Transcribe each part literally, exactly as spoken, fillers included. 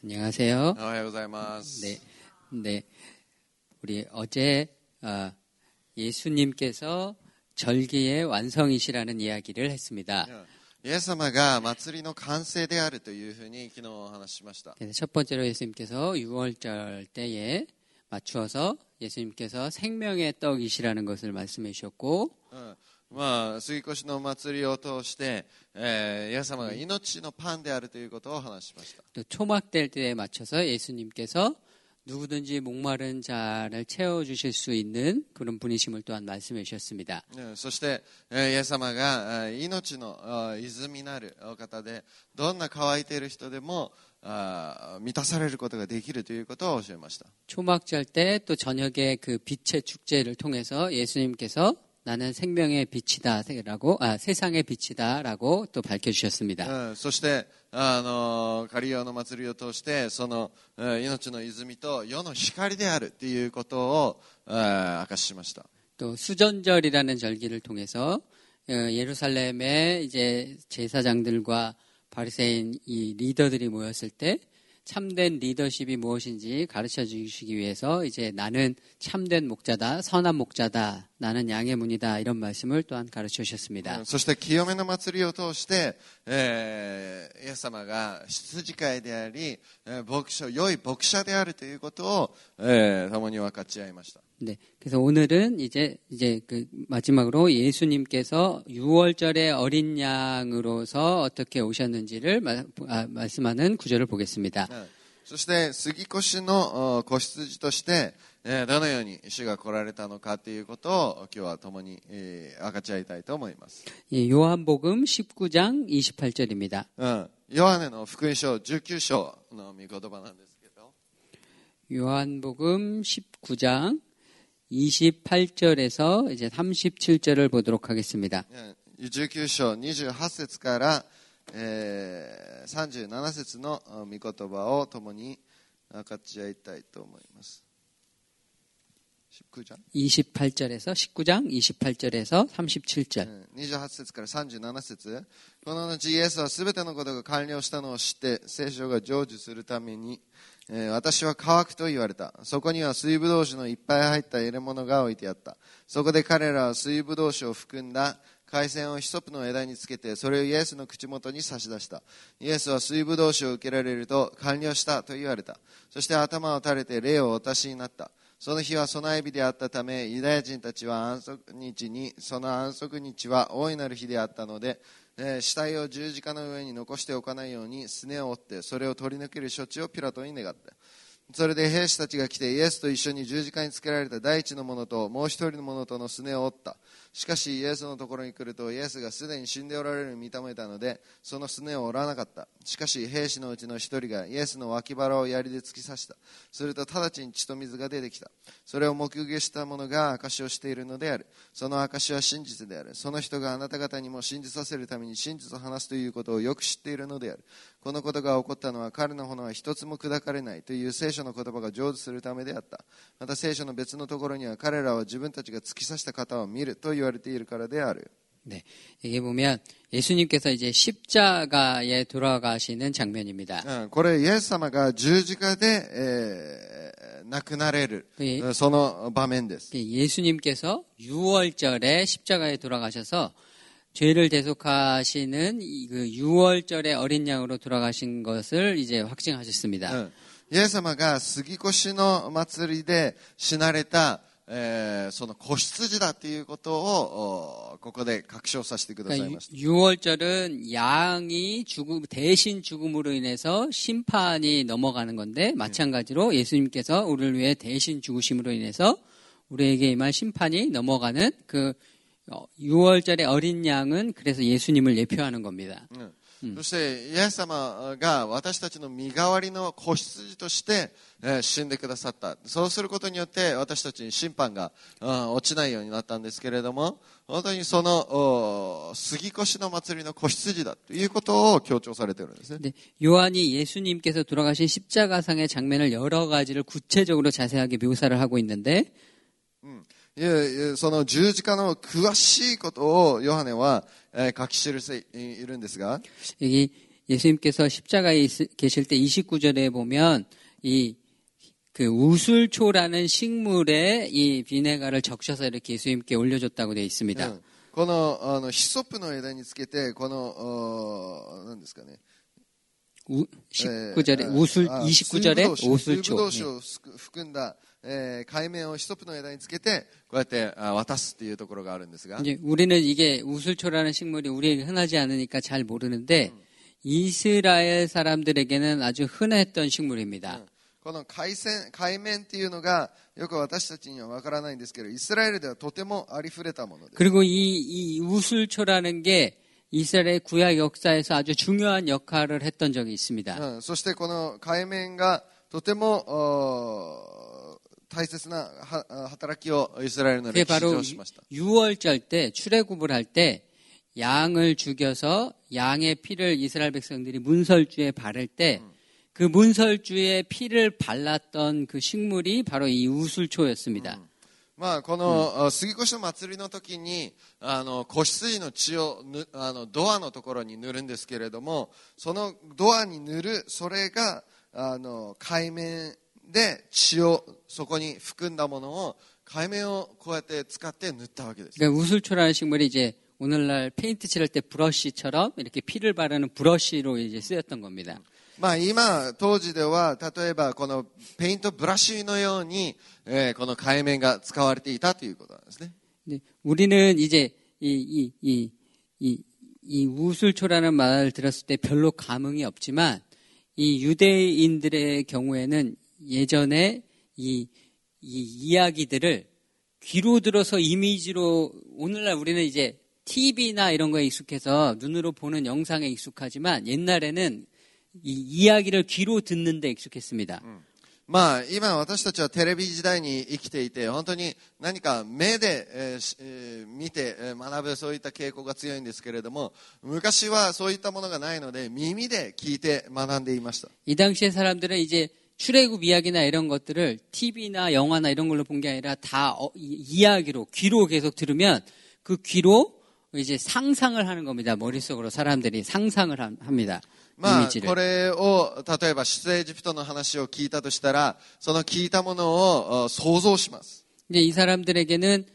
안녕하세요. おはようございます。 네, 네, 우리 어제 어, 예수님께서 절기의 완성이시라는 이야기를 했습니다. イエス様が祭りの完成であるというふうに昨日お話ししました。 그래서 첫 번째로 예수님께서 유월절 때에 맞추어서 예수님께서 생명의 떡이시라는 것을 말씀해 주셨고, うんまあ、杉越の祭りを通して、えー、イエス様が命のパンであるということを話しました。 또 초막될 때에 맞춰서 예수님께서 누구든지 목마른 자를 채워주실 수 있는 그런 분이심을 또한 말씀해 주셨습니다. そして、えー、イエス様が命の泉なるお方で、どんな乾いている人でもあ満たされることができるということを教えました。 초막절 때 또 저녁에 그 빛의 축제를 통해서 예수님께서 나는 생명의 빛이다라고, 아, 세상의 빛이다라고 또 밝혀주셨습니다. うん、そして、あの、カリオの祭りを通して、その、命の泉と世の光であるということを明かししました。 또 수전절이라는 절기를 통해서 예루살렘에 이제 제사장들과 바리새인 이 리더들이 모였을 때 참된 리더십이 무엇인지 가르쳐 주시기 위해서 이제 나는 참된 목자다, 선한 목자다, 나는 양의 문이다 이런 말씀을 또한 가르쳐 주셨습니다. そして清めの祭りを通して、えー、イエス様が羊飼いであり、牧者、良い牧者であるということを、えー、共に分かち合いました。 네, 그래서 오늘은 이제 이제 그 마지막으로 예수님께서 유월절의 어린 양으로서 어떻게 오셨는지를 마, 아, 말씀하는 구절을 보겠습니다. そして杉越の子羊としてどのように主が来られたのかということを今日は共に分かち合いたいと思います。 예, 요한복음 십구 장 이십팔 절입니다. うん、ヨハネの福音書じゅうきゅう章の御言葉なんですけど、 요한복음 십구 장 이십팔 절에서 이제 삼십칠 절을 보도록 하겠습니다. じゅうきゅう章にじゅうはち節から、えー、さんじゅうなな節の御言葉を共に分かち合いたいと思います。십구 장 이십팔 절에서 십구 장 이십팔 절에서 삼십칠 절. にじゅうはち節からさんじゅうなな節。この後イエスはすべてのことが完了したのを知って聖書が成就するために、えー、私は乾くと言われた。そこには水ぶどう酒のいっぱい入った入れ物が置いてあった。そこで彼らは水ぶどう酒を含んだ海鮮をヒソプの枝につけてそれをイエスの口元に差し出した。イエスは水ぶどう酒を受けられると完了したと言われた。そして頭を垂れて霊をお出しになった。その日は備え日であったためユダヤ人たちは安息日にその安息日は大いなる日であったので、えー、死体を十字架の上に残しておかないようにすねを折ってそれを取り抜ける処置をピラトに願った。それで兵士たちが来てイエスと一緒に十字架につけられた第一の者ともう一人の者とのすねを折った。しかしイエスのところに来るとイエスがすでに死んでおられるのを認めたのでそのすねを折らなかった。しかし兵士のうちの一人がイエスの脇腹を槍で突き刺した。すると直ちに血と水が出てきた。それを目撃した者が証しをしているのである。その証は真実である。その人があなた方にも信じさせるために真実を話すということをよく知っているのである。このことが起こったのは彼の炎は一つも砕かれないという聖書の言葉が成就するためであった。また聖書の別のところには彼らは自分たちが突き刺した方を見ると言われているからである。 네, 여기 보면 예수님께서 이제 십자가에 돌아가시는 장면입니다. これイエス様が十字架で、えー、亡くなれる、예, その場面です。 예수님께서 유월절에 십자가에 돌아가셔서 죄를 대속하시는 그 유월절의 어린 양으로 돌아가신 것을 이제 확증하셨습니다. イエス様が杉越の祭りで死なれた、えー、その子羊だということをここで確証させてくださいました。 유월절은 양이 죽음, 대신 죽음으로 인해서 심판이 넘어가는 건데 마찬가지로 예수님께서 우리를 위해 대신 죽으심으로 인해서 우리에게 임할 심판이 넘어가는 그 유월절의 어린 양은 그래서 예수님을 예표하는 겁니다. 음. そしてイエス様が私たちの身代わりの子羊として死んでくださった。そうすることによって私たちに審判が落ちないようになったんですけれども、本当にその杉越の祭りの子羊だということを強調されているんですね。 네, 요한이 예수님께서 돌아가신 십자가상의 장면을 여러 가지를 구체적으로 자세하게 묘사를 하고 있는데, 음. その十字架の詳しいことをヨハネは書き記しているんですが、 여기 예수님께서 십자가에 있, 계실 때 이십구 절에 보면 이 그 우술초라는 식물에 이 비네가를 적셔서 이렇게 예수님께 올려줬다고 되어 있습니다. うんこのあのヒソップの枝につけてこのあ何ですかね 우, 십구 절에 우술 이십구 절에 우술초. 水ぶどう酒を含んだ、えー、海面をヒソップの枝につけてこうやってあ渡すっていうところがあるんですが 이제 우리는 이게 우술초라는 식물이 우리에게 흔하지 않으니까 잘 모르는데 음. 이스라엘 사람들에게는 아주 흔했던 식물입니다. 음. この海線、海面っていうのがよく私たちにはわからないんですけど、イスラエルではとてもありふれたものです。 그리고 이, 이 우술초라는 게 이스라엘 구약 역사에서 아주 중요한 역할을 했던 적이 있습니다. うん、そしてこの海面がとても大切な働きをイスラエルの歴史上しました。 유월절 때 출애굽을 할 때 양을 죽여서 양의 피를 이스라엘 백성들이 문설주에 바를 때 그 문설주에 피를 발랐던 그 식물이 바로 이 우술초였습니다. 음. まあこの杉越の祭りの時にあの子羊の血をあのドアのところに塗るんですけれども、そのドアに塗るそれがあの海面で血をそこに含んだものを海面をこうやって使って塗ったわけです。 그러니까 우술초라는 식물이 이제 오늘날 페인트 칠할 때 브러쉬처럼 이렇게 피를 바르는 브러쉬로 이제 쓰였던 겁니다. まあ今当時では例えばこのペイントブラシのように、えー、この海面が使われていたということなんですね。 네, 우리는 이제 이 이 이 이 이 우술초라는 말을 들었을 때 별로 감흥이 없지만 이 유대인들의 경우에는 예전에 이, 이 이야기들을 귀로 들어서 이미지로 오늘날 우리는 이제 티비나 이런 거에 익숙해서 눈으로 보는 영상에 익숙하지만 옛날에는 이 이야기를 귀로 듣는 데 익숙했습니다. 음. まあ今私たちはテレビ時代に生きていて本当に何か目で、えーえー、見て学ぶそういった傾向が強いんですけれども昔はそういったものがないので耳で聞いて学んでいました. 이 당시의 사람들은 이제 출애굽 이야기나 이런 것들을 티비나 영화나 이런 걸로 본 게 아니라 다 어, 이야기로 귀로 계속 들으면 그 귀로 이제 상상을 하는 겁니다. 머릿속으로 사람들이 상상을 합니다. まあ、これを例えば出エジプトの話を聞いたとしたらその聞いたものを想像します. 이제 이 사람들에게는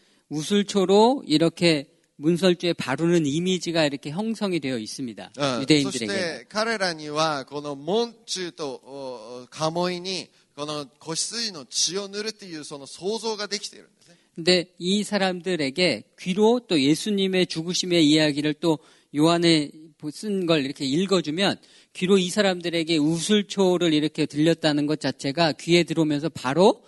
우술초로 이렇게 문설주에 바르는 이미지가 이렇게 형성이 되어 있습니다. 어, 유대인들에게. そして彼らにはこの門中と鴨居にこの子羊の血を塗るっていうその想像ができているんですね. 근데 이 사람들에게 귀로 또 예수님의 죽으심의 이야기를 또 요한에 쓴 걸 이렇게 읽어주면 귀로 이 사람들에게 우술초를 이렇게 들렸다는 것 자체가 귀에 들어오면서 바로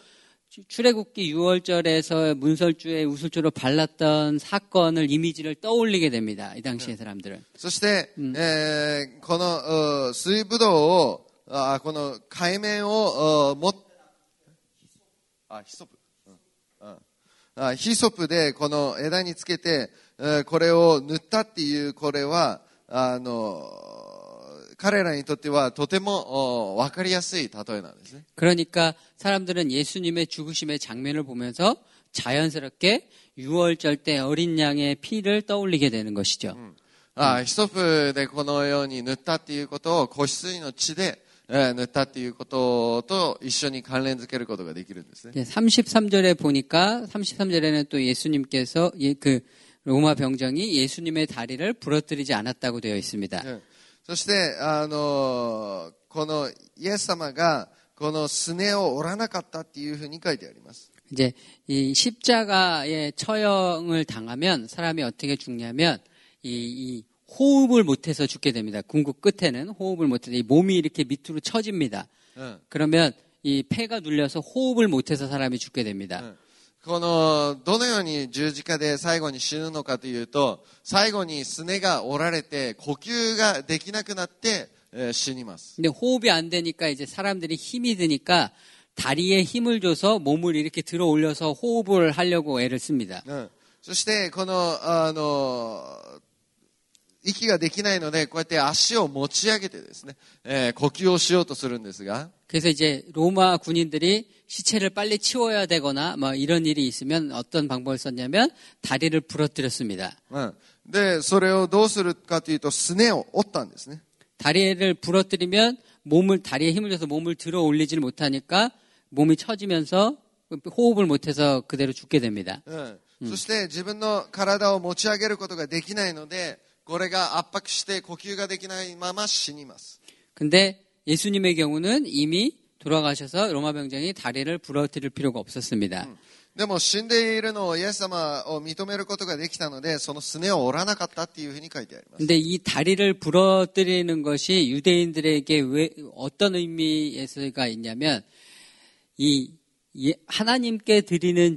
출애굽기 유월절에서 문설주에 우술초로 발랐던 사건을 이미지를 떠올리게 됩니다. 이 당시의 사람들은. そして、うんえー、この水ぶどうをあこの海面をもあヒソップあヒソップでこの枝につけてこれを塗ったっていうこれはあの彼らにとってはとても分かりやすい例えなんですね. 그러니까 사람들은 예수님의 죽으심의 장면을 보면서 자연스럽게 유월절 때 어린 양의 피를 떠올리게 되는 것이죠. 음. 아,ヒソップでこのように塗ったっていうことを子羊の血で塗ったっていうことと一緒に関連づけることができるんですね. 삼십삼 절에 보니까 삼십삼 절에는 또 예수님께서 그 로마 병정이 예수님의 다리를 부러뜨리지 않았다고 되어 있습니다. 네. そしてあのこのイエス様がこのすねを折らなかったっていうふうに書いてあります. 이제 이 십자가의 처형을 당하면 사람이 어떻게 죽냐면 이, 이 호흡을 못해서 죽게 됩니다. 궁극 끝에는 호흡을 못해서 이 몸이 이렇게 밑으로 처집니다. 네. 그러면 이 폐가 눌려서 호흡을 못해서 사람이 죽게 됩니다. 네. このどのように十字架で最後に死ぬのかというと最後にすねが折られて呼吸ができなくなって死にます. 근데 호흡이 안 되니까 이제 사람들이 힘이 드니까 다리에 힘을 줘서 몸을 이렇게 들어 올려서 호흡을 하려고 애를 씁니다. 네. そしてこのあの息ができないのでこうやって足を持ち上げてですね、えー、呼吸をしようとするんですが 그래서 이제 로마 군인들이 시체를 빨리 치워야 되거나 뭐 이런 일이 있으면 어떤 방법을 썼냐면 다리를 부러뜨렸습니다. でそれをどうするかというとすねを折ったんですね. 다리를 부러뜨리면 몸을 다리에 힘을 줘서 몸을 들어 올리질 못하니까 몸이 처지면서 호흡을 못해서 그대로 죽게 됩니다. うん、そして自分の体を持ち上げることができないので、これが圧迫して呼吸ができないまま死にます。 근데 예수님의 경우는 이미 돌아가셔서 로마 병정이 다리를 부러뜨릴 필요가 없었습니다. でも死んでいるのをイエス様を認めることができたので、そのすねを折らなかったっていうふうに書いてあります。 근데 이 다리를 부러뜨리는 것이 유대인들에게 왜 어떤 의미가 있냐면 이 하나님께 드리는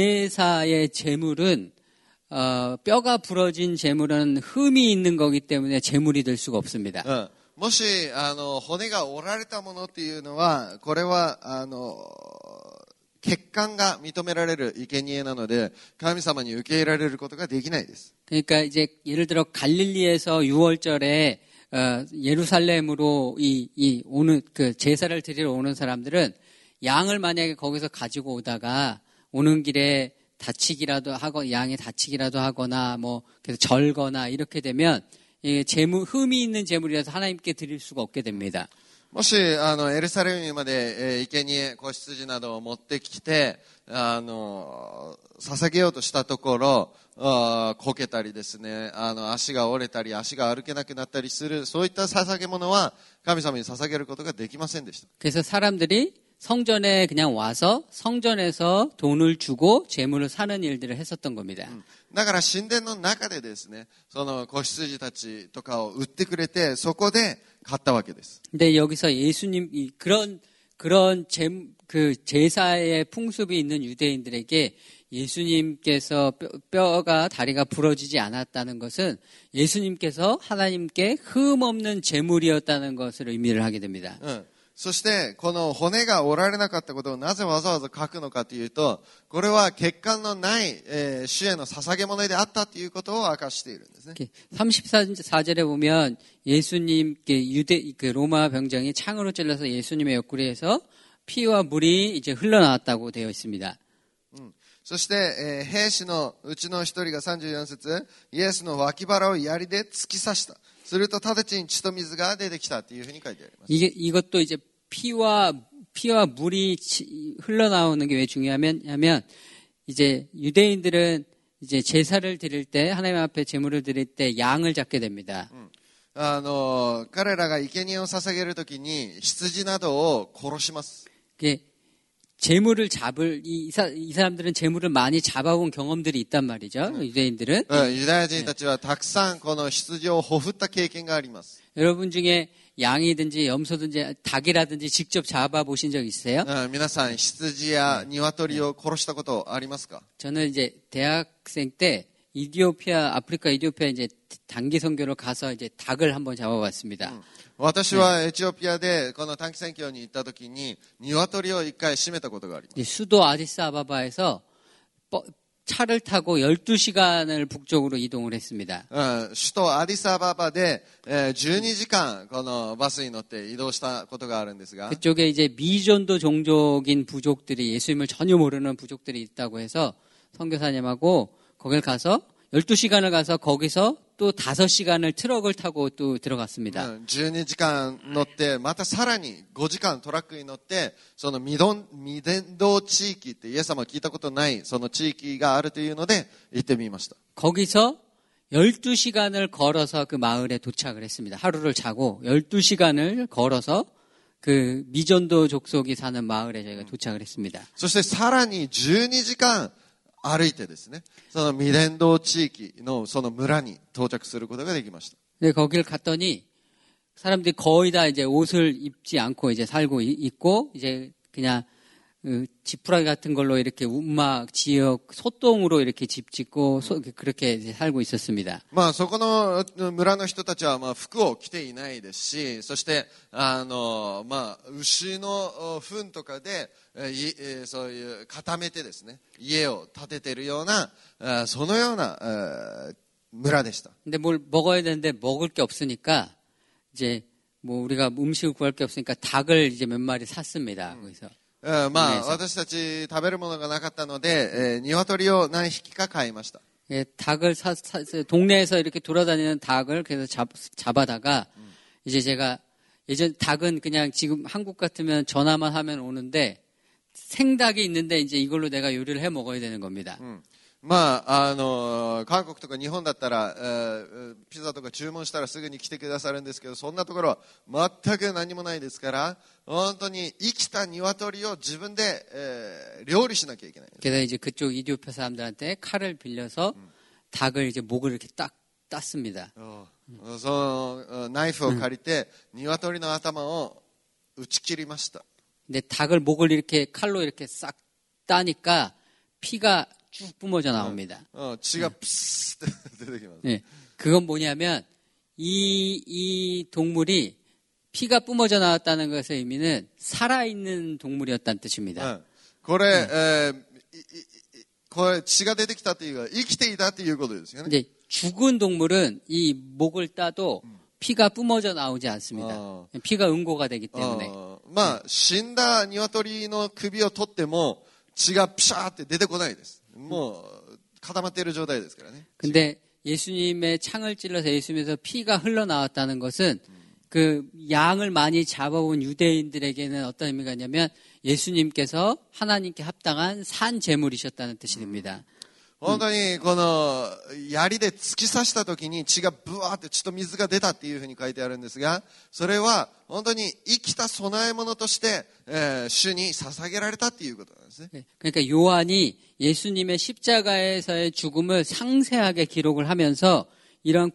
제사의 제물은 어, 뼈가 부러진 제물은 흠이 있는 거기 때문에 제물이 될 수가 없습니다. うん、もしあの骨が折られたものっていうのは、これはあの血管が認められる生贄なので、神様に受け入れられることができないです。 그러니까 이제 예를 들어 갈릴리에서 유월절에 어, 예루살렘으로 이, 이 오는 그 제사를 드리러 오는 사람들은 양을 만약에 거기서 가지고 오다가 오는 길에 다치기라도 하고 양이 다치기라도 하거나 뭐 그래서 절거나 이렇게 되면 이 재물 흠이 있는 제물이라서 하나님께 드릴 수가 없게 됩니다. もしあのエルサレムまで、えー、生贄子羊などを持ってきてあの捧げようとしたところ、あこけたりですね、あの足が折れたり足が歩けなくなったりする、そういった捧げ物は神様に捧げることができませんでした。 그래서 사람들이 성전에 그냥 와서 성전에서 돈을 주고 재물을 사는 일들을 했었던 겁니다. だから神殿の中でですね、その子羊たちとかを売ってくれて、そこで買ったわけです。 근데 여기서 예수님 그런 그런 제, 그 제사의 풍습이 있는 유대인들에게 예수님께서 뼈, 뼈가 다리가 부러지지 않았다는 것은 예수님께서 하나님께 흠 없는 제물이었다는 것을 의미를 하게 됩니다. うんそして、この骨が折られなかったことをなぜわざわざ書くのかというと、これは血管のない、えー、主への捧げ物であったということを明かしているんですね。 삼십사 절에 보면 예수님, 유대, 그 로마 병정이 창으로 찔러서 예수님의 옆구리에서 피와 물이 이제 흘러나왔다고 되어 있습니다. うん、そして、えー、兵士のうちの一人がさんじゅうよん節、イエスの脇腹を槍で突き刺した。すると直ちに血と水が出てきたというふうに書いてあります。 이게 이것도 이제 피와 피와 물이 흘러나오는 게 왜 중요하냐면 이제 유대인들은 이제 제사를 드릴 때 하나님 앞에 제물을 드릴 때 양을 잡게 됩니다. うん、あの彼らが生贄を捧げるときに羊などを殺します。 이게 재물을 잡을 이, 사, 이 사람들은 재물을 많이 잡아본 경험들이 있단 말이죠. 음. 유대인들은. ユダヤ人たちはたくさんこの羊をほふった経験があります。 여러분 중에 양이든지 염소든지 닭이라든지 직접 잡아보신 적 있어요? 皆さん羊や鶏を殺したことありますか? 저는 이제 대학생 때 이디오피아 아프리카 이디오피아 이제 단기 선교를 가서 이제 닭을 한번 잡아봤습니다. 음. 私はエチオピアでこの短期宣教に行った時に鶏を一回締めたことがあります。 수도 아디스아바바에서 차를 타고 열두 시간을 북쪽으로 이동을 했습니다. 首都アディスアババでじゅうにじかんこのバスに乗って移動したことがあるんですが 그쪽에 이제 미전도 종족인 부족들이 예수님을 전혀 모르는 부족들이 있다고 해서 선교사님하고 거길 가서 열두 시간을 가서 거기서 또 다섯 시간을 트럭을 타고 또 들어갔습니다. じゅうにじかん乗ってまたさらにごじかんトラックに乗ってその未伝道地域ってイエス様聞いたことないその地域があるというので行ってみました。 거기서 열두 시간을 걸어서 그 마을에 도착을 했습니다. 하루를 자고 열두 시간을 걸어서 그 미전도 족속이 사는 마을에 저희가 도착을 했습니다. そしてさらにじゅうにじかん歩いてですね、その未伝道地域のその村に到着することができました。 네, 거기를 갔더니 사람들이 거의 다 이제 옷을 입지 않고 이제 살고 있고 이제 그냥 그 지푸라기 같은 걸로 이렇게 움막 지역 소똥으로 이렇게 집 짓고 소, 그렇게 이제 살고 있었습니다. まあそこの村の人たちはまあ服を着ていないですし、そしてあのまあ牛の糞とかでそういう固めてですね、家を建てているようなそのような村でした. 근데 뭘 먹어야 되는데 먹을 게 없으니까 이제 뭐 우리가 음식을 구할 게 없으니까 닭을 이제 몇 마리 샀습니다. 거기서. まあ私たち食べるものがなかったので、鶏を何匹か買いました. 예, 닭을 사, 사, 동네에서 이렇게 돌아다니는 닭을 그래서 잡, 잡아다가 음. 이제 제가 예전 닭은 그냥 지금 한국 같으면 전화만 하면 오는데 생닭이 있는데 이제 이걸로 내가 요리를 해 먹어야 되는 겁니다. 음. まあ、あの、韓国とか日本だったら、えーピザとか注文したらすぐに来てくださるんですけど、そんなところは全く何もないですから、本当に生きた鶏を自分で、えー料理しなきゃいけない。 그래서 이제 그쪽 이디오피아 사람들한테 칼을 빌려서 음. 닭을 이제 목을 이렇게 딱 땄습니다. そのナイフを借りて、鶏の頭を打ち切りました。 근데 닭을 목을 이렇게 칼로 이렇게 싹 따니까 피가 쭉 뿜어져 나옵니다. うん血がプスッて出てきます。 네, 그건 뭐냐면 이, 이 동물이 피가 뿜어져 나왔다는 것의 의미는 살아있는 동물이었다는 뜻입니다. うんこれ、えーいいいこれ血が出てきたというか、生きていたということですよね。 이제 죽은 동물은 이 목을 따도 피가 뿜어져 나오지 않습니다. 어. 피가 응고가 되기 때문에. あーまあ、死んだ鶏の首を取っても血がピシャーって出てこないです。もう固まっている状態ですからね。 근데 예수님의 창을 찔러서 예수님에서 피가 흘러나왔다는 것은 그 양을 많이 잡아온 유대인들에게는 어떤 의미가 있냐면 예수님께서 하나님께 합당한 산 제물이셨다는 뜻이 됩니다. 本当にこの槍で突き刺した時に血がブワーって血と水が出たっていうふうに書いてあるんですが、それは本当に生きた供え物として、えー主に捧げられたっていうことなんですね。 네, 그러니까 요한이 예수님의 십자가에서의 죽음을 상세하게 기록을 하면서 이런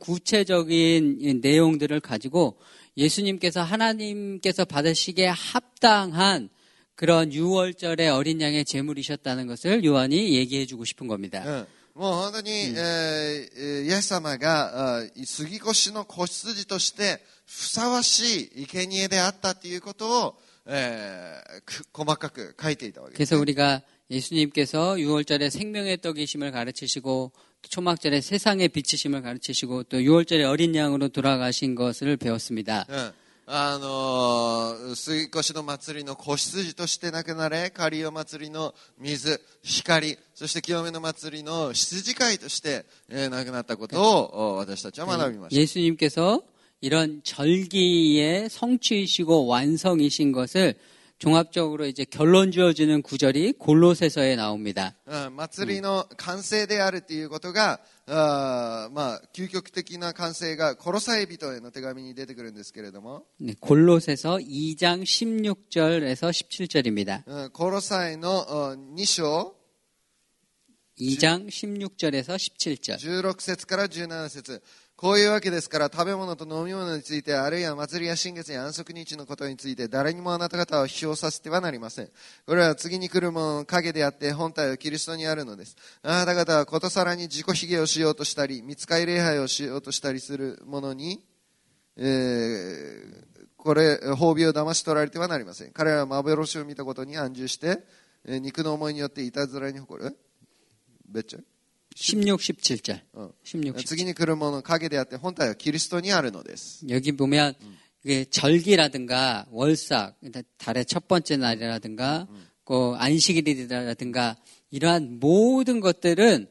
구체적인 내용들을 가지고 예수님께서 하나님께서 받으시기에 합당한 그런 유월절의 어린 양의 제물이셨다는 것을 요한이 얘기해 주고 싶은 겁니다. うんもう本当に、えーえーイエス様があ杉越の子羊としてふさわしい生贄であったということを、えーく細かく書いていたわけです。 그래서 우리가 예수님께서 유월절에 생명의 떡이심을 가르치시고 초막절에 세상의 빛이심을 가르치시고 또 유월절에 어린 양으로 돌아가신 것을 배웠습니다. うんあのー杉越の祭りの子羊として亡くなれ、カリオ祭りの水、光、そして清めの祭りの羊飼いとして、えー亡くなったことをお私たちは学びました。 예수님께서 이런 절기의 성취이시고 완성이신 것을 종합적으로 이제 결론 지어주는 구절이 골로새서에 나옵니다. うん祭りの完成であるということが、あーまあ、究極的な完成がコロサイ人への手紙に出てくるんですけれども、 네, 골로새서 이 장 십육 절에서 십칠 절입니다. うんコロサイのに章 이 장 십육 절에서 십칠 절. じゅうろく節からじゅうなな節、こういうわけですから、食べ物と飲み物について、あるいは祭りや新月や安息日のことについて、誰にもあなた方を批評させてはなりません。これは次に来るものの影であって、本体はキリストにあるのです。あなた方はことさらに自己卑下をしようとしたり、御使い礼拝をしようとしたりするものに、えーこれ、褒美を騙し取られてはなりません。彼らは幻を見たことに安住して、えー肉の思いによっていたずらに誇る。べっちゃ 십육, 십칠 절. 어. 십육, 십칠 절. 次に来るもの影であって本体はキリストにあるのです。 여기 보면 이게 절기라든가 월삭, 달의 첫 번째 날이라든가 그 안식일이라든가 이러한 모든 것들은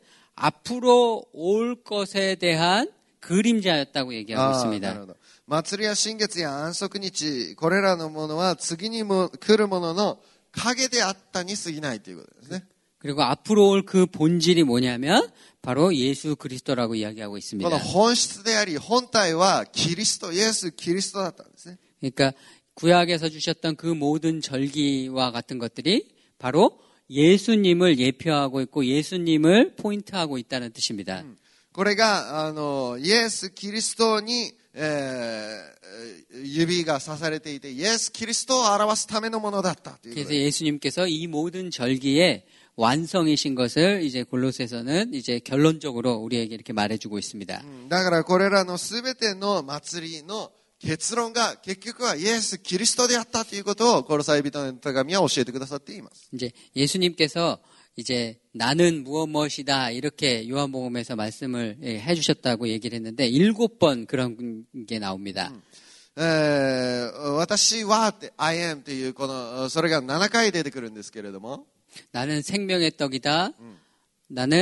앞으로 올 것에 대한 그림자였다고 얘기하고 있습니다. 祭りや新月や安息日、これらのものは次にも来るものの影であったに過ぎないということですね。 그리고 앞으로 올 그 본질이 뭐냐면 바로 예수 그리스도라고 이야기하고 この 있습니다. 本質であり本体はキリスト、イエス・キリストだったんですね。 그러니까 구약에서 주셨던 그 모든 절기와 같은 것들이 바로 예수님을 예표하고 있고 예수님을 포인트하고 있다는 뜻입니다. これがあのイエス・キリストに、えー指が刺されていてイエス・キリストを表すためのものだったということ 그래서 です。 예수님께서 이 모든 절기에 완성이신 것을 이제 골로새서는 이제 결론적으로 우리에게 이렇게 말해주고 있습니다. だからこれらのすべての祭りの結論が結局はイエス・キリストであったということをコロサイ人の手紙は教えてくださっています。 이제 예수님께서 이제 나는 무엇 무엇이다 이렇게 요한복음에서 말씀을 해주셨다고 얘기를 했는데 일곱 번 그런 게 나옵니다. えー私はって I am というこのそれがななかい出てくるんですけれども、 나는 생명의 떡이다. 나는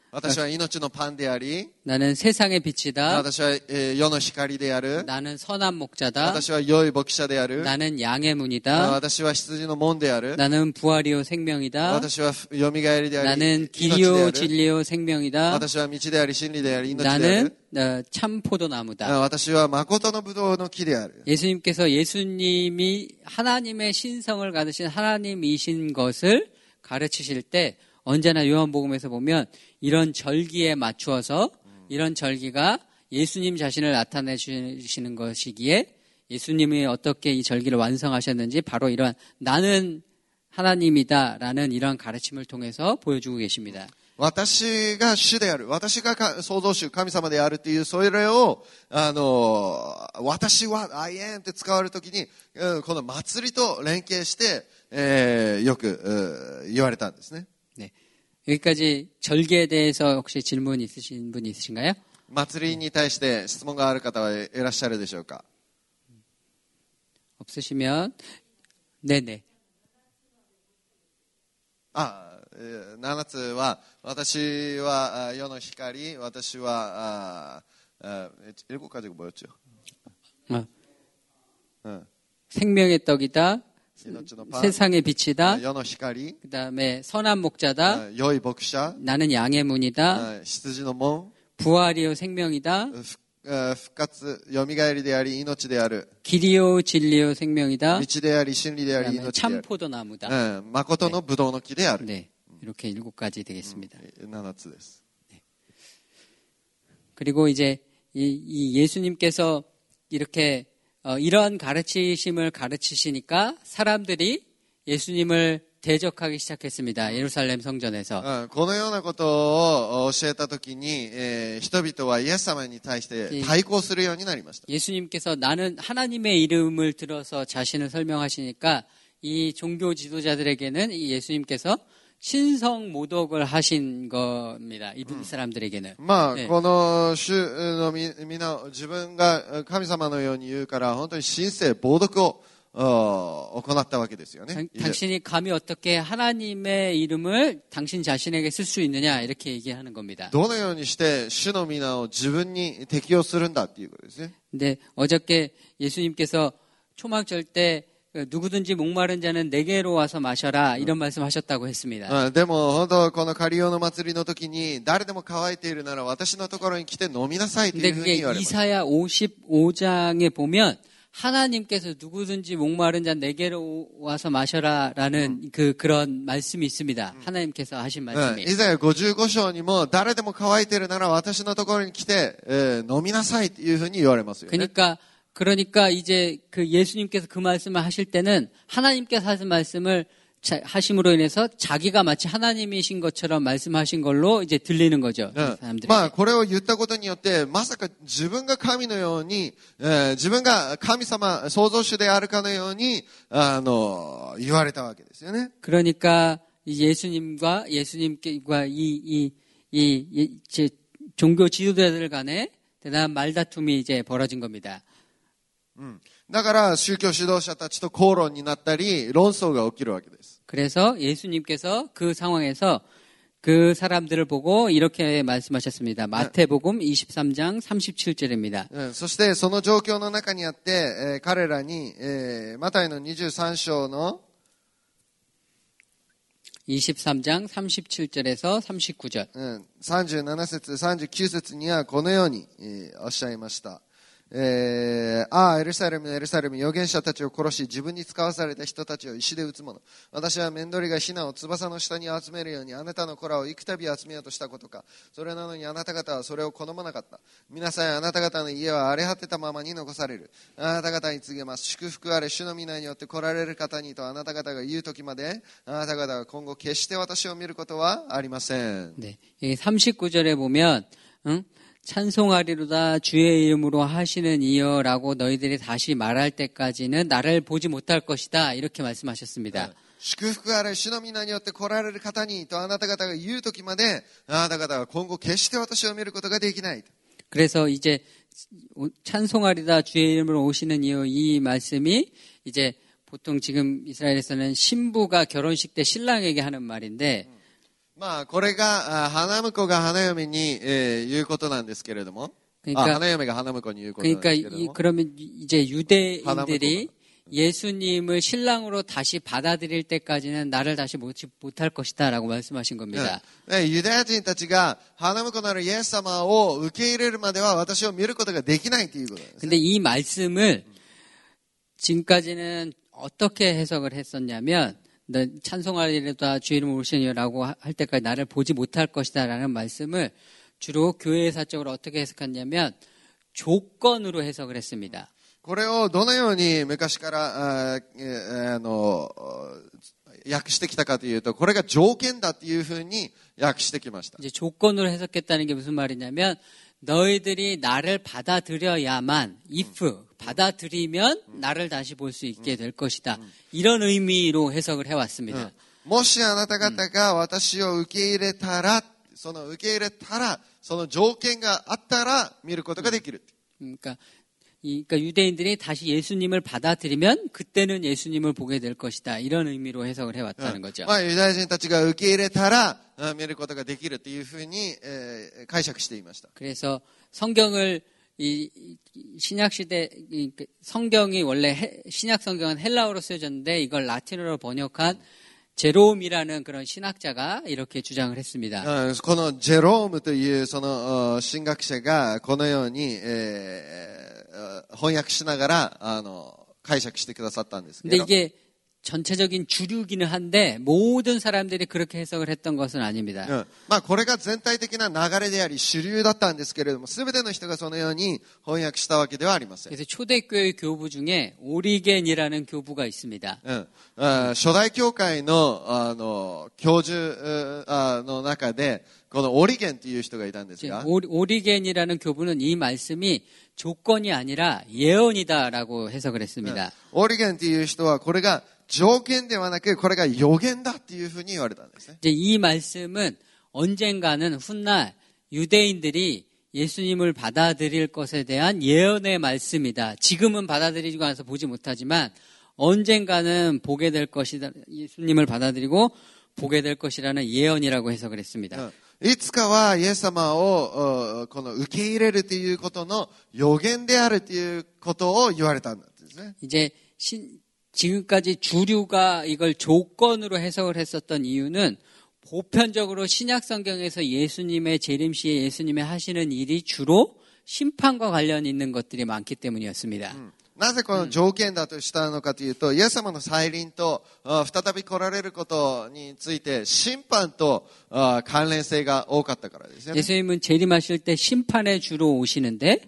私は命のパンであり、 나는 세상의 빛이다. 私は、えー世の光である。 나는 선한 목자다. 私は良い牧者である。 나는 양의 문이다. 私は羊の門である。 나는 부활이요 생명이다. 私はよみがえりであり、 나는 命で 길이요 ある。 진리요 생명이다. 私は道であり、真理であり、命である。 나는 어, 참 포도나무다. 私は誠のブドウの木である。 예수님께서 예수님이 하나님의 신성을 가지신 하나님이신 것을 가르치실 때 언제나 요한복음에서 보면 이런 절기에 맞추어서 이런 절기가 예수님 자신을 나타내 주시는 것이기에 예수님이 어떻게 이 절기를 완성하셨는지 바로 이런 나는 하나님이다라는 이런 가르침을 통해서 보여주고 계십니다. 私が主である。私が創造主、神様であるっていう、それを、あの、私は I am って使われるときに、この祭りと連携して、えー、よく言われたんですね。 네. 여기까지 절기에 대해서 혹시 질문 있으신 분 있으신가요? 祭りに対して質問がある方はいらっしゃるでしょうか? 없으시면 네네. あ、七つは私は世の光、私は아, 일곱가지가 뭐였죠? 어. 어. 생명의 떡이다. 세상의 빛이다. 그 다음에 선한 목자다. 나는 양의 문이다. 부활이요 생명이다. 길이요 진리요 생명이다. 참 포도나무다. 네. 네. 이렇게 일곱 가지 되겠습니다. 네. 그리고 이제 이, 이 예수님께서 이렇게 어, 이런 가르치심을 가르치시니까 사람들이 예수님을 대적하기 시작했습니다. 예루살렘 성전에서. このようなことを教えたときに、人々はイエス様に対して対抗するようになりました. 예수님께서 나는 하나님의 이름을 들어서 자신을 설명하시니까 이 종교 지도자들에게는 이 예수님께서 신성 모독을 하신 겁니다. 이 사람들에게는. まあ、この主の皆、自分が神様のように言うから、本当に神聖、冒涜を行ったわけですよね. 당신이 감히 어떻게 하나님의 이름을 당신 자신에게 쓸 수 있느냐 이렇게 얘기하는 겁니다. どのようにして主の皆を自分に適用するんだっていうことですね. 근데 어저께 예수님께서 초막절 때 누구든지 목마른 자는 내게로 와서 마셔라 이런 말씀하셨다고 했습니다. でも本当このカリオの祭りの時に誰でも乾いているなら私のところに来て飲みなさいというふうに言われます. 이사야 오십오 장에 보면 하나님께서 누구든지 목마른 자 내게로 와서 마셔라라는 음. 그 그런 말씀이 있습니다. 음. 하나님께서 하신 말씀이. 이사야 오십오章にも誰でも乾いているなら私のところに来て飲みなさいというふうに言われますよね. 그러니까 그러니까 이제 그 예수님께서 그 말씀을 하실 때는 하나님께서 하신 말씀을 하심으로 인해서 자기가 마치 하나님이신 것처럼 말씀하신 걸로 이제 들리는 거죠. 사람들에게. まあこれを言ったことによってまさか自分が神のように、自分が神様創造主であるかのようにあの言われたわけですよね. 그러니까 예수님과 예수님과 이 이 이 종교 지도자들 간에 대단한 말다툼이 이제 벌어진 겁니다. だから宗教指導者たちと口論になったり論争が起きるわけです. 그래서 예수님께서 그 상황에서 그 사람들을 보고 이렇게 말씀하셨습니다. 마태복음 이십삼 장 삼십칠 절입니다. そしてその状況の中にあって彼らにマタイのにじゅうさん章の 이십삼 장 삼십칠 절에서 삼십구 절. さんじゅうなな節さんじゅうきゅう節にはこのようにおっしゃいました. えー、ああエルサレムエルサレム預言者たちを殺し自分に使わされた人たちを石で撃つ者私は面取りがヒナを翼の下に集めるようにあなたの子らを幾度集めようとしたことかそれなのにあなた方はそれを好まなかった皆さんあなた方の家は荒れ果てたままに残されるあなた方に告げます祝福あれ主の皆によって来られる方にとあなた方が言う時まであなた方は今後決して私を見ることはありません. 네, 삼십구 절에 보면 응? 찬송하리로다 주의 이름으로 하시는 이여라고 너희들이 다시 말할 때까지는 나를 보지 못할 것이다 이렇게 말씀하셨습니다. 祝福あれ主の皆によって来られる方にとあなた方が言う時まであなた方は今後決して私を見ることができない. 그래서 이제 찬송하리다 주의 이름으로 오시는 이여 이 말씀이 이제 보통 지금 이스라엘에서는 신부가 결혼식 때 신랑에게 하는 말인데 まあ、これが、あ花婿が花嫁に、えー言うことなんですけれども。 그러니까, あ、花嫁が花婿に言うことなん 그러니까 ですけれど 이, も。 그러면 이제 유대인들이 예수님을 신랑으로 다시 받아들일 때까지는 나를 다시 못, 못할 것이다라고 말씀하신 겁니다. ね、ユダヤ人たちが花婿なるイエス様を受け入れるまでは私を見ることができないということです、ね。 근데 이 말씀을 지금까지는 어떻게 해석을 했었냐면 너 찬송하리로다 주 이름 오시니라고 할 때까지 나를 보지 못할 것이다라는 말씀을 주로 교회 사적으로 어떻게 해석했냐면 조건으로 해석을 했습니다. これをどのように昔からあ、えー、あの訳してきたかというと、これが条件だというふうに訳してきました。 이제 조건으로 해석했다는 게 무슨 말이냐면 너희들이 나를 받아들여야만 if 받아들이면 나를 다시 볼 수 있게 될 것이다. 이런 의미로 해석을 해왔습니다. もしあなた方が私を受け入れたら、その受け入れたら、その条件があったら見ることができる。 그러니까, 이, 그러니까 유대인들이 다시 예수님을 받아들이면 그때는 예수님을 보게 될 것이다. 이런 의미로 해석을 해왔다는 거죠. まあ、ユダヤ人たちが受け入れたら見ることができるというふうに、えー、解釈していました。 그래서 성경을 이, 신약 시대 성경이 원래 해, 신약 성경은 헬라어로 쓰여졌는데 이걸 라틴어로 번역한 제롬이라는 그런 신학자가 이렇게 주장을 했습니다. このジェロームというその神学者がこのように、えー、翻訳しながらあの解釈してくださったんですけど。 근데 이게 전체적인 주류기는 한데 모든 사람들이 그렇게 해석을 했던 것은 아닙니다. うん、まあこれが全体的な流れであり主流だったんですけれども、すべての人がそのように翻訳したわけではありません。 그래서 초대교회 교부 중에 오리겐이라는 교부가 있습니다. うん、あ初代教会のあの教授あの中でこのオリゲンという人がいたんですが、 오리겐이라는 교부는 이 말씀이 조건이 아니라 예언이다라고 해석을 했습니다. オリゲンという人はこれが条件ではなくこれが予言だっていうふうに言われたんですね。 이제 이 말씀은 언젠가는 훗날 유대인들이 예수님을 받아들일 것에 대한 예언의 말씀이다. 지금은 받아들이지 않아서 보지 못하지만 언젠가는 보게 될 것이다. 예수님을 받아들이고 보게 될 것이라는 예언이라고 해석을 했습니다. いつかはイエス様をこの受け入れるということの予言であるということを言われたんですね。 이제 신, 지금까지 주류가 이걸 조건으로 해석을 했었던 이유는 보편적으로 신약 성경에서 예수님의 재림시에 예수님의 하시는 일이 주로 심판과 관련 있는 것들이 많기 때문이었습니다. うん、なぜこの条件だとしたのかというと、イエス様の再臨と再び来られることについて審判と関連性が多かったからですよね。 예수님은 재림하실 때 심판의 주로 오시는데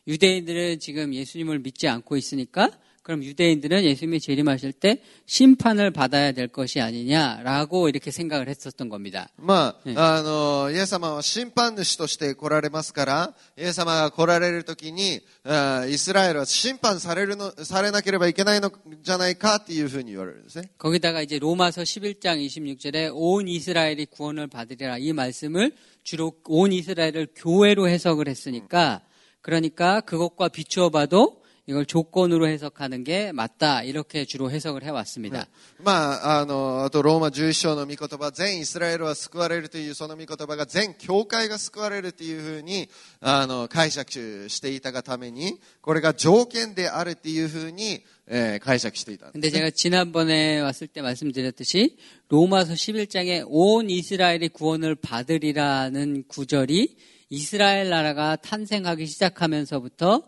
유대인들은 지금 예수님을 믿지 않고 있으니까 그럼 유대인들은 예수님이 재림하실 때 심판을 받아야 될 것이 아니냐라고 이렇게 생각을 했었던 겁니다. まあ、あの、イエス様は審判主として来られますから、イエス様が来られるときに、イスラエルは審判されるの、されなければいけないのじゃないかっていうふうに言われるんですね。 거기다가 이제 로마서 십일 장 이십육 절에 온 이스라엘이 구원을 받으리라 이 말씀을 주로 온 이스라엘을 교회로 해석을 했으니까 그러니까 그것과 비추어 봐도 이걸 조건으로 해석하는 게 맞다 이렇게 주로 해석을 해왔습니다. まあ、あの、あとローマじゅういち章の御言葉、全イスラエルは救われるというその御言葉が全教会が救われるというふうにあの解釈していたがために、これが条件であるというふうに、えー、解釈していたんですね。 근데 제가 지난번에 왔을 때 말씀드렸듯이 로마서 십일 장에 온 이스라엘이 구원을 받으리라는 구절이 이스라엘 나라가 탄생하기 시작하면서부터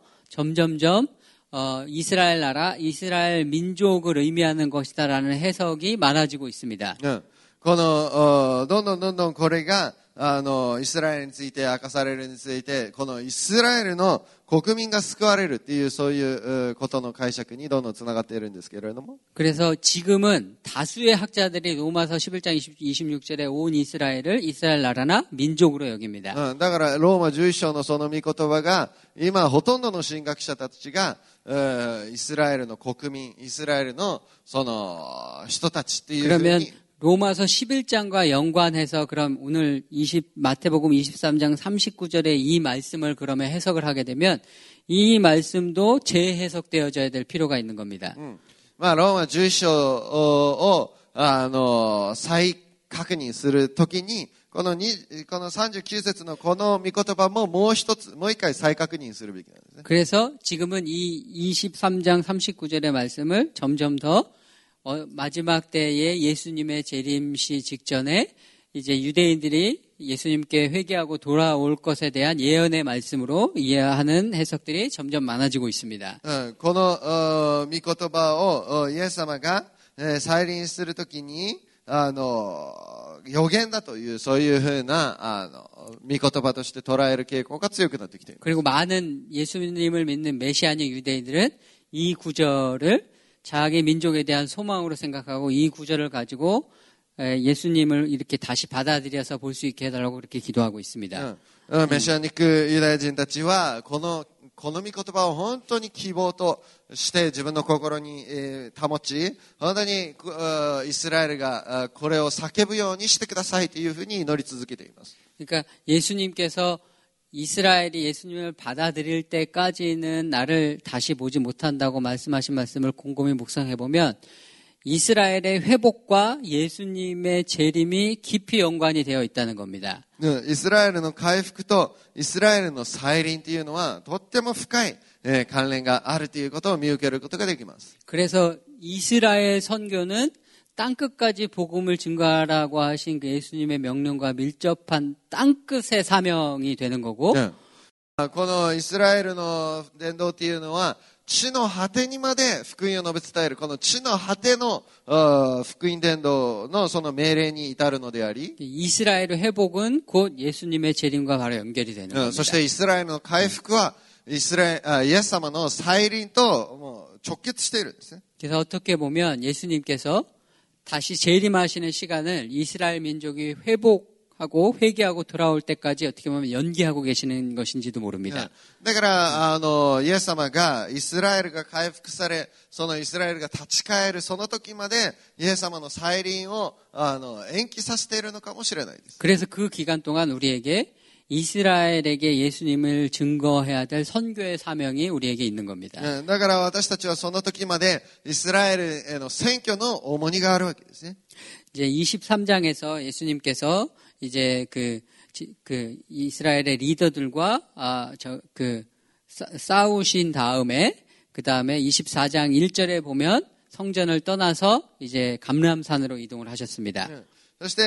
점점점 어, 이스라엘 나라, 이스라엘 민족을 의미하는 것이다라는 해석이 많아지고 있습니다. この、どんどんどんどんこれが、あの、イスラエルについて明かされるについて、このイスラエルの国民が救われるっていう、そういうことの解釈にどんどんつながっているんですけれども。 그래서 지금은 다수의 학자들이 로마서 십일 장 이십육 절에 온 이스라엘을 이스라엘 나라나 민족으로 여깁니다. うん、だからローマじゅういち章のその御言葉が、今ほとんどの神学者たちが、イスラエルの国民、イスラエルのその人たちっていうふうに。 로마서 십일 장과 연관해서 그럼 오늘 이십, 마태복음 이십삼 장 삼십구 절에 이 말씀을 그러면 해석을 하게 되면 이 말씀도 재해석되어져야 될 필요가 있는 겁니다. うん、まあローマじゅういち章をあの再確認するときに、このにこのさんじゅうきゅう節のこの御言葉ももう一つ、もう一回再確認するべきなんですね。 그래서 지금은 이 이십삼 장 삼십구 절의 말씀을 점점 더 어, 마지막 때에 예수님의 재림시 직전에 이제 유대인들이 예수님께 회개하고 돌아올 것에 대한 예언의 말씀으로 이해하는 해석들이 점점 많아지고 있습니다. この御言葉をイエス様が再臨するときにあの予言だというそういうふうなあの御言葉として捉える傾向が強くなってきています。 그리고 많은 예수님을 믿는 메시아닉 유대인들은 이 구절을 자기 민족에 대한 소망으로 생각하고 이 구절을 가지고 예수님을 이렇게 다시 받아들여서 볼 수 있게 해달라고 그렇게 기도하고 있습니다. メシアニックユダヤ人たちはこのこの御言葉を本当に希望として自分の心に保ち、本当にイスラエルがこれを叫ぶようにしてくださいというふうに祈り続けています。 그러니까 예수님께서 이스라엘이 예수님을 받아들일 때까지는 나를 다시 보지 못한다고 말씀하신 말씀을 곰곰이 묵상해 보면 이스라엘의 회복과 예수님의 재림이 깊이 연관이 되어 있다는 겁니다. イスラエルの回復とイスラエルの再臨というのはとっても深い関連があるということを見受けることができます。 그래서 이스라엘 선교는 땅끝까지 복음을 증거하라고 하신 그 예수님의 명령과 밀접한 땅끝의 사명이 되는 거고, このイスラエルの伝道というのは地の果てにまで福音を述べ伝えるこの地の果ての福音伝道のその命令に至るのであり、 이스라엘의 회복은 곧 예수님의 재림과 바로 연결이 되는 겁니다. そしてイスラエルの回復はイスラエル、イエス様の再臨ともう直結しているんですね。 그래서 어떻게 보면 예수님께서 다시 재림하시는 시간을 이스라엘 민족이 회복하고 회개하고 돌아올 때까지 어떻게 보면 연기하고 계시는 것인지도 모릅니다. だからあのイエス様がイスラエルが回復され、そのイスラエルが立ち返るその時までイエス様の再臨をあの延期させているのかもしれないです。 그래서 그 기간 동안 우리에게 이스라엘에게 예수님을 증거해야 될 선교의 사명이 우리에게 있는 겁니다. だから私たちはその時までイスラエルへの選挙の重荷があるわけですね。 이제 이십삼 장에서 예수님께서 이제 그, 그 이스라엘의 리더들과 아, 저, 그 싸우신 다음에 그 다음에 이십사 장 일 절에 보면 성전을 떠나서 이제 감람산으로 이동을 하셨습니다. そして、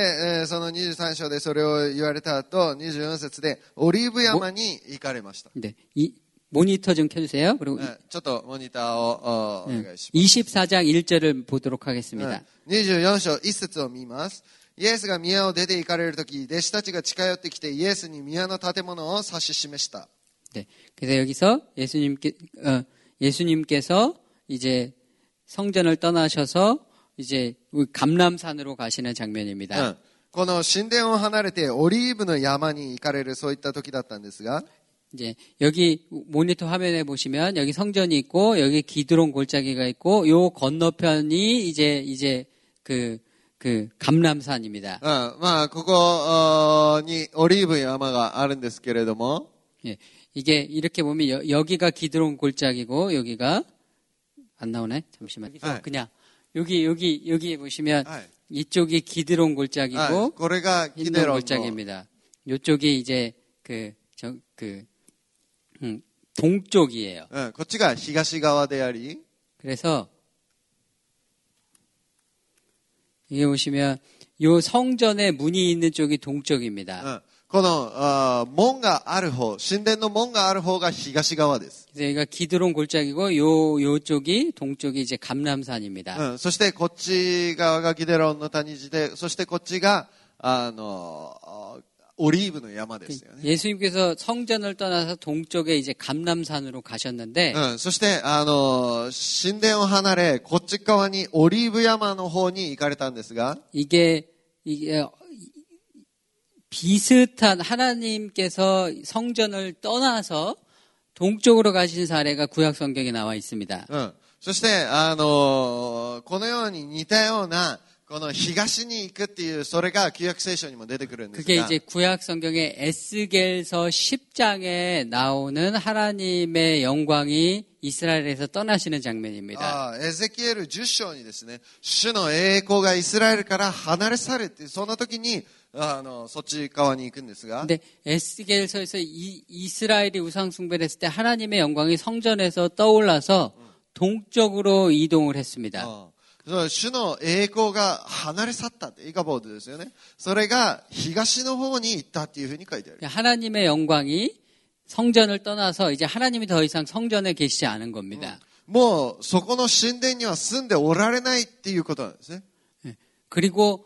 そのにじゅうさん章でそれを言われた後、にじゅうよん節でオリーブ山に行かれました。 네, 이 모니터 좀 켜주세요. 그리고 ちょっとモニターをお願いします。 이십사 장 일 절을 보도록 하겠습니다. にじゅうよん章いち節を見ます。イエスが宮を出て行かれるとき、弟子たちが近寄ってきてイエスに宮の建物を指し示した。 네, 그래서 여기서 예수님께 어, 예수님께서 이제 성전을 떠나셔서 이제 감람산으로 가시는 장면입니다. この神殿を離れてオリーブの山に行かれるそういった時だったんですが、 이제 여기 모니터 화면에 보시면 여기 성전이 있고 여기 기드론 골짜기가 있고 요 건너편이 이제 이제 그 그 감람산입니다. まあここにオリーブ山があるんですけれども、 예, 이게 이렇게 보면 여, 여기가 기드론 골짜기고 여기가 안 나오네. 잠시만. 네. 그냥 여기 여기 여기 보시면 네. 이쪽이 기드론 골짜기고 고래가 기드론 골짜기입니다. 이쪽이 이제 그 저 그 음, 동쪽이에요. 네, こっちが東側であり, 그래서 이게 보시면 요 성전의 문이 있는 쪽이 동쪽입니다. 네, この門がある方、神殿の門がある方が東側です。 그래서 여기가 기드론 골짜기고 요 요쪽이 동쪽이 이제 감람산입니다. うん、そしてこっち側がギデロンの谷地で、そしてこっちがあのオリーブの山ですよね。 예수님께서 성전을 떠나서 동쪽에 이제 감람산으로 가셨는데, うん、そしてあの神殿を離れこっち側にオリーブ山の方に行かれたんですが、 이게 이게 비슷한 하나님께서 성전을 떠나서 동쪽으로 가신 사례가 구약 성경에 나와 있습니다. うん、そしてあのこのように似たようなこの東に行くっていうそれが旧約聖書にも出てくるんですが、 그게 이제 구약 성경의 에스겔서 십 장에 나오는 하나님의 영광이 이스라엘에서 떠나시는 장면입니다. あエゼキエルじゅっ章にですね、主の栄光がイスラエルから離れ去れって、その時に、あの、そっち側に行くんですが。 근데 에스겔서에서 이, 이스라엘이 우상 숭배를 했을 때 하나님의 영광이 성전에서 떠올라서 동쪽으로 이동을 했습니다. ああ主の栄光が離れ去ったって、イカボードですよね。それが東の方に行ったっていうふうに書いてある。 하나님의 영광이 성전을 떠나서 이제 하나님이 더 이상 성전에 계시지 않은 겁니다. もうそこの神殿には住んでおられないっていうことなんですね。 그리고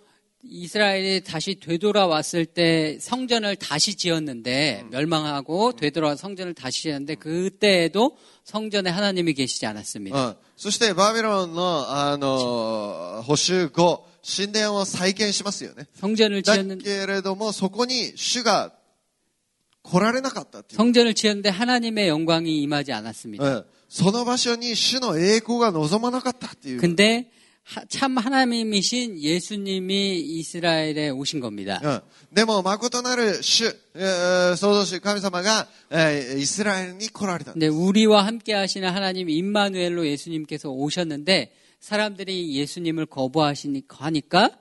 이스라엘이 다시 되돌아왔을 때 성전을 다시 지었는데 음. 멸망하고 되돌아와 성전을 다시 지었는데 그때에도 성전에 하나님이 계시지 않았습니다. 어, そしてバビロンのあの補修後神殿を再建しますよね。 성전을 だ 지었는데 けれどもそこに主が来られなかったっていう。 성전을 지었는데 하나님의 영광이 임하지 않았습니다. うん、その場所に主の栄光が望まなかったっていう。 근데 참 하나님이신 예수님이 이스라엘에 오신 겁니다. うん、でも誠なる主、えー、創造主神様が、えー、イスラエルに来られた。 근데 우리와 함께 하시는 하나님 임마누엘로 예수님께서 오셨는데 사람들이 예수님을 거부하시니까 하니까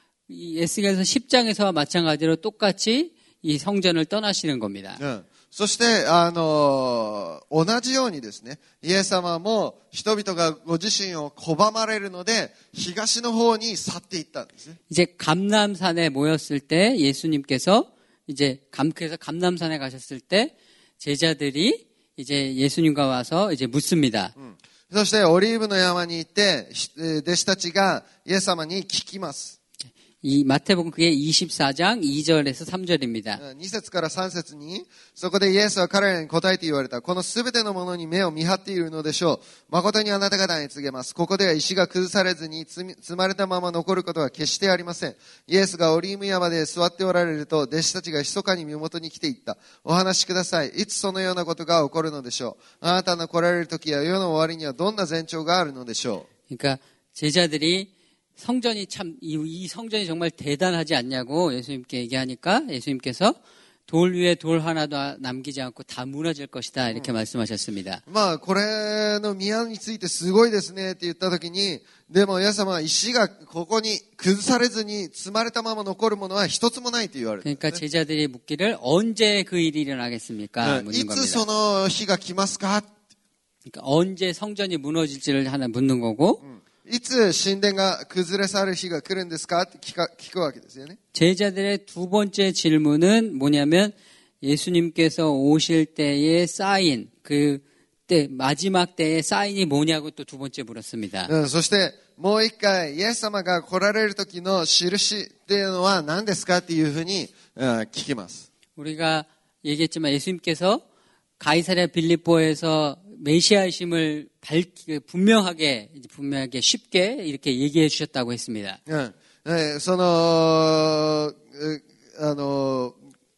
이 에스겔서 십 장에서와 마찬가지로 똑같이 이 성전을 떠나시는 겁니다. うん、そして、あのー、同じようにですね、イエス様も人々がご自身を拒まれるので、東の方に去っていったんですね。 이제 감람산에 모였을 때 예수님께서 이제 감, 그래서 감람산에 가셨을 때 제자들이 이제 예수님과 와서 이제 묻습니다. うん、そしてオリーブの山に行って、弟子たちがイエス様に聞きます。 이 마태복음 그게 이십사 장 이 절에서 삼 절입니다. に節からさん節に、そこでイエスは彼らに答えて言われた。このすべてのものに目を見張っているのでしょう。誠にあなた方に告げます。ここでは石が崩されずに積まれたまま残ることは決してありません。イエスがオリーブ山で座っておられると、弟子たちが密かに身元に来ていった。お話しください。いつそのようなことが起こるのでしょう。あなたの来られる時や世の終わりにはどんな前兆があるのでしょう。 그러니까 제자들이 성전이 참, 이, 이 성전이 정말 대단하지 않냐고 예수님께 얘기하니까 예수님께서 돌 위에 돌 하나도 남기지 않고 다 무너질 것이다 이렇게 음. 말씀하셨습니다. まあこれの宮についてすごいですねって言った時に、でもイエス様は石がここに崩されずに積まれたまま残るものは一つもないと言われる。 그러니까 제자들이 묻기를 언제 그 일이 일어나겠습니까? 묻는 いつ 겁니다. その日が来ますか? 그러니까 언제 성전이 무너질지를 하나 묻는 거고. 음. いつ神殿が崩れ去る日が来るんですかって聞か、聞くわけですよね。 제자들의 두 번째 질문은 뭐냐면 예수님께서 오실 때의 사인, 그 때 마지막 때의 사인이 뭐냐고 또 두 번째 물었습니다. うん、そしてもう一回イエス様が来られる時の印っていうのは何ですかっていうふうに、うん、聞きます。 우리가 얘기했지만 예수님께서 가이사랴 빌립보에서 메시아이심을 밝, 분명하게, 분명하게 쉽게 이렇게 얘기해 주셨다고 했습니다. 네, 네, その, 아, 아,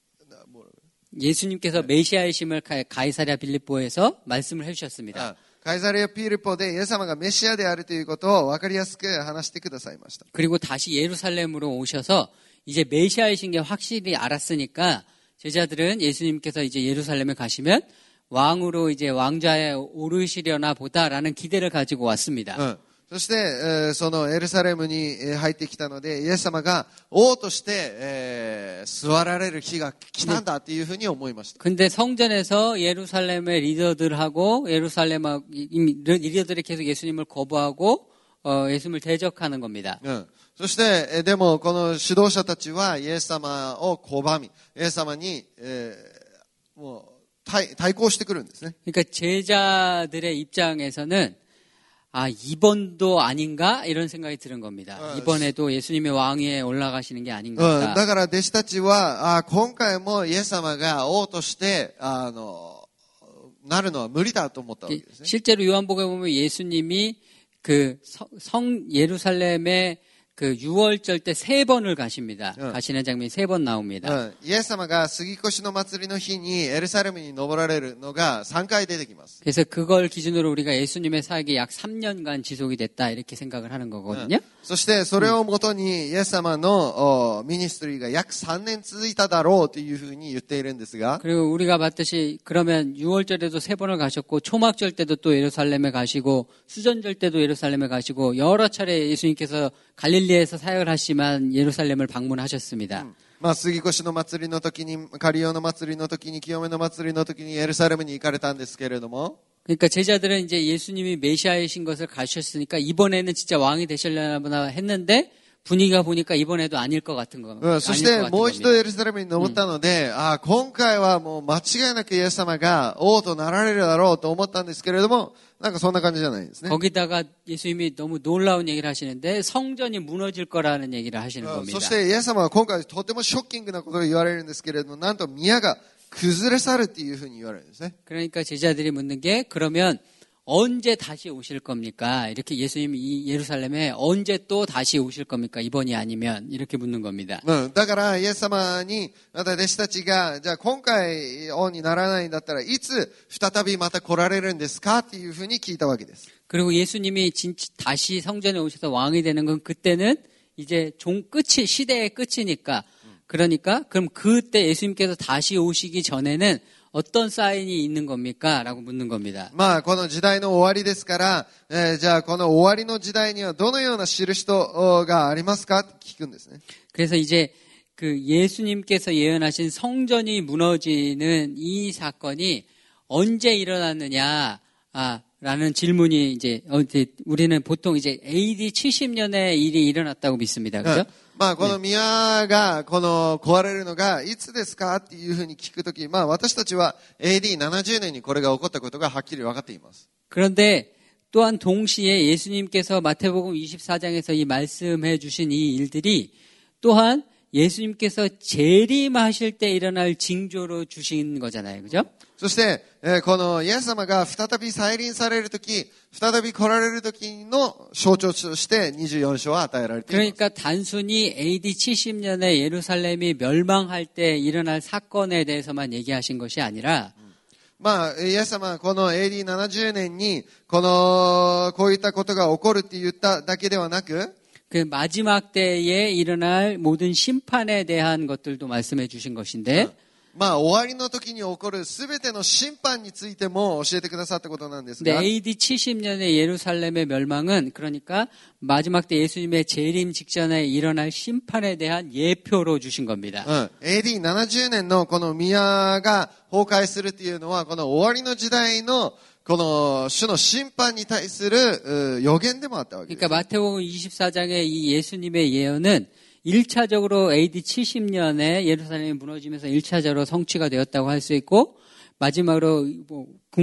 예수님께서 메시아이심을 가이사랴 빌립보에서 말씀을 해 주셨습니다. 아, 가이사랴 빌립보에 예수님이 메시아であるということをわかりやすく話してくださいました. 그리고 다시 예루살렘으로 오셔서 이제 메시아이신 게 확실히 알았으니까 제자들은 예수님께서 이제 예루살렘에 가시면 왕으로 이제 왕좌에 오르시려나 보다라는 기대를 가지고 왔습니다. 응. そして、そのエルサレムに入ってきたので、イエス様が王として、えー、座られる日が来たんだっていうふうに思いました。 근데 성전에서 예루살렘의 리더들하고 예루살렘 리더들이 계속 예수님을 거부하고 어, 예수님을 대적하는 겁니다. 응. そして、でもこの指導者たちはイエス様を拒み、イエス様に、えー、もう 対抗してくるんですね. 그러니까 제자들의 입장에서는 아 이번도 아닌가 이런 생각이 드는 겁니다. 어, 이번에도 예수님의 왕위에 올라가시는 게 아닌가. だから弟子たちはあ今回もイエス様が王としてあのなるのは無理だと思ったわけですね. 실제로 요한복음에 보면 예수님이 그 성 예루살렘의 그 유월절 때 세 번을 가십니다. 응. 가시는 장면이 세 번 나옵니다. うんイエス様が杉越の祭りの日にエルサレムに登られるのがさんかい出てきます。 그래서 그걸 기준으로 우리가 예수님의 사역이 약 삼 년간 지속이 됐다 이렇게 생각을 하는 거거든요. そしてそれをもとにイエス様のおミニストリーが約さんねん続いただろうというふうに言っているんですが 그리고 우리가 봤듯이 그러면 유월절에도 세 번을 가셨고 초막절 때도 또 예루살렘에 가시고 수전절 때도 예루살렘에 가시고 여러 차례 예수님께서 갈릴리에서 사역을 하시지만 예루살렘을 방문하셨습니다. まあ、杉越の祭りの時に、カリオの祭りの時に、清めの祭りの時にエルサレムに行かれたんですけれども 그러니까 제자들은 이제 예수님이 메시아이신 것을 가르쳤으니까 이번에는 진짜 왕이 되시려나 보다 했는데 분위기가 보니까 이번에도 아닐 것 같은 거. うんそしてもう一度エルサレムに登ったので、ああ今回はもう間違いなくイエス様が王となられるだろうと思ったんですけれども、なんかそんな感じじゃないですね。 거기다가 예수님이 너무 놀라운 얘기를 하시는데 성전이 무너질 거라는 얘기를 하시는 うん 겁니다. そしてイエス様は今回とてもショッキングなことを言われるんですけれども、なんと宮が崩れ去るっていうふうに言われるんですね。 그러니까 제자들이 묻는 게 그러면 언제 다시 오실 겁니까? 이렇게 예수님이 이 예루살렘에 언제 또 다시 오실 겁니까? 이번이 아니면 이렇게 묻는 겁니다. うん、だからイエス様にまた弟子たちがじゃあ今回王にならないんだったらいつ再びまた来られるんですかっていうふうに聞いたわけです。 그리고 예수님이 진짜 다시 성전에 오셔서 왕이 되는 건 그때는 이제 종 끝이 시대의 끝이니까 그러니까 그럼 그때 예수님께서 다시 오시기 전에는 어떤 사인이 있는 겁니까? 라고 묻는 겁니다. まあこの時代の終わりですから、えーじゃあこの終わりの時代にはどのような印とがありますかって聞くんですね。 그래서 이제 그 예수님께서 예언하신 성전이 무너지는 이 사건이 언제 일어났느냐, 아, 라는 질문이 이제, 우리는 보통 이제 에이디 칠십 년에 일이 일어났다고 믿습니다. 그죠? まあこの宮がこの壊れるのがいつですかっていうふうに聞くとき、まあ私たちは エーディーななじゅう 年にこれが起こったことがはっきり分かっています。 그런데 또한 동시에 예수님께서 마태복음 이십사 장에서 이 말씀해 주신 이 일들이 또한 예수님께서 재림하실 때 일어날 징조로 주신 거잖아요. 그죠? そして、えーこのイエス様が再び再臨されるとき、再び来られるときの象徴としてにじゅうよん章は与えられています。 그러니까 단순히 에이디 칠십 년에 예루살렘이 멸망할 때 일어날 사건에 대해서만 얘기하신 것이 아니라 まあ、イエス様はこの エーディーななじゅう 年に、この、こういったことが起こるって言っただけではなく、 그 마지막 때에 일어날 모든 심판에 대한 것들도 말씀해 주신 것인데 まあ、終わりの時に起こるすべての審判についても教えてくださったことなんです 근데 が、 에이디 칠십 년의 예루살렘의 멸망은 그러니까 마지막 때 예수님의 재림 직전에 일어날 심판에 대한 예표로 주신 겁니다. うん、エーディーななじゅう 年のこの宮が崩壊するっていうのは、この終わりの時代のこの主の審判に対するう予言でもあったわけです。 그러니까 마태복음 이십사 장의 이 예수님의 예언은 일 차적으로 에이디 칠십 년에 예루살렘이 무너지면서 일 차적으로 성취가 되었다고 할 수 있고 마지막으로 뭐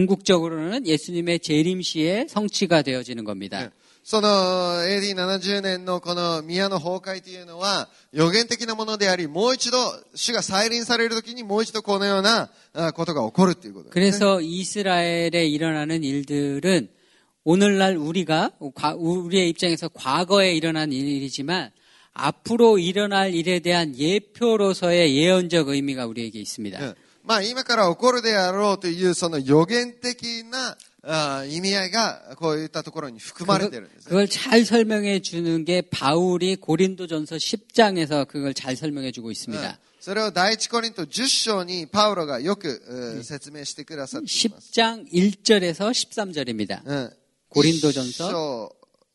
궁극적으로는 예수님의 재림 시에 성취가 되어지는 겁니다. その エーディーななじゅう 年のこの宮の崩壊というのは予言的なものであり、もう一度主が再臨されるときにもう一度このようなことが起こるということです、ね。 그래서 이스라엘에 일어나는 일들은 오늘날 우리가 우리의 입장에서 과거에 일어난 일이지만 앞으로 일어날 일에 대한 예표로서의 예언적 의미가 우리에게 있습니다. まあ今から起こるであろうというその予言的な意味合いがこういったところに含まれているんです。 그걸 잘 설명해 주는 게 바울이 고린도전서 십 장에서 그걸 잘 설명해 주고 있습니다. それを第一コリントじゅっ章にパウロがよく説明してくださっています。 십 장 일 절에서 십삼 절입니다. 고린도전서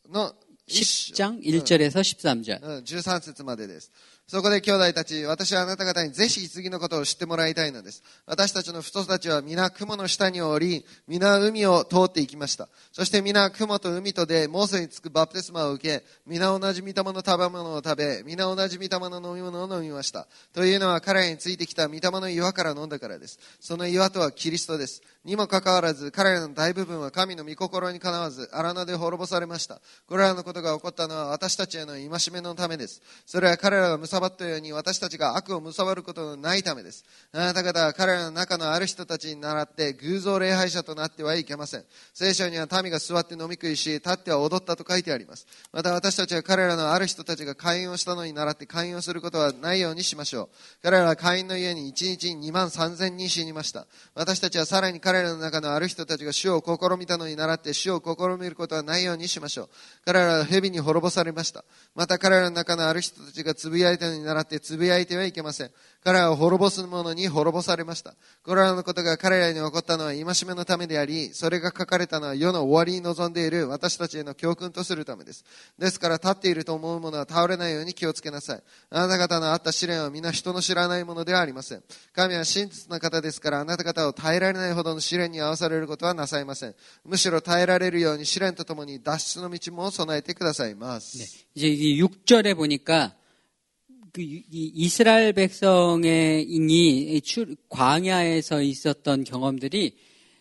십 장 일 절에서 십삼 절. じゅうさん節までです。そこで兄弟たち、私はあなた方にぜひ次のことを知ってもらいたいのです。私たちの父祖たちは皆雲の下におり、皆海を通っていきました。そして皆雲と海とでモーセにつくバプテスマを受け、皆同じ御霊の食べ物を食べ、皆同じ御霊の飲み物を飲みました。というのは彼らについてきた御霊の岩から飲んだからです。その岩とはキリストです。にもかかわらず、彼らの大部分は神の御心にかなわず、荒野で滅ぼされました。これらのことが起こったのは私たちへの戒めのためです。それは彼らが貪ばったように私たちが悪を貪ることのないためです。あなた方は彼らの中のある人たちに倣って偶像礼拝者となってはいけません。聖書には民が座って飲み食いし、立っては踊ったと書いてあります。また私たちは彼らのある人たちが会員をしたのに倣って会員をすることはないようにしましょう。彼らは会員の家にいちにちににまんさんぜんにん死にました。私たちはさらに彼らの中のある人たちが主を試みたのに倣って主を試みることはないようにしましょう。彼らは蛇に滅ぼされました。また彼らの中のある人たちがつぶやいたのに倣ってつぶやいてはいけません。彼らは滅ぼす者に滅ぼされました。これらのことが彼らに起こったのは戒めのためであり、それが書かれたのは世の終わりに望んでいる私たちへの教訓とするためです。ですから立っていると思う者は倒れないように気をつけなさい。あなた方のあった試練は皆人の知らないものではありません。神は真実な方ですから、あなた方を耐えられないほどの試練に合わされることはなさいません。むしろ耐えられるように試練とともに脱出の道も備えてくださいます。 네. 이제 이 육 절에 보니까 그 이스라엘 백성의 이 광야에서 있었던 경험들이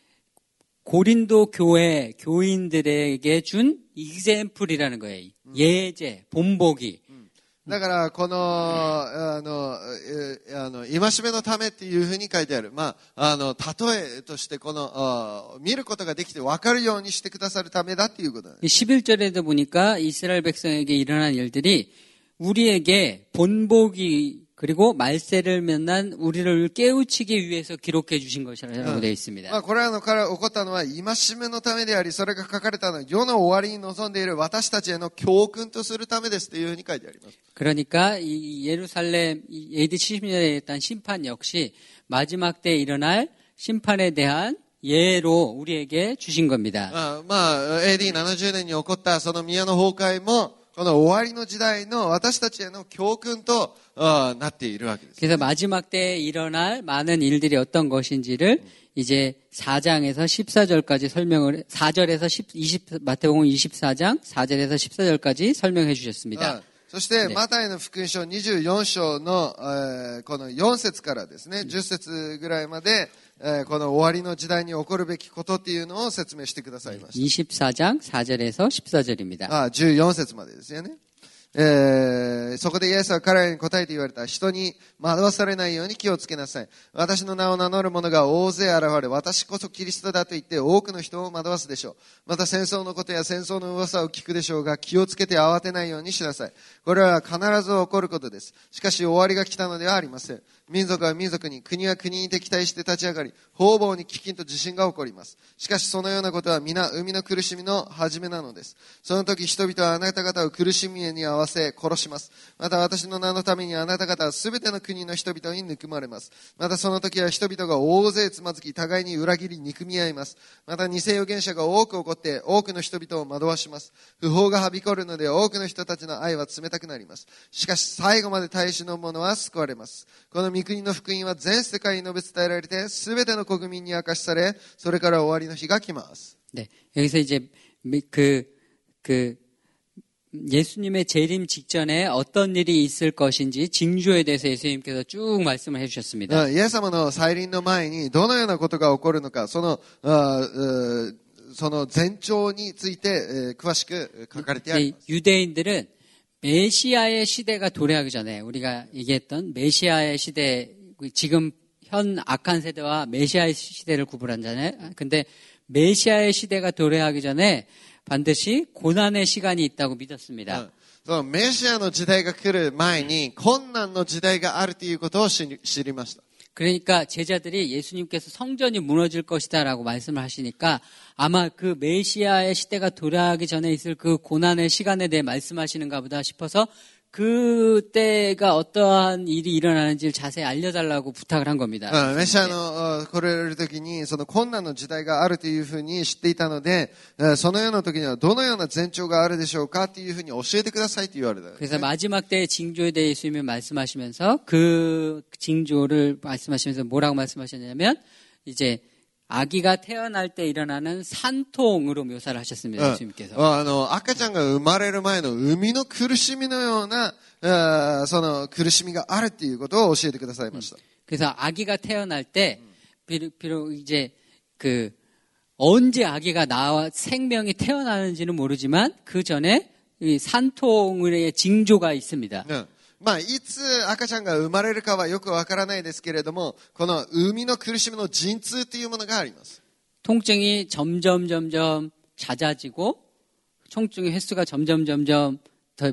고린도 교회 교인들에게 준 example이라는 거예요. 예제, 본보기. だからこのあのあの戒めのためっていうふうに書いてある。まああの例えとしてこの見ることができて分かるようにしてくださるためだっていうこと。 십일 절에도 보니까 이스라엘 백성에게 일어난 일들이 우리에게 본보기 그리고 말세를 만난 우리를 깨우치기 위해서 기록해 주신 것이라고 되어 있습니다. まあこれらのから起こったのは戒めのためであり、それが書かれたのは世の終わりに望んでいる私たちへの教訓とするためですというふうに書いてあります。 그러니까 이 예루살렘 에이디 칠십 년대에 있던 심판 역시 마지막 때에 일어날 심판에 대한 예로 우리에게 주신 겁니다. あまあ エーディーななじゅう 年に起こったその宮の崩壊もこの終わりの時代の私たちへの教訓となっているわけです。 그래서 마지막 때에 일어날 많은 일들이 어떤 것인지를 이제 사 장에서 십사 절까지 설명을 사 절에서 십, 이십 마태복음 이십사 장 사 절에서 십사 절까지 설명해 주셨습니다. そしてマタイの福音書にじゅうよん章の、えー、このよん節からですねじゅっ節ぐらいまで、えー、この終わりの時代に起こるべきことっていうのを説明してくださいました。 이십사 장 사 절에서 십사 절입니다. あ、じゅうよん節までですよね。えー、そこでイエスは彼らに答えて言われた。人に惑わされないように気をつけなさい。私の名を名乗る者が大勢現れ、私こそキリストだと言って多くの人を惑わすでしょう。また戦争のことや戦争の噂を聞くでしょうが、気をつけて慌てないようにしなさい。これは必ず起こることです。しかし終わりが来たのではありません。民族は民族に、国は国に敵対して立ち上がり、方々に飢饉と地震が起こります。しかしそのようなことは皆生みの苦しみの始めなのです。その時人々はあなた方を苦しみに合わせ殺します。また私の名のためにあなた方はすべての国の人々に憎まれます。またその時は人々が大勢つまずき、互いに裏切り憎み合います。また偽預言者が多く起こって多くの人々を惑わします。不法がはびこるので多くの人たちの愛は冷たくなります。しかし最後まで耐え忍ぶ者は救われます。この御国の福音は全世界に述べ伝えられて、すべての国民に明かしされ、それから終わりの日が来ます。 네, 여기서 이제 그, 그 예수님의 재림 직전에 어떤 일이 있을 것인지 징조에 대해서 예수님께서 쭉 말씀을 해주셨습니다. イエス様の再臨の前にどのようなことが起こるのか、そのその前兆について詳しく書かれてあります。 유대인들은 메시아의 시대가 도래하기 전에 우리가 얘기했던 메시아의 시대, 지금 현 악한 세대와 메시아의 시대를 구분하잖아요. 근데 메시아의 시대가 도래하기 전에 반드시 고난의 시간이 있다고 믿었습니다. そのメシアの時代が来る前に困難の時代があるということを知りました。 그러니까 제자들이 예수님께서 성전이 무너질 것이다라고 말씀을 하시니까 아마 그 메시아의 시대가 도래하기 전에 있을 그 고난의 시간에 대해 말씀하시는가 보다 싶어서 그때가 어떠한 일이 일어나는지를 자세히 알려달라고 부탁을 한 겁니다. メシアの来る時にその困難の時代があるというふうに知っていたので、そのような時にはどのような前兆があるでしょうかというふうに教えてくださいと言われた。 그래서 마지막 때의 징조에 대해 예수님이 말씀하시면서 그 징조를 말씀하시면서 뭐라고 말씀하셨냐면 이제 아기가 태어날 때 일어나는 산통으로 묘사를 하셨습니다. 예수님께서. あの赤ちゃんが生まれる前の生みの苦しみのようなその苦しみがあるっていうことを教えてくださいました。 그래서 아기가 태어날 때 비록, 비록 이제 그 언제 아기가 나와 생명이 태어나는지는 모르지만 그 전에 이 산통의 징조가 있습니다. ねまあ、いつ赤ちゃんが生まれるかはよくわからないですけれども、この生みの苦しみの陣痛というものがあります。 통증이 점점 점점 잦아지고 통증의 횟수가 점점 점점 더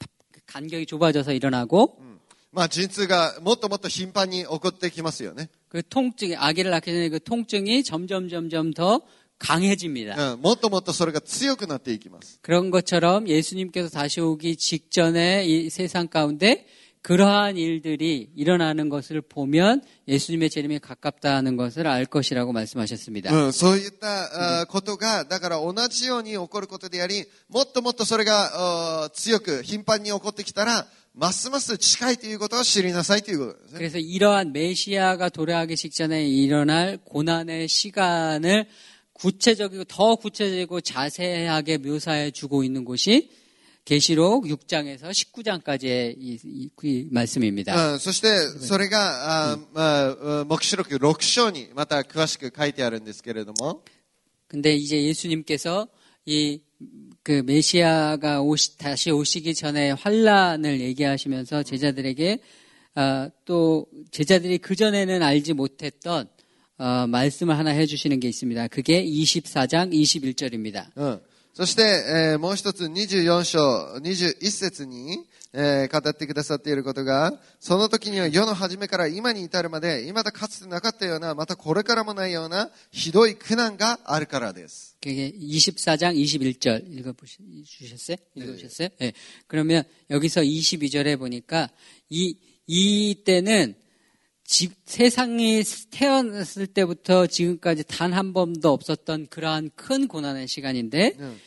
간격이 좁아져서 일어나고 まあ、陣痛がもっともっと頻繁に起こってきますよね。 그 통증이 아기를 낳기 전에 그 통증이 점점 점점 더 강해집니다. うん、もっともっとそれが強くなっていきます。 그런 것처럼 예수님께서 다시 오기 직전에 이 세상 가운데 그러한 일들이 일어나는 것을 보면 예수님의 재림에 가깝다는 것을 알 것이라고 말씀하셨습니다. うん、そういったあことが、だから同じように起こることであり、もっともっとそれがあ強く頻繁に起こってきたら、ますます近いということを知りなさいということですね。 그래서 이러한 메시아가 도래하기 직전에 일어날 고난의 시간을 구체적이고 더 구체적이고 자세하게 묘사해 주고 있는 곳이 계시록 육 장에서 십구 장까지의 이, 이, 이 말씀입니다. うん、そして、それが、あまあ、黙示録ろく章にまた詳しく書いてあるんですけれども。 근데 이제 예수님께서 이, 그 메시아가 오시, 다시 오시기 전에 환란을 얘기하시면서 제자들에게, 아, 또 제자들이 그전에는 알지 못했던, 어, 말씀을 하나 해주시는 게 있습니다. 그게 이십사 장 이십일 절입니다. うん、そして、えー、もう一つにじゅうよん章にじゅういち節に、えー、語ってくださっていることが、その時には世の初めから今に至るまで、未だかつてなかったような、またこれからもないようなひどい苦難があるからです。 그게 이십사 장 이십일 절 읽어주셨어요? 읽어주셨어요? 네. 네. 그러면 여기서 이십이 절에 보니까 이, 이 때는 지, 세상이 태어났을 때부터 지금까지 단 한 번도 없었던 그러한 큰 고난의 시간인데 네.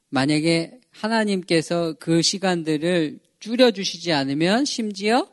만약에 하나님께서 그 시간들을 줄여주시지 않으면 심지어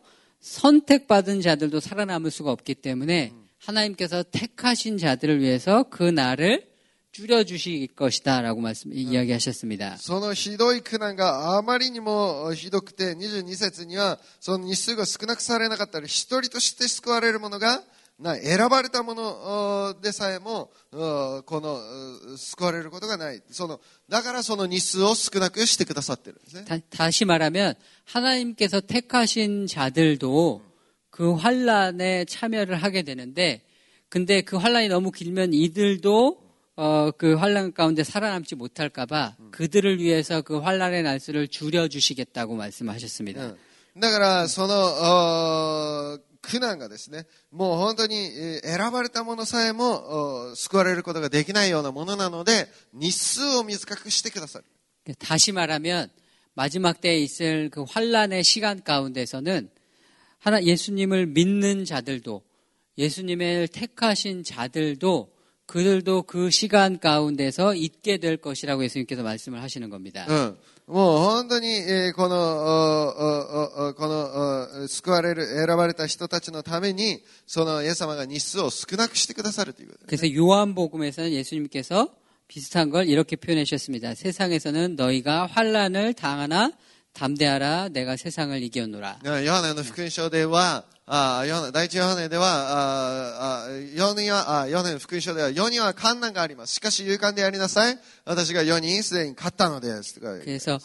선택받은 자들도 살아남을 수가 없기 때문에 음. 하나님께서 택하신 자들을 위해서 그 날을 줄여주실 것이다라고 말씀, 음. 이야기하셨습니다. そのひどい苦難があまりにもひどくてにじゅうに節にはその日数が少なくされなかったり一人として救われる者がな選ばれたものでさえもこの救われることがない。そのだからその日数を少なくしてくださってるんですね。 다, 다시 말하면 하나님께서 택하신 자들도 그 환란에 참여를 하게 되는데 근데 그 환란이 너무 길면 이들도 어, 그 환란 가운데 살아남지 못할까봐 음. 그들을 위해서 그 환란의 날수를 줄여주시겠다고 말씀하셨습니다. 음. だからその苦難がですね、もう本当に選ばれた者さえも救われることができないようなものなので日数を短くしてくださる. 다시 말하면 마지막 때에 있을 그 환란의 시간 가운데서는 하나 예수님을 믿는 자들도 예수님을 택하신 자들도 그들도 그 시간 가운데서 있게 될 것이라고 예수님께서 말씀을 하시는 겁니다. 응. もう本当に、えー、この、この、救われる、選ばれた人たちのために、そのイエス様が日数を少なくしてくださるということです。 그래서 요한복음에서는 예수님께서 비슷한 걸 이렇게 표현해 주셨습니다. 세상에서는 너희가 환란을 당하나 담대하라 내가 세상을 이겼노라. ヨハネの福音書では、あ第一ヨハネでは、あ世には、あヨハネの福音書では、世には困難があります。しかし勇敢でありなさい。私が世にすでに勝ったのです。 그래서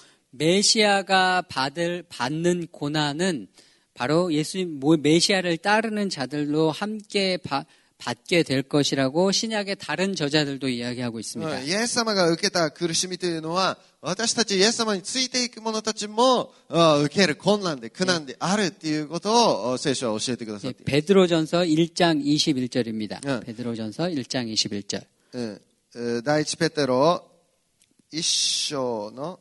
메시아가 받을, 받는 고난은 바로 예수님, 메시아를 따르는 자들로 함께 바, 받게 될 것이라고 신약의 다른 저자들도 이야기하고 있습니다. イエス様が受けた苦しみというのは私たちイエス様についていく者たちも受ける困難で苦難であるということを聖書は教えてくださっています。 베드로전서 일 장 이십일 절입니다. 네. 베드로전서 일 장 이십일 절. 第一ペテロ一章の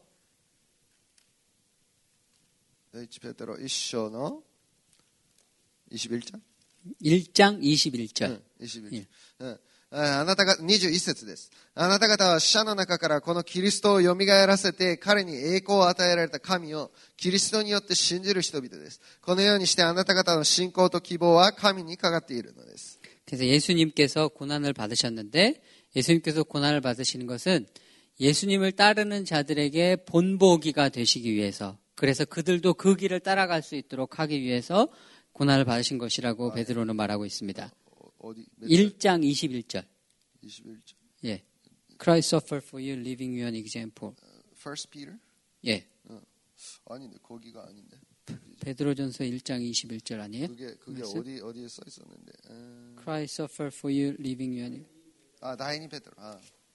第一ペテロ一章の이십일 장 일 장 이십일 절. うん、にじゅういち、うん、あなたがにじゅういち節です。あなた方は死者の中からこのキリストを蘇らせて彼に栄光を与えられた神をキリストによって信じる人々です。このようにしてあなた方の信仰と希望は神にかかっているのです。 그래서 예수님께서 고난을 받으셨는데 예수님께서 고난을 받으시는 것은 예수님을 따르는 자들에게 본보기가 되시기 위해서 그래서 그들도 그 길을 따라갈 수 있도록 하기 위해서 고난을 받으신 것이라고 베드로는 말하고 있습니다. 일 장 이십일 절. 이십일 절. 예. Christ suffered for you, leaving you an example. First Peter? 예. 아닌데 거기가 아닌데. 베드로전서 일 장 이십일 절 아니에요? 그게 그게 말씀? 어디 어디에 써 있었는데. 음. Christ suffer for you, leaving you. 아니에요? 아, 다이니 베드로. 아.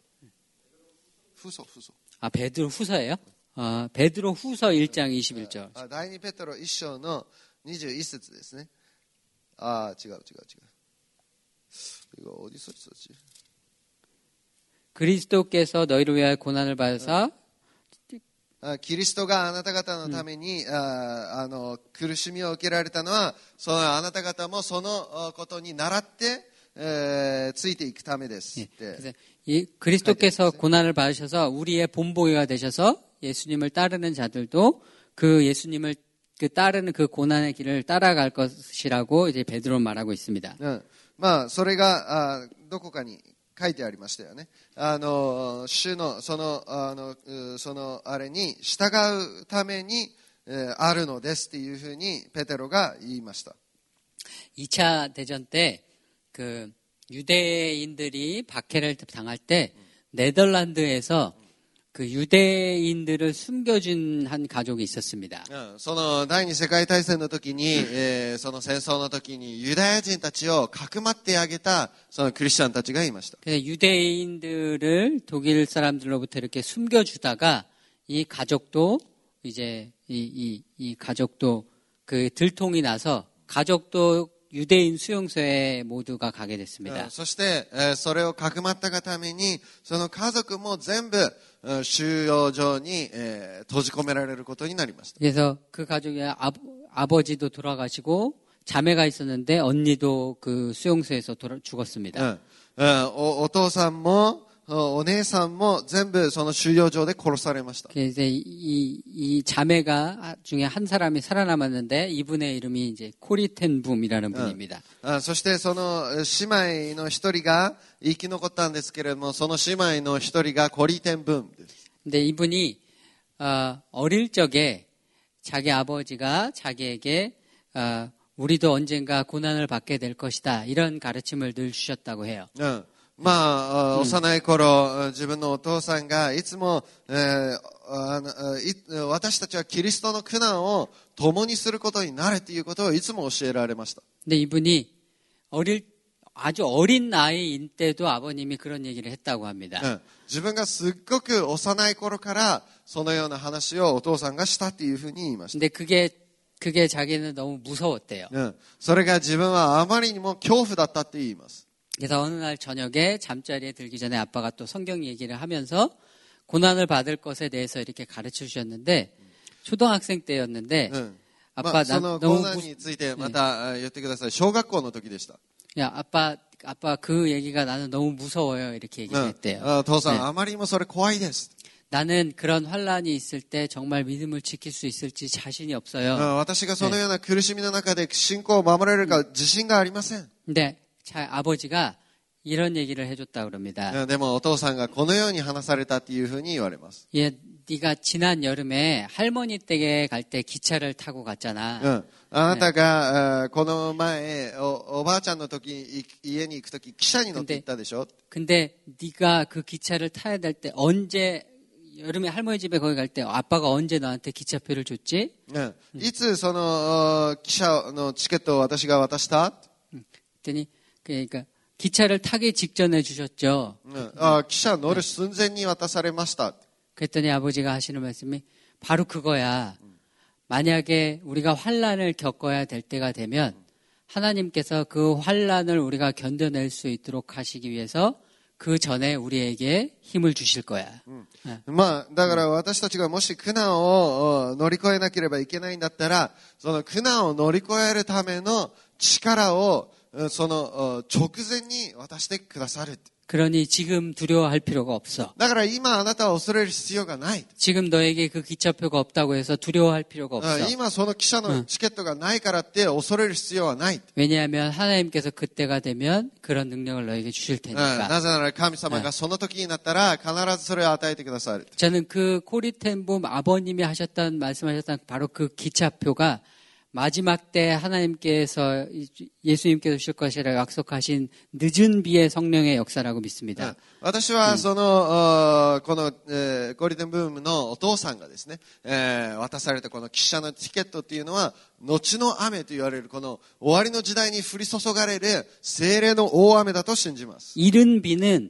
후소 후소. 아, 베드로 후서예요? 아, 베드로 후서 일 장 이십일 절. あ第二ペテロいっ章のにじゅういっ節ですね。ああ、違う違う違う。이거 어디 써 있었지? 그리스도께서 너희를 위하여 고난을 받으사 あキリストがあなた方のために、ああの苦しみを受けられたのは、そのあなた方もそのことに倣って、えーついていくためです。 예, 그래서 이 그리스도께서 고난을 받으셔서 우리의 본보기가 되셔서 예수님을 따르는 자들도 그 예수님을 그 따르는 그 고난의 길을 따라갈 것이라고 이제 베드로는 말하고 있습니다. うん、まあそれがあどこかに書いてありましたよね。あの主のそのあのうそのあれに従うために、えーあるのですっていうふうにペテロが言いました。 이 차 대전 때 그 유대인들이 박해를 당할 때 네덜란드에서 그 유대인들을 숨겨준 한 가족이 있었습니다. うんその第二次世界大戦の時に、えーその戦争の時にユダヤ人たちをかくまってあげたそのクリスチャンたちがいました。 그래서 유대인들을 독일 사람들로부터 이렇게 숨겨주다가 이 가족도 이제 이, 이, 이 가족도 그 들통이 나서 가족도 유대인 수용소에 모두가 가게 う 됐습니다. んそして、えーそれをかくまったがためにその家族も全部うん収容所に、えー閉じ込められることになりました。 그래서 그 가족의 아, 아버지도 돌아가시고 자매가 있었는데 언니도 그 수용소에서 돌아, う 죽었습니다. んうんお、お父さんもおお姉さんも全部その収容所で殺されました。 그래서 이, 이, 이 자매가 중에 한 사람이 살아남았는데 이분의 이름이 이제 코리텐붐이라는 분입니다. あそしてそのえ姉妹の一人が生き残ったんですけれども、その姉妹の一人がコリテンブームです。 근데 이분이 어, 어릴 적에 자기 아버지가 자기에게 어, 우리도 언젠가 고난을 받게 될 것이다 이런 가르침을 늘 주셨다고 해요. うんまあ、あ幼い頃、自分のお父さんがいつも、えーあのい私たちはキリストの苦難を共にすることになれということをいつも教えられました。 근데 이분이 어릴 아주 어린 나이인 때도 아버님이 그런 얘기를 했다고 합니다. うん自分がすっごく幼い頃からそのような話をお父さんがしたっていうふうに言いました。 근데 그게 그게 자기는 너무 무서웠대요. うんそれが自分はあまりにも恐怖だったって言います。 그래서 어느 날 저녁에 잠자리에 들기 전에 아빠가 또 성경 얘기를 하면서 고난을 받을 것에 대해서 이렇게 가르쳐 주셨는데 초등학생 때였는데 うんま 아빠 あ、そ 나 の 너무 困難 무, についてまたあ言ってください。小学校の時でした。 야 아빠 아빠 그 얘기가 나는 너무 무서워요 이렇게 う 얘기를 ん 했대요. あ父さん、 네 あまりにもそれ怖いです。 나는 그런 환란이 있을 때 정말 믿음을 지킬 수 있을지 자신이 う 없어요. ん私がそのような苦しみの中で信仰を守れるか自信がありません。 근데 자, 아버지가 이런 얘기를 해줬다 그럽니다. うんでもお父さんがこのように話されたっていうふうに言われます。 얘 네가 지난 여름에 할머니 댁에 갈 때 기차를 타고 갔잖아. うんあなたが、あこの前お、おばあちゃんの時、い家に行く時、汽車に乗って行ったでしょ 근데 네가 그 기차를 타야 될 때 언제 여름에 할머니 집에 거기 갈 때 아빠가 언제 너한테 기차표를 줬지? うんいつそのお汽車のチケットを私が渡した 그랬더니 그러니까 기차를 타기 직전에 주셨죠. うんあ汽車乗る寸前に渡されました。 그랬더니 아버지가 하시는 말씀이 바로 그거야. 만약에 우리가 환란을 겪어야 될 때가 되면 하나님께서 그 환란을 우리가 견뎌낼 수 있도록 하시기 위해서 그 전에 우리에게 힘을 주실 거야. まあ、だから私たちがもし苦難をお乗り越えなければいけないんだったら、その苦難を乗り越えるための力を、うんそのお直前に渡してくださる。 그러니 지금 두려워할 필요가 없어. だから今あなたは恐れる必要がない。 지금 너에게 그 기차표가 없다고 해서 두려워할 필요가 あ 없어. 今その汽車のチケットがないからって恐れる必要はない。 왜냐하면 하나님께서 그때가 되면 그런 능력을 너에게 주실 うん 테니까. なぜなら神様がその時になったら必ずそれを与えてくださる。 저는 그 코리텐붐 아버님이 하셨던 말씀하셨던 바로 그 기차표가 마지막 때 하나님께서 예수님께서 주실 것이라 약속하신 늦은 비의 성령의 역사라고 믿습니다. 私はその、この、えー、コリテンブームのお父さんがですね、えー、渡されたこの汽車のチケットっていうのは、後の雨と言われるこの終わりの時代に降り注がれる聖霊の大雨だと信じます。 이른 비는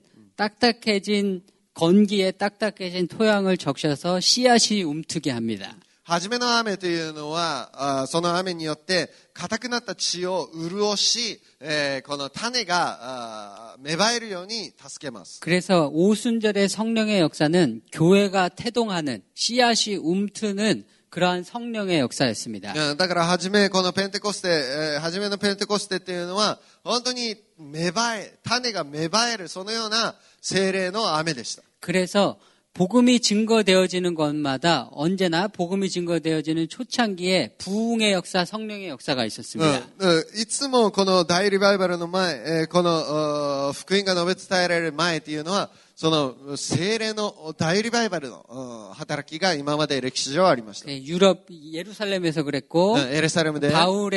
딱딱해진 건기에 딱딱해진 토양을 적셔서 씨앗이 움트게 합니다. 初めの雨というのは、あその雨によって硬くなった地を潤し、えー、この種があ芽生えるように助けます。 그래서 오순절의 성령의 역사는 교회가 태동하는 씨앗이 움트는 그러한 성령의 역사였습니다. だから初めこのペンテコステ、えー、初めのペンテコステっていうのは本当に芽生え、種が芽生えるそのような聖霊の雨でした。 그래서 복음이 증거되어지는 것마다 언제나 복음이 증거되어지는 초창기에 부흥의 역사, 성령의 역사가 있었습니다. いつもこの大リバイバルの前、この福音が述べ伝えられる前っていうのは、その聖霊の大リバイバルの働きが今まで歴史上ありました。 유럽 예루살렘에서 그랬고, 예루살렘에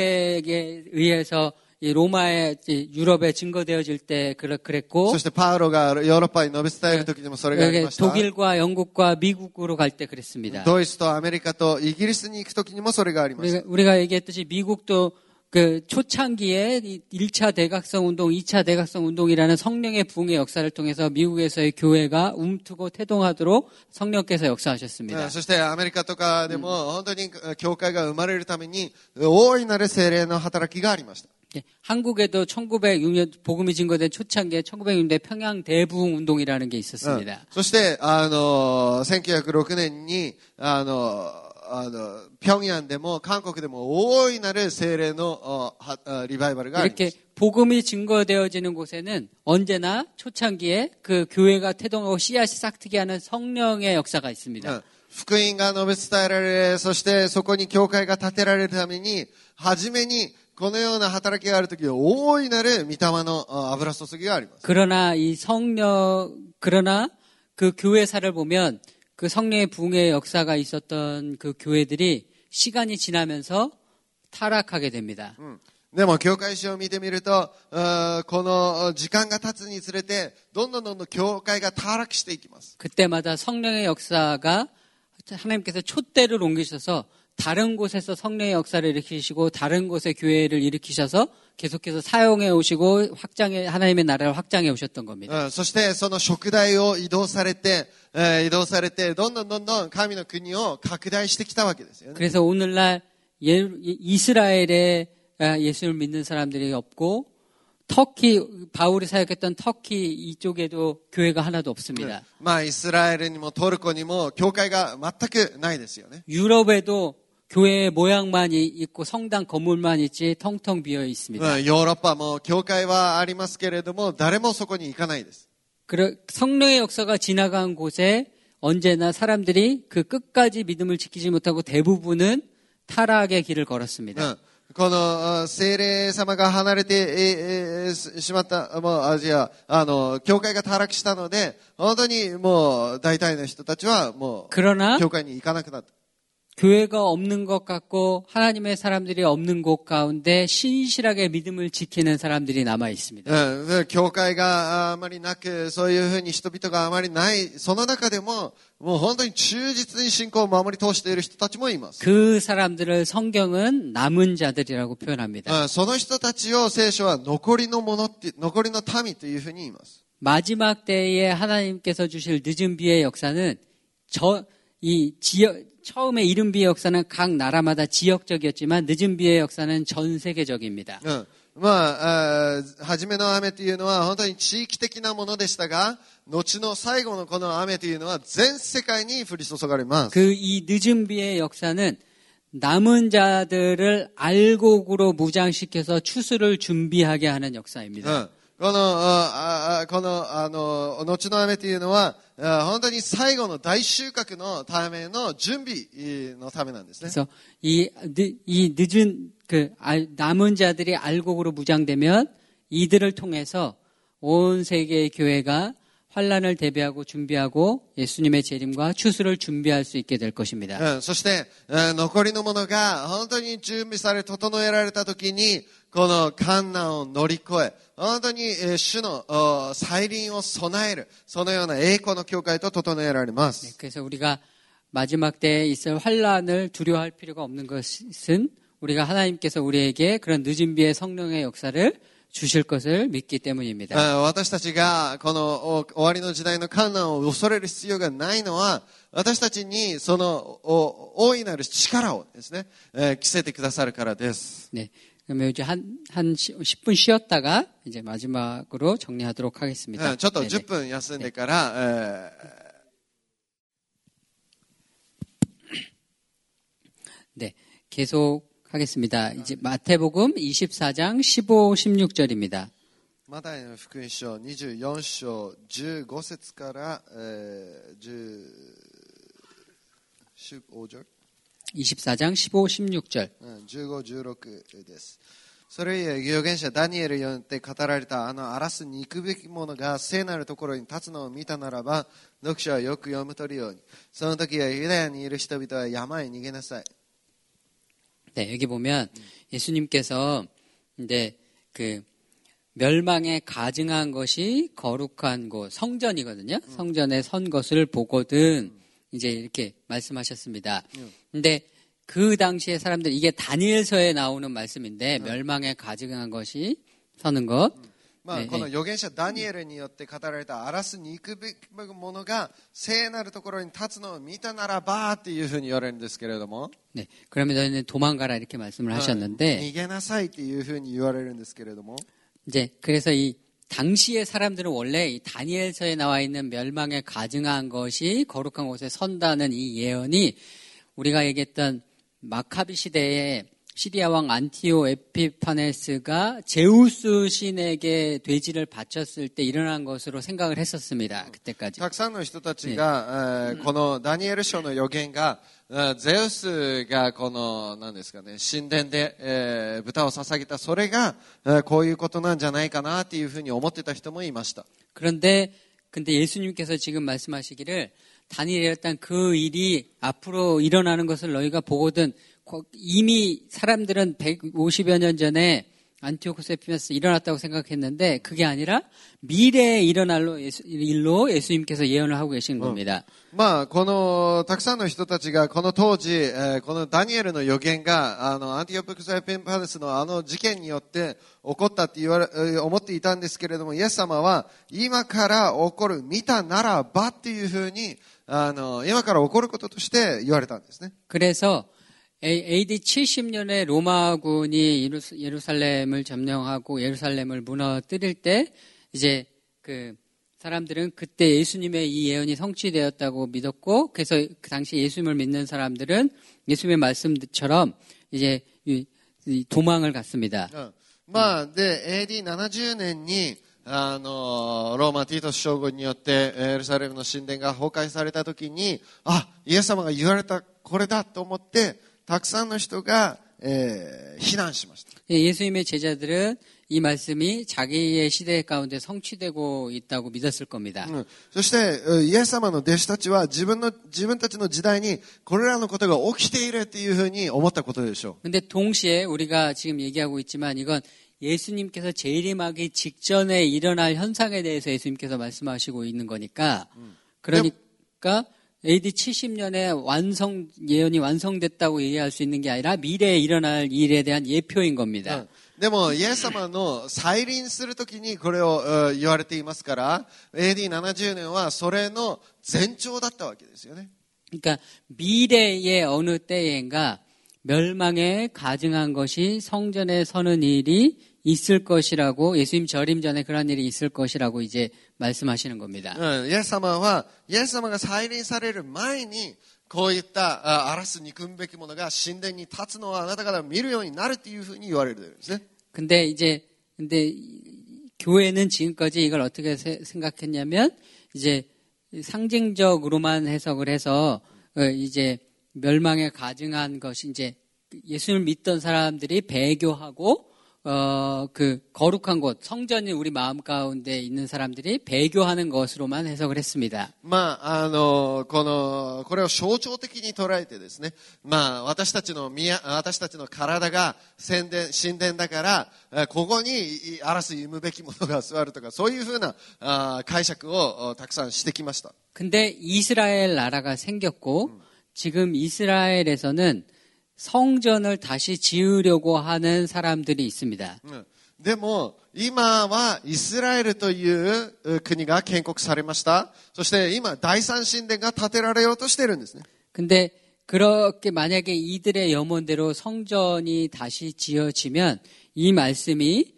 바울에게 의해서 로마의 유럽에 증거되어질 때 그랬고, そしてパウロがヨーロッパに述べ伝える時にもそれがありました。 독일과 영국과 미국으로 갈 때 그랬습니다. ドイツとアメリカとイギリスに行く時にもそれがありました。 우리가, 우리가 얘기했듯이 미국도 그 초창기에 일 차 대각성 운동, 이 차 대각성 운동이라는 성령의 부흥의 역사를 통해서 미국에서의 교회가 움트고 태동하도록 성령께서 역사하셨습니다. そしてアメリカとかでも本当に教会が生まれるために大いなる聖霊の働きがありました。 예, 한국에도 천구백육 년 복음이 증거된 초창기에 천구백육 년대 평양 대부흥 운동이라는 게 있었습니다. そしてあのせんきゅうひゃくろくねんにあのあの平壌でも韓国でも大いなる聖霊のリバイバルがありました。 이렇게 복음이 증거되어지는 곳에는 언제나 초창기에 그 교회가 태동하고 씨앗이 싹트게 하는 성령의 역사가 있습니다. 福音が述べ伝えられ、そしてそこに教会が建てられるために初めにこのような働きがあるときは大いなる御霊の油注ぎがあります。 그러나 이 성령, 그러나 그 교회사를 보면 그 성령의 부흥의 역사가 있었던 그 교회들이 시간이 지나면서 타락하게 됩니다. でも教会史を見てみると、この時間が経つにつれてどんどんどんどん教会が타락していきます。 그때마다 성령의 역사가 하나님께서 촛대를 옮기셔서 다른 곳에서 성령의 역사를 일으키시고 다른 곳의 교회를 일으키셔서 계속해서 사용해 오시고 확장해 하나님의 나라를 확장해 오셨던 겁니다. そしてその食台を移動されて、移動されてどんどんどんどん神の国を拡大してきたわけですよね。 그래서 오늘날 예, 이스라엘에 예수를 믿는 사람들이 없고 터키 바울이 사역했던 터키 이쪽에도 교회가 하나도 없습니다. まあイスラエルにもトルコにも教会が全くないですよね。 유럽에도 교회의 모양만 있고 성당 건물만 있지 텅텅 비어 있습니다. ヨーロッパも教会はありますけれども誰もそこに行かないです。 성령의 역사가 지나간 곳에 언제나 사람들이 그 끝까지 믿음을 지키지 못하고 대부분은 타락의 길을 걸었습니다. この聖霊様が離れてしまった、もうアジア、あの教会が堕落したので、本当にもう大体の人たちはもう教会に行かなくなった。 교회가 없는 것 같고 하나님의 사람들이 없는 곳 가운데 신실하게 믿음을 지키는 사람들이 남아 있습니다. 教会があまりなく、そういうふうに人々があまりない、その中でももう本当に忠実に信仰を守り通している人たちもいます。 그 사람들을 성경은 남은 자들이라고 표현합니다. その人たちを聖書は残りのものって、残りの民というふうに言います。 마지막 때에 하나님께서 주실 늦은 비의 역사는 저 이 지역 처음에 이른 비의 역사는 각 나라마다 지역적이었지만 늦은 비의 역사는 전 세계적입니다. まあ、初めの雨というのは本当に地域的なものでしたが、後の最後のこの雨というのは全世界に降り注がれます。 그 이 늦은 비의 역사는 남은 자들을 알곡으로 무장시켜서 추수를 준비하게 하는 역사입니다. この、あこの、あの、後の雨というのは、本当に最後の大収穫のための準備のためなんですね。 그래서 이, 이 늦은, 그, 남은 자들이 알곡으로 무장되면 이들을 통해서 온 세계의 교회가 환란을 대비하고 준비하고 예수님의 재림과 추수를 준비할 수 있게 될 것입니다. うん、そして、うん残りのものが本当に準備され、整えられたときに、この困難を乗り越え、本当に、えー主のお再臨を備える、そのような栄光の教会と整えられま 네, す。 그래서 우리가 마지막 때에 있을 환란을 두려워할 필요가 없는 것은 우리가 하나님께서 우리에게 그런 늦은 비의 성령의 역사를 주실 것을 믿기 때문입니다. うん私たちがこのお終わりの時代の困難を恐れる必要がないのは、私たちにそのお大いなる力をですね、えー着せてくださるからです。 네. 그러면 이제 한, 한 십 분 쉬었다가 이제 마지막으로 정리하도록 う 하겠습니다. んちょっと 네네. じゅっぷん休んでから、えー 네. 계속하겠습니다. 이제 마태복음 이십사 장 십오, 십육 절입니다. マタイの福音書にじゅうよん章じゅうご節から、えー、じゅうご章 이십사 장 십오, 십육 절. うんじゅうご、じゅうろくです。それゆえ預言者ダニエルによって語られたあの荒らす憎べき者が聖なるところに立つのを見たならば、読者はよく読み取るように、その時はユダヤにいる人々は山へ逃げなさい。 네, 여기 보면 예수님께서 이제 그 멸망에 가증한 것이 거룩한 곳, 성전이거든요. 성전에 선 것을 보거든 이제 이렇게 말씀하셨습니다. 근데 그 당시에 사람들, 이게 다니엘서에 나오는 말씀인데 멸망에 가증한 것이 서는 것. まあ、 네, この 네. 預言者ダニエルによって語られた荒らす憎べき者が聖なるところに立つのを見たならばっていうふうに言われるんですけれども、 네, 그러면 너희는 도망가라 이렇게 말씀을 하셨는데 逃げなさいっていうふうに言われるんですけれども、 이제 그래서 이 당시의 사람들은 원래 이 다니엘서에 나와 있는 멸망에 가증한 것이 거룩한 곳에 선다는 이 예언이 우리가 얘기했던 마카비 시대에 시리아 왕 안티오 에피파네스가 제우스 신에게 돼지를 바쳤을 때 일어난 것으로 생각을 했었습니다. 그때까지. たくさんの人たちが、えーこのダニエル書の予言が、えーゼウスがこの何ですかね、神殿で、えー豚を捧げた、それが、えーこういうことなんじゃないかなっていうふうに思ってた人もいました。 그런데 근데 예수님께서 지금 말씀하시기를 다니엘이었던 그 일이 앞으로 일어나는 것을 너희가 보거든. 이미 사람들은 백오십여 년 전에 안티오코스 에피파네스 일어났다고 생각했는데 그게 아니라 미래에 일어날 일로 예수님께서 예언을 하고 계시는 겁니다. まあ、このたくさんの人たちがこの当時、えーこのダニエルの予言があのアンティオコスエピパネスのあの事件によって起こったって言われ、えー思っていたんですけれども、イエス様は今から起こる見たならばっていうふうにあの今から起こることとして言われたんですね。 그래서 에이디 칠십 년에 로마군이 예루살렘을 점령하고 예루살렘을 무너뜨릴 때 이제 그 사람들은 그때 예수님의 이 예언이 성취되었다고 믿었고, 그래서 그 당시 예수님을 믿는 사람들은 예수님의 말씀처럼 이제 도망을 갔습니다. うんまあ、で、エーディーななじゅう 年に、あの、ローマティートス将軍によってエルサレムの神殿が崩壊されたときに、あ、イエス様が言われたこれだと思って、たくさんの人が、えー避難しました。 예수님의 제자들은 이 말씀이 자기의 시대 가운데 성취되고 있다고 믿었을 겁니다. うんそして、えイエス様の弟子たちは自分の、自分たちの時代にこれらのことが起きているっていうふうに思ったことでしょう。 근데 동시에 우리가 지금 얘기하고 있지만 이건 예수님께서 재림하기 직전에 일어날 현상에 대해서 예수님께서 말씀하시고 있는 거니까 그러니까 에이디 칠십 년에 완성 예언이 완성됐다고 얘기할 수 있는 게 아니라 미래에 일어날 일에 대한 예표인 겁니다. でも、イエス様の再臨するときにこれをえー言われていますから、エーディーななじゅう 年はそれの前兆だったわけですよね。 그러니까 미래의 어느 때인가 멸망에 가증한 것이 성전에 서는 일이 있을 것이라고 예수님 재림 전에 그런 일이 있을 것이라고 이제 말씀하시는 겁니다. うんイエス様は、イエス様が再臨される前に、こういったあ荒らす憎むべき者が神殿に立つのをあなた方が見るようになるっていうふうに言われるんですね。 근데 이제 근데 교회는 지금까지 이걸 어떻게 세, 생각했냐면 이제 상징적으로만 해석을 해서 어, 이제 멸망에 가증한 것이 이제 예수를 믿던 사람들이 배교하고 어, 그 거룩한 곳, 성전이 우리 마음 가운데 있는 사람들이 배교하는 것으로만 해석을 했습니다. まあ、あの、この、これを象徴的に捉えてですね、まあ、私たちの宮、私たちの体が神殿、神殿だから、えここに荒らす産むべきものが座るとか、そういうふうなあ解釈をたくさんしてきました。 근데 이스라엘 나라가 생겼고, 음. 지금 이스라엘에서는 성전을 다시 지으려고 하는 사람들이 있습니다. でも今はイスラエルという国が建国されました。そして今第三神殿が建てられようとしているんですね。 근데 그렇게 만약에 이들의 염원대로 성전이 다시 지어지면 이 말씀이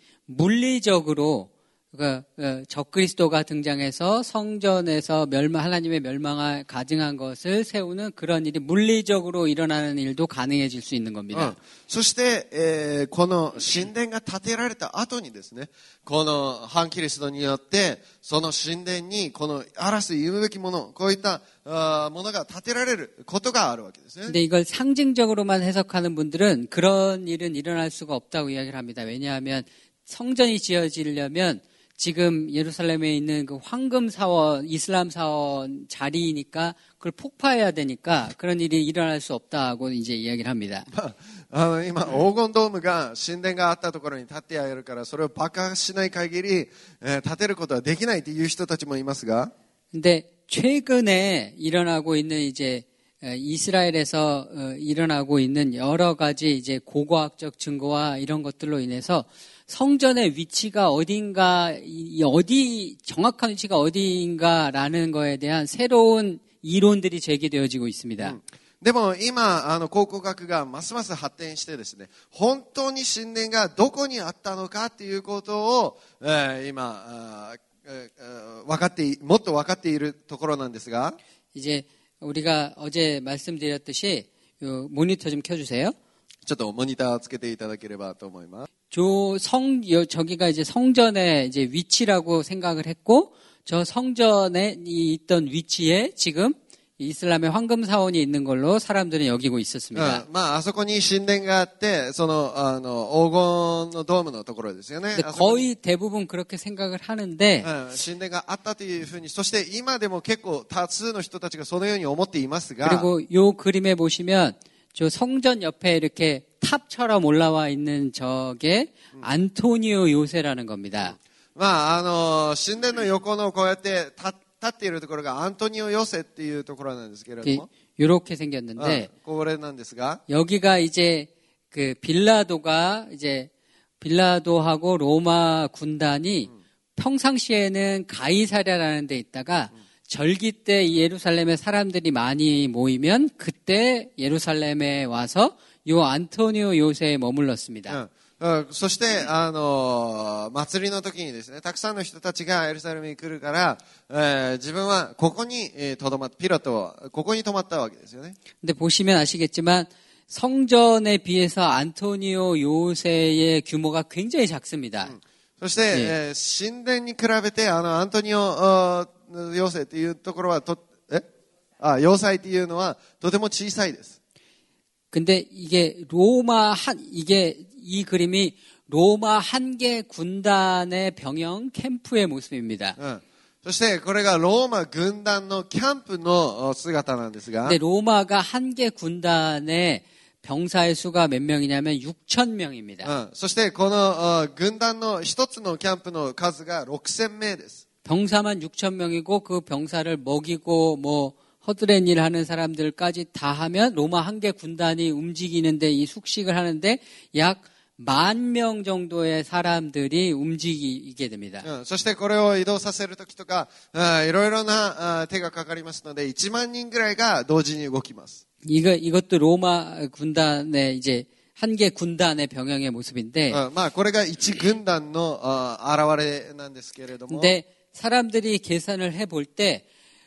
물리적으로 그러니까 적그리스도가 등장해서 성전에서 멸망 하나님의 멸망을 가증한 것을 세우는 그런 일이 물리적으로 일어나는 일도 가능해질 수 있는 겁니다. そして、えー、この神殿が建てられた後にですね、この反キリストによってその神殿にこの荒らす産むべきもの、こういったものが建てられることがあるわけですね。 근데 이걸 상징적으로만 해석하는 분들은 그런 일은 일어날 수가 없다고 이야기를 합니다. 왜냐하면 성전이 지어지려면 지금 예루살렘에 있는 그 황금 사원, 이슬람 사원 자리니까 그걸 폭파해야 되니까 그런 일이 일어날 수 없다고 이제 이야기를 합니다. あの今黄金ドームが神殿があったところに建ってあるからそれを爆破しない限り、えー、建てることはできないという人たちもいますが 근데 최근에 일어나고 있는 이제 이스라엘에서 일어나고 있는 여러 가지 이제 고고학적 증거와 이런 것들로 인해서 성전의 위치가 어딘가, 어디, 정확한 위치가 어디인가라는 거에 대한 새로운 이론들이 제기되어지고 있습니다. でも今、あの、考古学がますます発展してですね、本当に神殿がどこにあったのかということを、えー、今、えー、分かって、もっと分かっているところなんですが、 이제 우리가 어제 말씀드렸듯이 요 모니터 좀 켜주세요. ちょっとモニターをつけていただければと思います。 저 성, 저기가 이제 성전의 이제 위치라고 생각을 했고, 저 성전에 있던 위치에 지금 이슬람의 황금 사원이 있는 걸로 사람들은 여기고 있었습니다. まあ、あそこに神殿があって、その、あの、黄金のドームのところですよね。 거의 대부분 그렇게 생각을 하는데, 神殿があったというふうに、そして今でも結構多数の人たちがそのように思っていますが、 그리고 요 그림에 보시면 저 성전 옆에 이렇게 탑처럼 올라와 있는 저게 안토니오 요새라는 겁니다. まあ、あの、神殿の横のこうやって立っているところがアントニオヨセっていうところなんですけれども、 이렇게 생겼는데, これなんですが、 여기가 이제 그 빌라도가 이제 빌라도하고 로마 군단이 음. 평상시에는 가이사랴라는 데 있다가 음. 절기 때 예루살렘에 사람들이 많이 모이면 그때 예루살렘에 와서 요 안토니오 요새에 머물렀습니다. そして、あの、祭りの時にですね、たくさんの人たちがエルサレムに来るから、えー、自分はここにとどまった、ピラトはここに泊まったわけですよね。 근데 보시면 아시겠지만 성전에 비해서 안토니오 요새의 규모가 굉장히 작습니다. そして、 예. えー、神殿に比べて、あの、アントニオ要塞というところはと、えあ、要塞というのはとても小さいです。 근데 이게 로마 한, 이게 이 그림이 로마 한계 군단의 병영 캠프의 모습입니다. うん、そしてこれがローマ軍団のキャンプの姿なんですが、 근데 로마가 한계 군단의 병사의 수가 몇 명이냐면 육천 명입니다. うん、そしてこの軍団の一つのキャンプの数がろくせんめいです。 병사만 육천 명이고 그 병사를 먹이고 뭐 허드렛 일 하는 사람들까지 다 하면 로마 한계 군단이 움직이는데 이 숙식을 하는데 약 만 명 정도의 사람들이 움직이게 됩니다. うん、そしてこれを移動させるときとか、いろいろな手がかかりますので、いちまんにんぐらいが同時に動きます。 이거 이것도 로마 군단의 이제 한계 군단의 병영의 모습인데, うん、まあこれが一軍団の現れなんですけれども、 근데 사람들이 계산을 해볼 때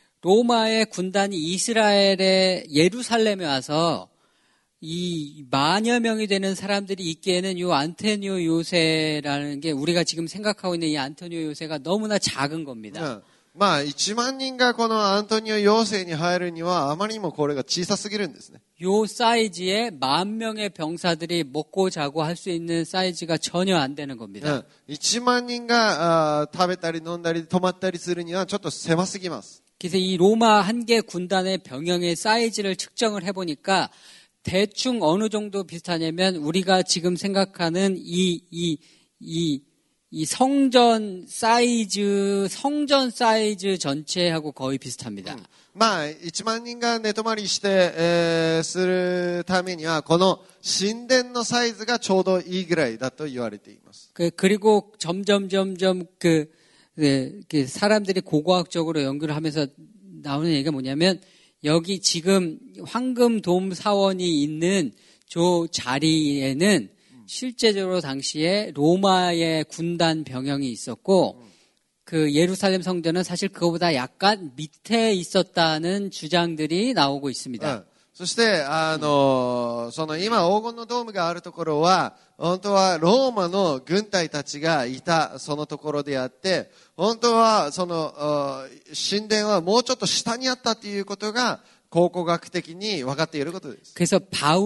로마의 군단이 이스라엘의 예루살렘에 와서 이 만여 명이 되는 사람들이 있기에는 이 안토니오 요새라는 게 우리가 지금 생각하고 있는 이 안토니오 요새가 너무나 작은 겁니다. うん、 まあ、いちまん人がこのアントニオ養成に入るには、あまりにもこれが小さすぎるんですね。 요 사이즈에 만 명의 병사들이 먹고 자고 할 수 있는 사이즈가 전혀 안 되는 う 겁니다. ん。いちまん人があー食べたり飲んだり泊まったりするにはちょっと狭すぎます。 그래서 이 로마 한 개 군단의 병영의 사이즈를 측정을 해보니까 대충 어느 정도 비슷하냐면 우리가 지금 생각하는 이, 이, 이, 이 성전 사이즈, 성전 사이즈 전체하고 거의 비슷합니다. まあ、いちまん人が寝泊まりして、えーするためには、この神殿のサイズがちょうどいいぐらいだと言われています。 그, 그리고 점점, 점점 그, 그, 그 사람들이 고고학적으로 연구를 하면서 나오는 얘기가 뭐냐면 여기 지금 황금돔 사원이 있는 저 자리에는 실제적으로 당시에 로마의 군단 병영이 있었고 그 예루살렘 성전은 사실 그거보다 약간 밑에 있었다는 주장들이 나오고 있습니다. うん。そして、あのーその今黄金のドームがあるところは、本当はローマの軍隊たちがいたそのところであって、本当はそのあー神殿はもうちょっと下にあったということが考古学的に分かっていることです。 그래서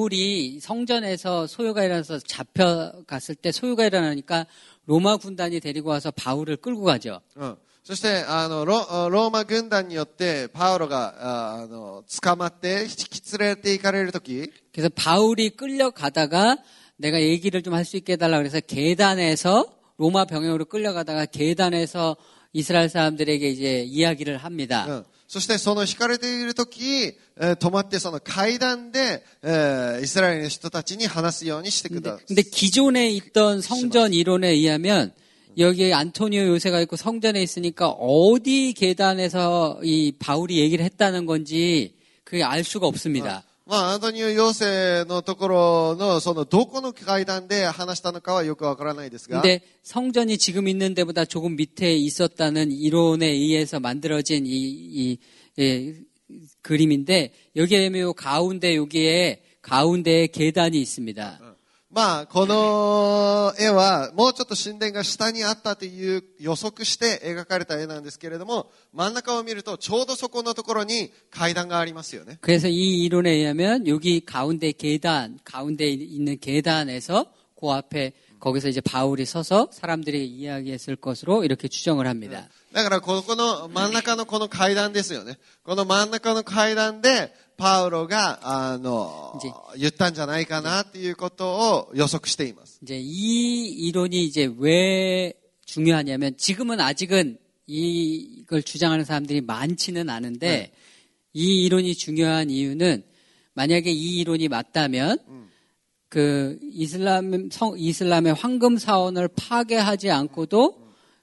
바울이 성전에서 소요가 일어나서 잡혀갔을 때 소요가 일어나니까 로마 군단이 데리고 와서 바울을 끌고 가죠. うん。そしてあの ロ, ローマ軍団によってパウロがああの捕まって引き連れて行かれるとき、 그래서 바울이 끌려가다가 내가 얘기를 좀 할 수 있게 해달라 그래서 계단에서 로마 병영으로 끌려가다가 계단에서 이스라엘 사람들에게 이제 이야기를 う 합니다. ん。そしてその引かれているとき、えー止まってその階段で、えーイスラエルの人たちに話すようにしてく 근데, ださい。 근데 기존에 있던 성전 이론에 의하면 여기에 안토니오 요새가 있고 성전에 있으니까 어디 계단에서 이 바울이 얘기를 했다는 건지 그게 알 수가 없습니다. まあ、アントニオ養成のところの、その、どこの階段で話したのかはよくわからないですが。 근데 성전이 지금 있는 데보다 조금 밑에 있었다는 이론에 의해서 만들어진 이, 이, 이 그림인데 여기에 요 가운데 여기에 가운데에 계단이 있습니다. まあ、この絵は、もうちょっと神殿が下にあったという予測して描かれた絵なんですけれども、真ん中を見ると、ちょうどそこのところに階段がありますよね。 그래서 이 이론에 의하면 여기 가운데 계단, 가운데 있는 계단에서 그 앞에 거기서 이제 바울이 서서 사람들에게 이야기했을 것으로 이렇게 추정을 합니다. だから、ここの真ん中のこの階段ですよね。この真ん中の階段で、パウロが、あの、言ったんじゃないかなっていうことを予測しています。 이제 이 이론이 이제 왜 중요하냐면 지금은 아직은 이걸 주장하는 사람들이 많지는 않은데 네. 이 이론이 중요한 이유는 만약에 이 이론이 맞다면 음. 그 이슬람 성 이슬람의 황금 사원을 파괴하지 않고도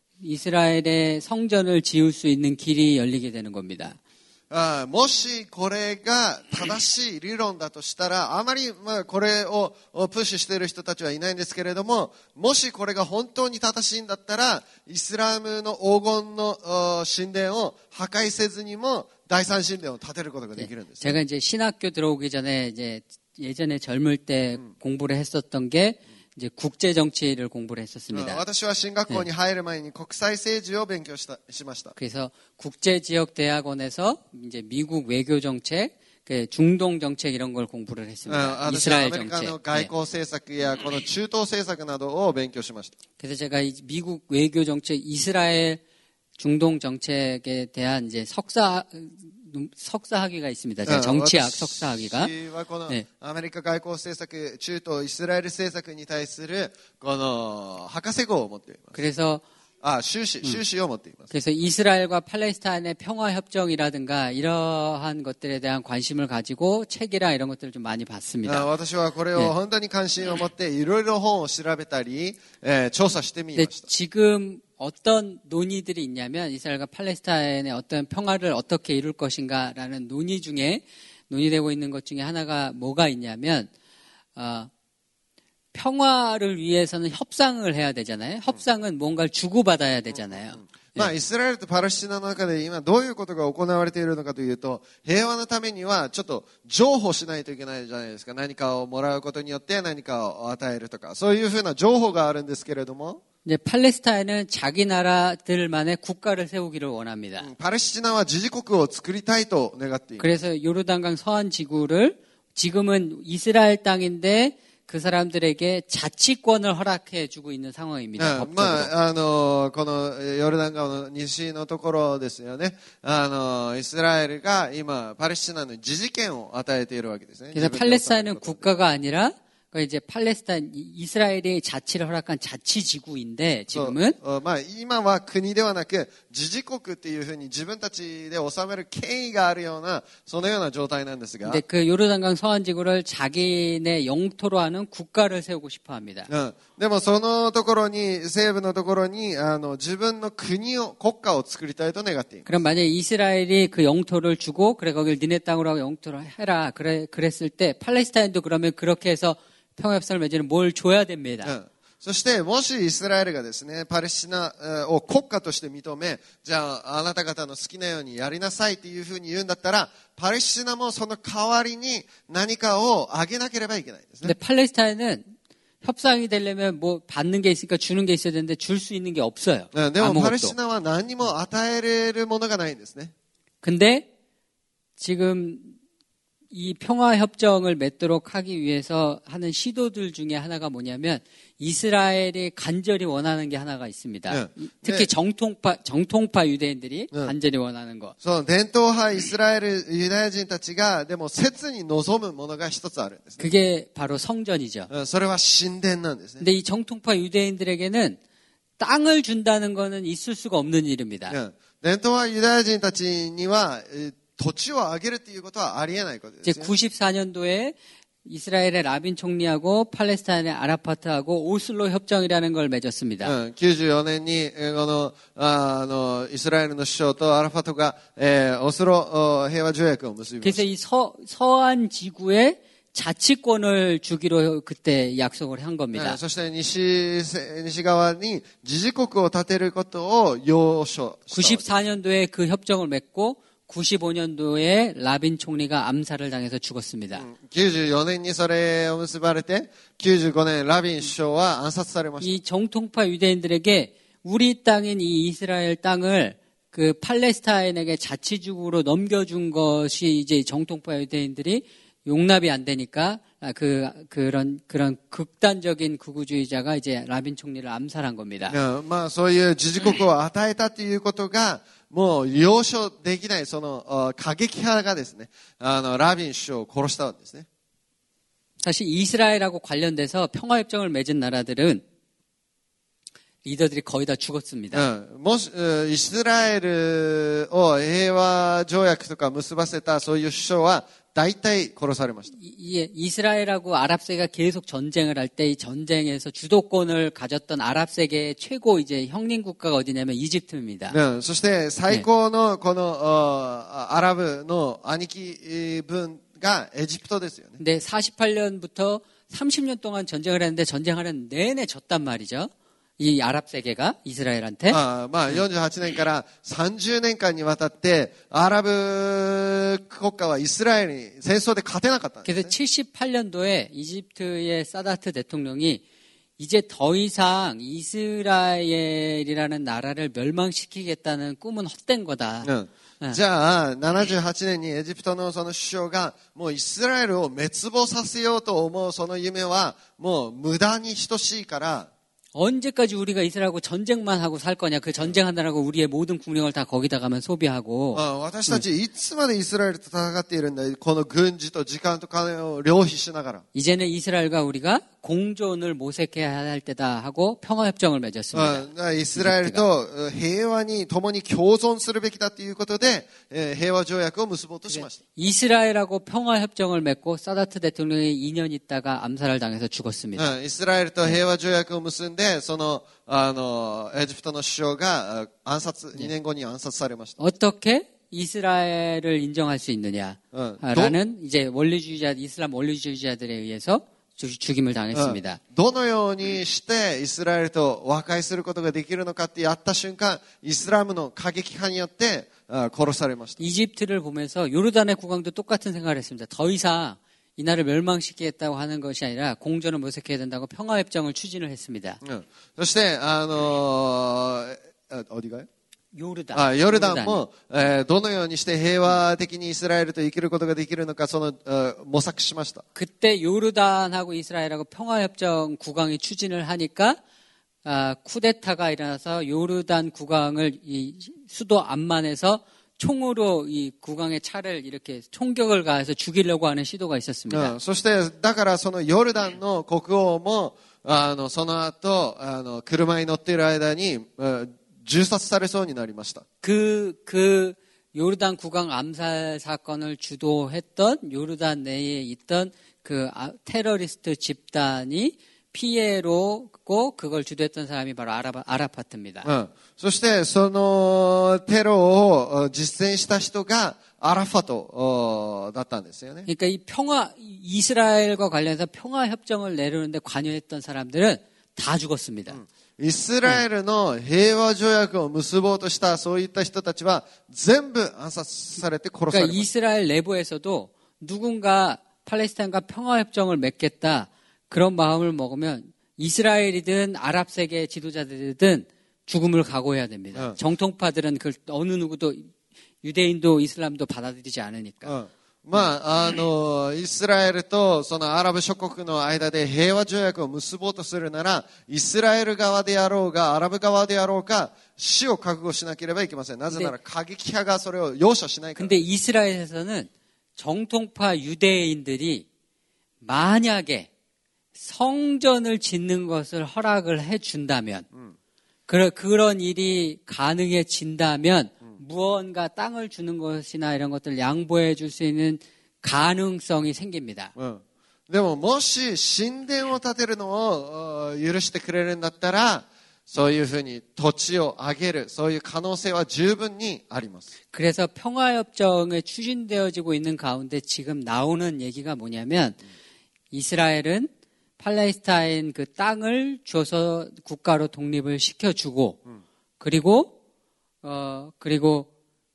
이스라엘의 성전을 지을 수 있는 길이 열리게 되는 겁니다. あもしこれが正しい理論だとしたら、あまりまあこれをプッシュしている人たちはいないんですけれども、もしこれが本当に正しいんだったら、イスラムの黄金の神殿を破壊せずにも第三神殿を建てることができるんです。 제가 이제 신학교 들어오기 전에 이제 예전에 젊을 때 음. 공부를 했었던 게 이제 국제 정치를 공부를 했었습니다. 私は進学校に入る前に国際政治を勉強したしました。 그래서 국제 지역 대학원에서 이제 미국 외교 정책, 그 중동 정책 이런 걸 공부를 했습니다. 이스라엘 정책. アメリカの外交政策やこの中東政策などを勉強しました。 그래서 제가 이 미국 외교 정책, 이스라엘 중동 정책에 대한 이제 석사 석사 학위가 있습니다. 제가 정치학 석사 학위가. このアメリカ外交政策、中東イスラエル政策に対するこの博士号を持っています。 그래서 아,修士,修士を持っています。 그래서 이스라엘과 팔레스타인의 평화 협정이라든가 이러한 것들에 대한 관심을 가지고 책이랑 이런 것들을 좀 많이 봤습니다. 私はこれを本当に関心を持っていろいろ本を調べたり、えー、調査してみました。 지금 어떤 논의들이 있냐면 이스라엘과 팔레스타인의 어떤 평화를 어떻게 이룰 것인가라는 논의 중에 논의되고 있는 것 중에 하나가 뭐가 있냐면 어, 평화를 위해서는 협상을 해야 되잖아요. 협상은 뭔가를 주고받아야 되잖아요. まあ、イスラエルとパレスチナの中で今どういうことが行われているのかというと、平和のためにはちょっと譲歩しないといけないじゃないですか。何かをもらうことによって何かを与えるとか、そういうふうな譲歩があるんですけれども。 이제 팔레스타인은 자기 나라들만의 국가를 세우기를 원합니다. パレスチナは自治国を作りたいと願っています。 그래서 요르단강 서안 지구를 지금은 이스라엘 땅인데 그 사람들에게 자치권을 허락해 주고 있는 상황입니다. うん、まあ、あの、このヨルダン川の西のところですよね。あの、イスラエルが今、パレスチナの自治権を与えているわけですね。 그래서 팔레스타인은 국가가 아니라 이제 팔레스타인 이스라엘이 자치를 허락한 자치지구인데 지금은 そうまあ、今は国ではなく自治国っていうふうに自分たちで治める権威があるようなそのような状態なんですが、 근데 그 요르단강 서안 지구를 자기네 영토로 하는 국가를 세우고 싶어 합니다. うん、でもそのところに西部のところにあの自分の国を国家を作りたいと願っています。 그럼 만약에 이스라엘이 그 영토를 주고 그래 거길 니네 땅으로 하고 영토를 해라 그래 그랬을 때 팔레스타인도 그러면 그렇게 해서 평화협상을 맺으면 뭘 줘야 됩니다. うん、そしてもしイスラエルがですねパレスチナを国家として認め、じゃああなた方の好きなようにやりなさいっていうふうに言うんだったら、パレスチナもその代わりに何かをあげなければいけないですね。 근데 팔레스타인은 협상이 되려면 뭐 받는 게 있으니까 주는 게 있어야 되는데 줄 수 있는 게 없어요. うん、でもパレスチ 아무것도. ナは何も与えれるものがないんですね。 근데 지금 이 평화협정을 맺도록 하기 위해서 하는 시도들 중에 하나가 뭐냐면 이스라엘이 간절히 원하는 게 하나가 있습니다. 네. 특히 네. 정통파, 정통파 유대인들이 네. 간절히 원하는 거. そう、伝統派イスラエルユダヤ人たちがでも切に望むものが一つあるんですね。 그게 바로 성전이죠. うん、それは神殿なんですね。 근데 이 정통파 유대인들에게는 땅을 준다는 거는 있을 수가 없는 일입니다. うん、伝統派ユダヤ人たちにはえー土地をあげるっていうことはありえないことで 이제 すよ。 구십사 년도에 이스라엘의 라빈 총리하고 팔레스타인의 아라파트하고 오슬로 협정이라는 걸 맺었습니다. うん、きゅうじゅうよねんにえーこのああのイスラエルの首相とアラファトが、えーオスロお平和条約を結びま 그래서 し 이 서, 서안 지구에 자치권을 주기로 그때 약속을 한 た。う 겁니다. ん、そして西西側に自治国を建てることを要所したわけです。 구십사 년도에 그 협정을 맺고 구십오 년도에 라빈 총리가 암살을 당해서 죽었습니다. きゅうじゅうよねんにそれを結ばれて、きゅうじゅうごねんラビン首相は暗殺されました。 이 정통파 유대인들에게 우리 땅인 이 이스라엘 땅을 그 팔레스타인에게 자치주구로 넘겨준 것이 이제 정통파 유대인들이 용납이 안 되니까 그 그런 그런 극단적인 극우주의자가 이제 라빈 총리를 암살한 겁니다. うん、まあそういう自治国を与えたということがもう容赦できないそのあ過激派がですね、あのラビン首相を殺したんですね。 사실 이스라엘하고 관련돼서 평화협정을 맺은 나라들은 리더들이 거의 다 죽었습니다. うん、もしうんイスラエルを平和条約とか結ばせたそういう首相は大体殺されました。 이, 이, 이스라엘하고 아랍세계가 계속 전쟁을 할 때 이 전쟁에서 주도권을 가졌던 아랍세계의 최고 이제 형님 국가가 어디냐면 이집트입니다. うん、そして最高のこの、あアラブの兄貴分がエジプトですよね。 근데 사십팔 년부터 삼십 년 동안 전쟁을 했는데 전쟁하는 내내 졌단 말이죠. 이 아랍 세계가 이스라엘한테. ああまあよんじゅうはちねんからさんじゅうねんかんにわたってアラブ国家はイスラエルに戦争で勝てなかったんです、 그래서 ね。 칠십팔 년도에 이집트의 사다트 대통령이 이제 더 이상 이스라엘이라는 나라를 멸망시키겠다는 꿈은 헛된 거다. うんじゃあななじゅうはちねんにエジプトのその首相がもうイスラエルを滅亡させようと思うその夢はもう無駄に等しいから 언제까지 우리가 이스라엘하고 전쟁만 하고 살 거냐. 그 전쟁한다라고 우리의 모든 국력을 다 거기다가만 소비하고. あ私たちいつまでイスラエルと戦っているんだこの軍事と時間と金を浪費しながら 이제는 이스라엘과 우리가 공존을 모색해야 할 때다 하고 평화협정을 맺었습니다. あイスラエルと平和に共に共存するべきだということでえー平和条約を結ぼうとしました。 이스라엘하고 평화협정을 맺고 사다트 대통령이 이 년 있다가 암살을 당해서 죽었습니다. うんイスラエルと平和条約を結んでそのあのエジプトの首相があ暗殺にねんごに暗殺されました。 어떻게 이스라엘을 인정할 수 있느냐라는 이제 원리주의자 이슬람 원리주의자들에 의해서 죽임을 당했습니다. どのようにしてイスラエルと和解することができるのかってやった瞬間イスラムの過激派によって殺されました。 이집트를 보면서 요르단의 국왕도 똑같은 생각을 했습니다. 더 이상 이 나라를 멸망시키겠다고 하는 것이 아니라 공전을 모색해야 된다고 평화협정을 추진을 했습니다. うんそして、あのー、あ어디가요 ヨルダン。 あヨルダンも、えー、どのようにして平和的にイスラエルと生きることができるのか、その、模索しました。 그때 요르단하고 이스라엘하고 평화협정 국왕이 추진을 하니까 아, 쿠데타가 일어나서 요르단 국왕을 이 수도 암만에서 총으로 이 국왕의 차를 이렇게 총격을 가해서 죽이려고 하는 시도가 있었습니다. うんそして、だからそのヨルダンの国王も、あの、その後、あの、車に乗っている間に、銃殺されそうになりました。 그, 그 요르단 국왕 암살 사건을 주도했던 요르단 내에 있던 그 테러리스트 집단이 피에로고 그걸 주도했던 사람이 바로 아라, 아라파트입니다. うん、そして、そのテロを実践した人がアラファトだったんですよね。 그러니까 이 평화, 이스라엘과 관련해서 평화 협정을 내려오는데 관여했던 사람들은 다 죽었습니다. うんイスラエルの平和条約を結ぼうとしたそういった人たちは全部暗殺されて殺され 그러니까 ました。 이스라엘 내부에서도 누군가 팔레스타인과 평화협정을 맺겠다 그런 마음을 먹으면 이스라엘이든 아랍 세계 지도자들이든 죽음을 각오해야 됩니다. 어. 정통파들은 그 어느 누구도 유대인도 이슬람도 받아들이지 않으니까. うんまあ、あの、イスラエルとそのアラブ諸国の間で平和条約を結ぼうとするなら、イスラエル側であろうが、アラブ側であろうか、死を覚悟しなければいけません。なぜなら過激派がそれを容赦しないから。 근데 이스라엘에서는 정통파 유대인들이 만약에 성전을 짓는 것을 허락을 해준다면, 음. 그, 그런 일이 가능해진다면, 음. 무언가 땅을 주는 것이나 이런 것들 양보해 줄 수 있는 가능성이 생깁니다. うんでも、もし神殿を建てるのを許してくれるんだったら、そういうふうに土地をあげる、そういう可能性は十分にあります。 그래서 평화협정에 추진되어지고 있는 가운데 지금 나오는 얘기가 뭐냐면, 음. 이스라엘은 팔레스타인 그 땅을 줘서 국가로 독립을 시켜주고, 음. 그리고 어 그리고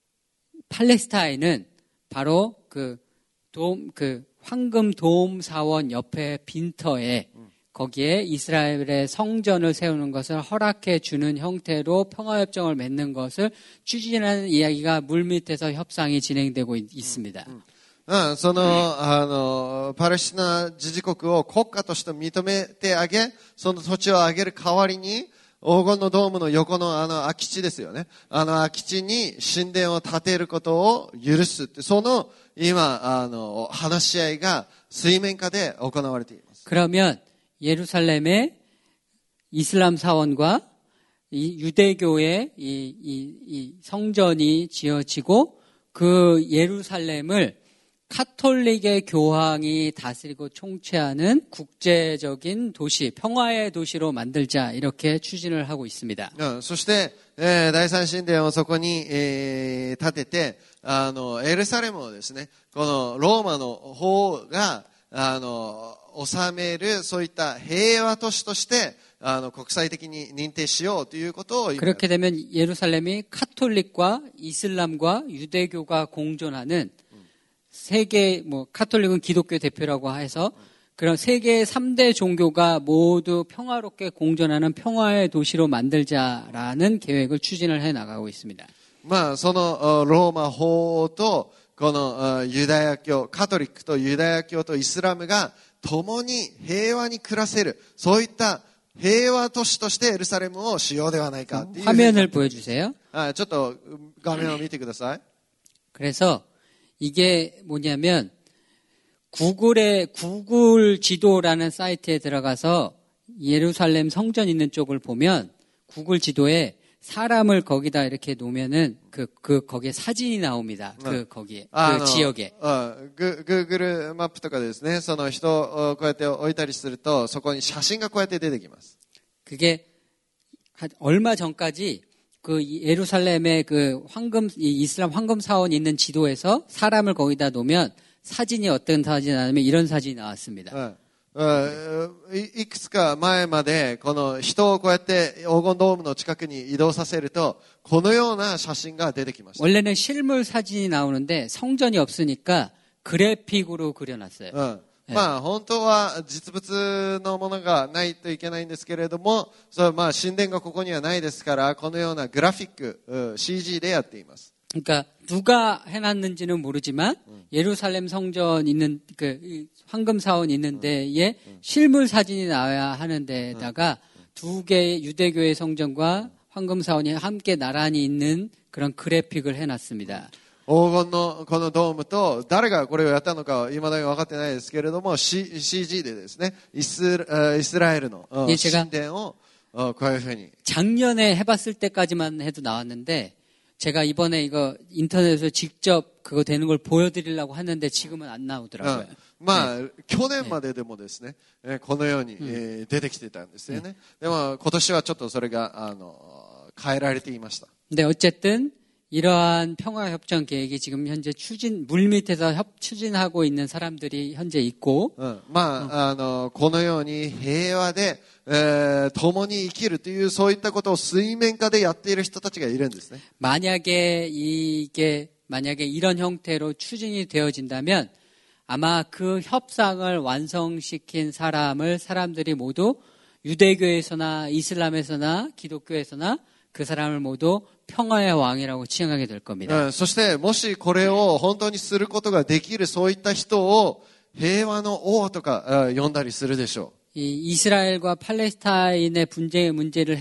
팔레스타인은 바로 그 돔 그 황금 도움 사원 옆에 빈터에 음. 거기에 이스라엘의 성전을 세우는 것을 허락해 주는 형태로 평화협정을 맺는 것을 추진하는 이야기가 물밑에서 협상이 진행되고 있, 있습니다. 음. うん、その、あの、パレスチナ自治国を国家として認めてあげ、その土地をあげる代わりに、黄金のドームの横のあの空き地ですよね。あの空き地に神殿を建てることを許すって、その今、あの、話し合いが水面下で行われています。 그러면 예루살렘의 이슬람 사원과 이 유대교의 이, 이, 이 성전이 지어지고 그 예루살렘을 카톨릭의 교황이 다스리고 총체하는 국제적인 도시, 평화의 도시로 만들자 이렇게 추진을 하고 있습니다. そして、えー、第三神殿をそこに、えー、建てて、あのエルサレムをですね、このローマの方があの治めるそういった平和都市としてあの国際的に認定しようということを 그렇게 되면 예루살렘이 카톨릭과 이슬람과 유대교가 공존하는 세계 뭐 카톨릭은 기독교 대표라고 해서 그런 세계 삼 대 종교가 모두 평화롭게 공존하는 평화의 도시로 만들자라는 계획을 추진을 해 나가고 있습니다. まあそのローマ法とこのユダヤ教、カトリックとユダヤ教とイスラムが共に平和に暮らせるそういった平和都市としてエルサレムをしようではないかっていう 화면을 보여주세요. 아, ちょっと画面を見てください. 그래서 이게 뭐냐면 구글의 구글 지도라는 사이트에 들어가서 예루살렘 성전 있는 쪽을 보면 구글 지도에 사람을 거기다 이렇게 놓으면은 그, 그, 거기에 사진이 나옵니다. 그, 네. 거기에, 아, 그 지역에. 어, 그, 구글 マップとかですね、その人をこうやって置いたりすると、そこに写真がこうやって出てきます. 그게 얼마 전까지 그 예루살렘의 그 황금, 이슬람 황금 사원 있는 지도에서 사람을 거기다 놓으면 사진이 어떤 사진이 나오면 이런 사진이 나왔습니다. 네. いくつか前までこの人をこうやって黄金ドームの近くに移動させるとこのような写真が出てきました. 원래는 실물 사진이 나오는데 성전이 없으니까 그래픽으로 그려놨어요. うんまあ、本当は実物のものがないといけないんですけれども、そう、まあ、神殿がここにはないですから、このようなグラフィック、シージー でやっています。 그러니까 누가 해놨는지는 모르지만 음. 예루살렘 성전 있는 그 황금 사원 있는 데에 음. 실물 사진이 나와야 하는 데다가 음. 두 개의 유대교의 성전과 황금 사원이 함께 나란히 있는 그런 그래픽을 해놨습니다. 黄金のこのドームと誰がこれをやったのかは未だに分かってないですけれども、 シージー でですね、イスラ、イスラエルの神殿をこういうふうに 작년에 해봤을 때까지만 해도 나왔는데 제가 이번에 이거 인터넷에서 직접 그거 되는 걸 보여드리려고 하는데 지금은 안 나오더라고요. まあ、去年まででもですね、このように出てきてたんですよね。でも今年はちょっとそれがあの変えられていました。 근데 어쨌든 이러한 평화협정 계획이 지금 현재 추진, 물밑에서 협, 추진하고 있는 사람들이 현재 있고, まあ、あの、このように平和で、えー、共に生きるというそういったことを水面下でやっている人たちがいるんですね。 만약에 이게, 만약에 이런 형태로 추진이 되어진다면 아마 그 협상을 완성시킨 사람을 사람들이 모두 유대교에서나 이슬람에서나 기독교에서나 그 사람을 모두 평화의 왕이라고 칭하게 될 겁니다. そしてもしこれを本当にすることができるそういった人を平和の王とか呼んだりするでしょう。 이 이스라엘과 팔레스타인의 분쟁의 문제를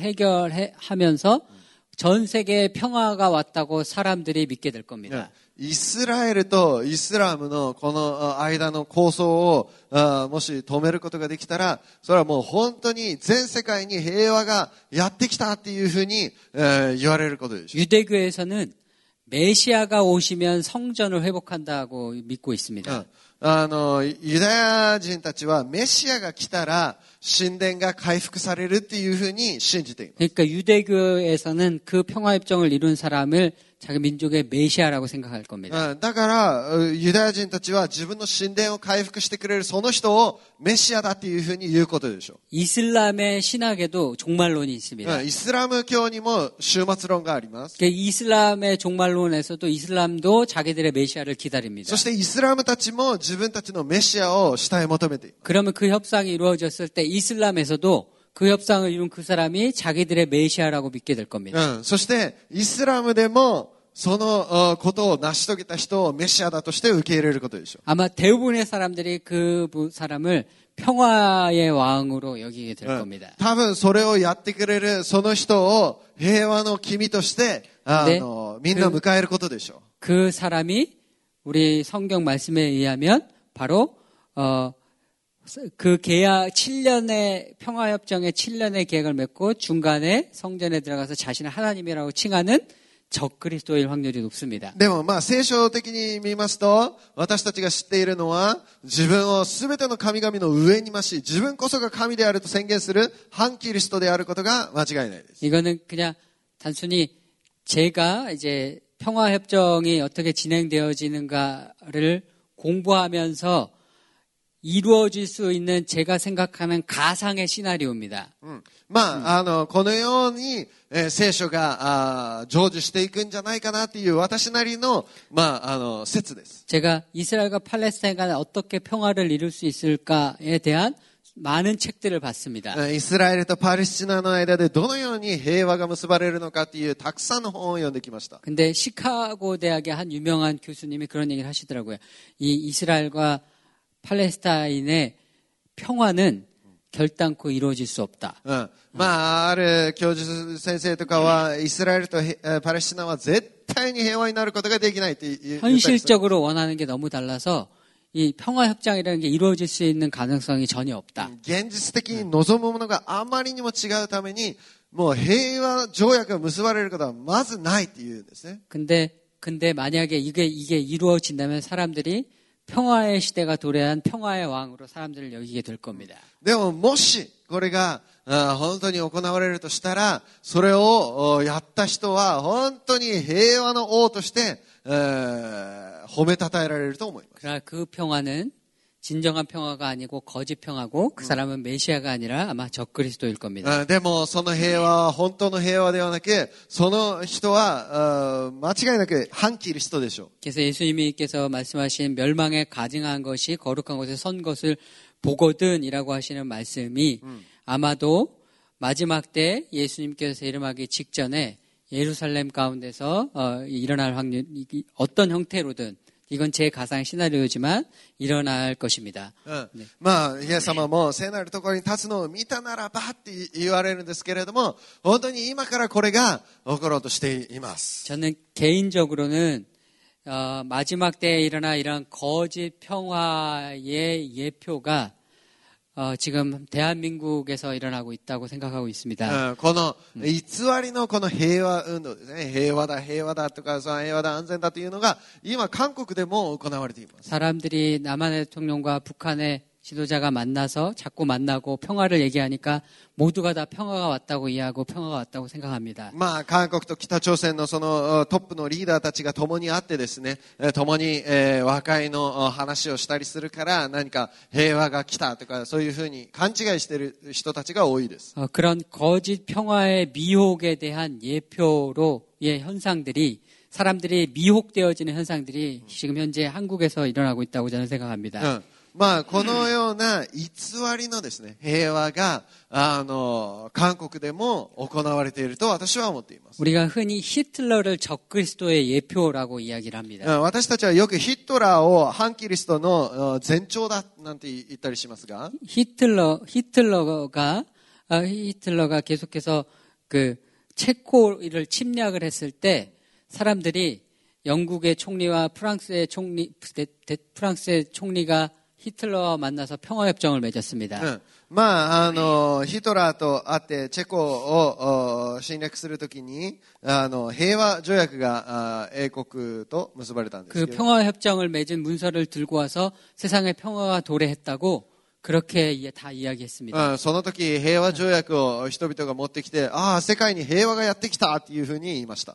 해결하면서 전 세계에 평화가 왔다고 사람들이 믿게 될 겁니다. イスラエルとイスラムのこの間の構想をもし止めることができたら、それはもう本当に全世界に平和がやってきたっていうふうに言われることでしょう。 유대교에서는 메시아가 오시면 성전을 회복한다고 믿고 있습니다. あのユダヤ人たちはメシアが来たら神殿が回復されるっていうふうに信じています。 그러니까 유대교에서는 그 평화협정을 이룬 사람을 자기 민족의 메시아라고 생각할 겁니다. だからユダヤ人たちは自分の神殿を回復してくれるその人をメシアだっていうふうに言うことでしょう。 이슬람의 신학에도 종말론이 있습니다. イスラム教にも終末論があります。 이슬람의 종말론에서도 이슬람도 자기들의 메시아를 기다립니다. そしてイスラムたちも自分たちのメシアを下へ求めています。 그러면 그 협상이 이루어졌을 때 이슬람에서도 그 협상을 이룬 그 사람이 자기들의 메시아라고 믿게 될 겁니다. うん、そしてイスラムでもそのことを成し遂げた人をメシアだとして受け入れることでしょう。 아마 대부분의 사람들이 그 사람을 평화의 왕으로 여기게 될 겁니다. 多分それをやってくれるその人を平和の君としてあのみんな迎えることでしょう。 그 사람이 우리 성경 말씀에 의하면 바로 어, 그 계약 칠 년의 평화협정의 칠 년의 계약을 맺고 중간에 성전에 들어가서 자신을 하나님이라고 칭하는 적그리스도일 확률이 높습니다. でもまあ聖書的に見ますと私たちが知っているのは自分を全ての神々の上に増し自分こそが神であると宣言する反キリストであることが間違いないです。 이거는 그냥 단순히 제가 이제 평화협정이 어떻게 진행되어지는가를 공부하면서 이루어질 수 있는 제가 생각하는 가상의 시나리오입니다. うん、まあ、あの、このように、えー、聖書が、あ成就していくんじゃないかなっていう私なりの、まあ、あの、説です。 제가 이스라엘과 팔레스타인 간에 어떻게 평화를 이룰 수 있을까에 대한 많은 책들을 봤습니다. イスラエルとパレスチナの間でどのように平和が結ばれるのかっていうたくさんの本を読んできました。 근데 시카고 대학의 한 유명한 교수님이 그런 얘기를 하시더라고요. 이 이스라엘과 팔레스타인의 평화는 결단코 이루어질 수 없다. うん、まあ、ある教授先生とかは、イスラエルとパレスチナは絶対に平和になることができないって言ったりする。 현실적으로 원하는 게 너무 달라서 이 평화협정이라는 게 이루어질 수 있는 가능성이 전혀 없다. 現実的に望むものがあまりにも違うために、もう平和条約が結ばれることはまずないっていうんですね。 근데 근데 만약에 이게 이게 이루어진다면 사람들이 평화의 시대가 도래한 평화의 왕으로 사람들을 여기게 될 겁니다. でももしこれが本当に行われるとしたら、それをやった人は本当に平和の王として褒めたたえられると思います。 그러나 그 평화는 진정한 평화가 아니고 거짓 평화고 그 사람은 메시아가 아니라 아마 적그리스도일 겁니다. でもその平和は本当の平和ではなく、その人は間違いなく反キリストでしょう。 그래서 예수님께서 말씀하신 멸망에 가증한 것이 거룩한 곳에 선 것을 보거든이라고 하시는 말씀이 음. 아마도 마지막 때 예수님께서 재림하기 직전에 예루살렘 가운데서 어, 일어날 확률 어떤 형태로든 이건 제 가상 시나리오지만 일어날 것입니다. ね、まあイエス様も聖なるところに立つのを見たならばって言われるんですけれども、本当に今からこれが起ころうとしています。 저는 개인적으로는 어, 마지막 때에 일어날 이런 거짓 평화의 예표가 어, 지금 대한민국에서 일어나고 있다고 생각하고 있습니다. この偽りのこの平和運動ですね。平和だ平和だとか、平和だ安全だというのが今韓国でも行われています。 사람들이 남한의 대통령과 북한의 지도자가 만나서 자꾸 만나고 평화를 얘기하니까 모두가 다 평화가 왔다고 이해하고 평화가 왔다고 생각합니다. まあ韓国と北朝鮮のそのトップのリーダーたちが共に会ってですね、共に和解の話をしたりするから何か平和が来たとかそういうふうに勘違いしている人たちが多いです。 어, 그런 거짓 평화의 미혹에 대한 예표로의 현상들이 사람들이 미혹되어지는 현상들이 지금 현재 한국에서 일어나고 있다고 저는 생각합니다. 응. まあこのような偽りのですね平和があの韓国でも行われていると私は思っています。 우리가 흔히 히틀러를 적그리스도의 예표라고 이야기를 합니다. 私たちはよくヒトラーを反キリストの前兆だなんて言ったりしますが、 히틀러 히틀러가 아, 히틀러가 계속해서 그 체코를 침략을 했을 때 사람들이 영국의 총리와 프랑스의 총리 프랑스의 총리가 히틀러와 만나서 평화협정을 맺었습니다. 응. まあ、あの、ヒトラーと会ってチェコを侵略するときに、あの、平和条約が英国と結ばれたんですけど。 그 평화협정을 맺은 문서를 들고 와서 세상에 평화가 도래했다고 그렇게 다 이야기했습니다. その時平和条約を人々が持ってきて、ああ、世界に平和がやってきたっていうふうに言いました。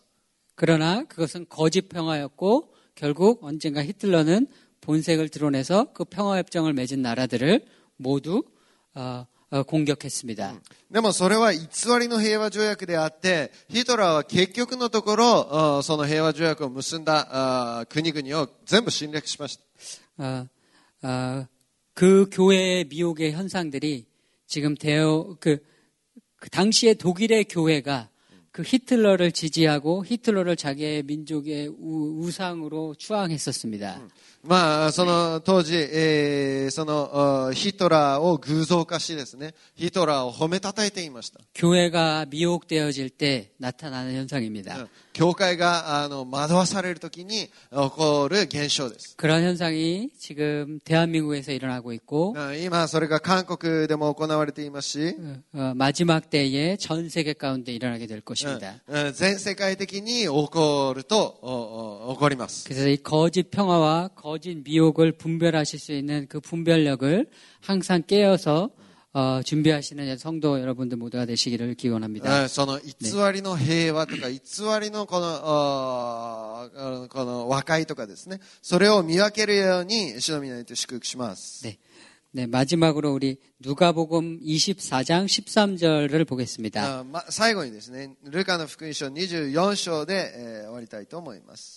그러나 그것은 거짓 평화였고 결국 언젠가 히틀러는 본색을 드러내서 그 평화협정을 맺은 나라들을 모두 어, 어, 공격했습니다. でもそれは偽りの平和条約であって、ヒトラーは結局のところその平和条約を結んだ国々を全部侵略しました。 어, 어, 그 교회의 미혹의 현상들이 지금 대어 그, 그 당시에 독일의 교회가 그 히틀러를 지지하고 히틀러를 자기의 민족의 우, 우상으로 추앙했었습니다. まあ、その当時、えー、そのヒトラーを偶像化しですね、ヒトラーを褒めたたえていました。 교회가 미혹되어질 때 나타나는 현상입니다. 教会があの惑わされるときに起こる現象です。 그런 현상이 지금 대한민국에서 일어나고 있고 今それが韓国でも行われていますし、 어, 마지막 때에 전 세계 가운데 일어나게 될 것입니다. 全世界的に起こると起こります。 그래서 이 거짓 평화와 거짓 미혹을 분별하실 수 있는 그 분별력을 항상 깨어서 어, 준비하시는 성도 여러분들 모두가 되시기를 기원합니다. その偽りの平和とか偽りのこのこの和解とかですね、それを見分けるように主の皆に祝福します。 네. 네, 마지막으로 우리 누가복음 이십사 장 십삼 절을 보겠습니다. 最後にですね、ルカの福音書にじゅうよん章で終わりたいと思います。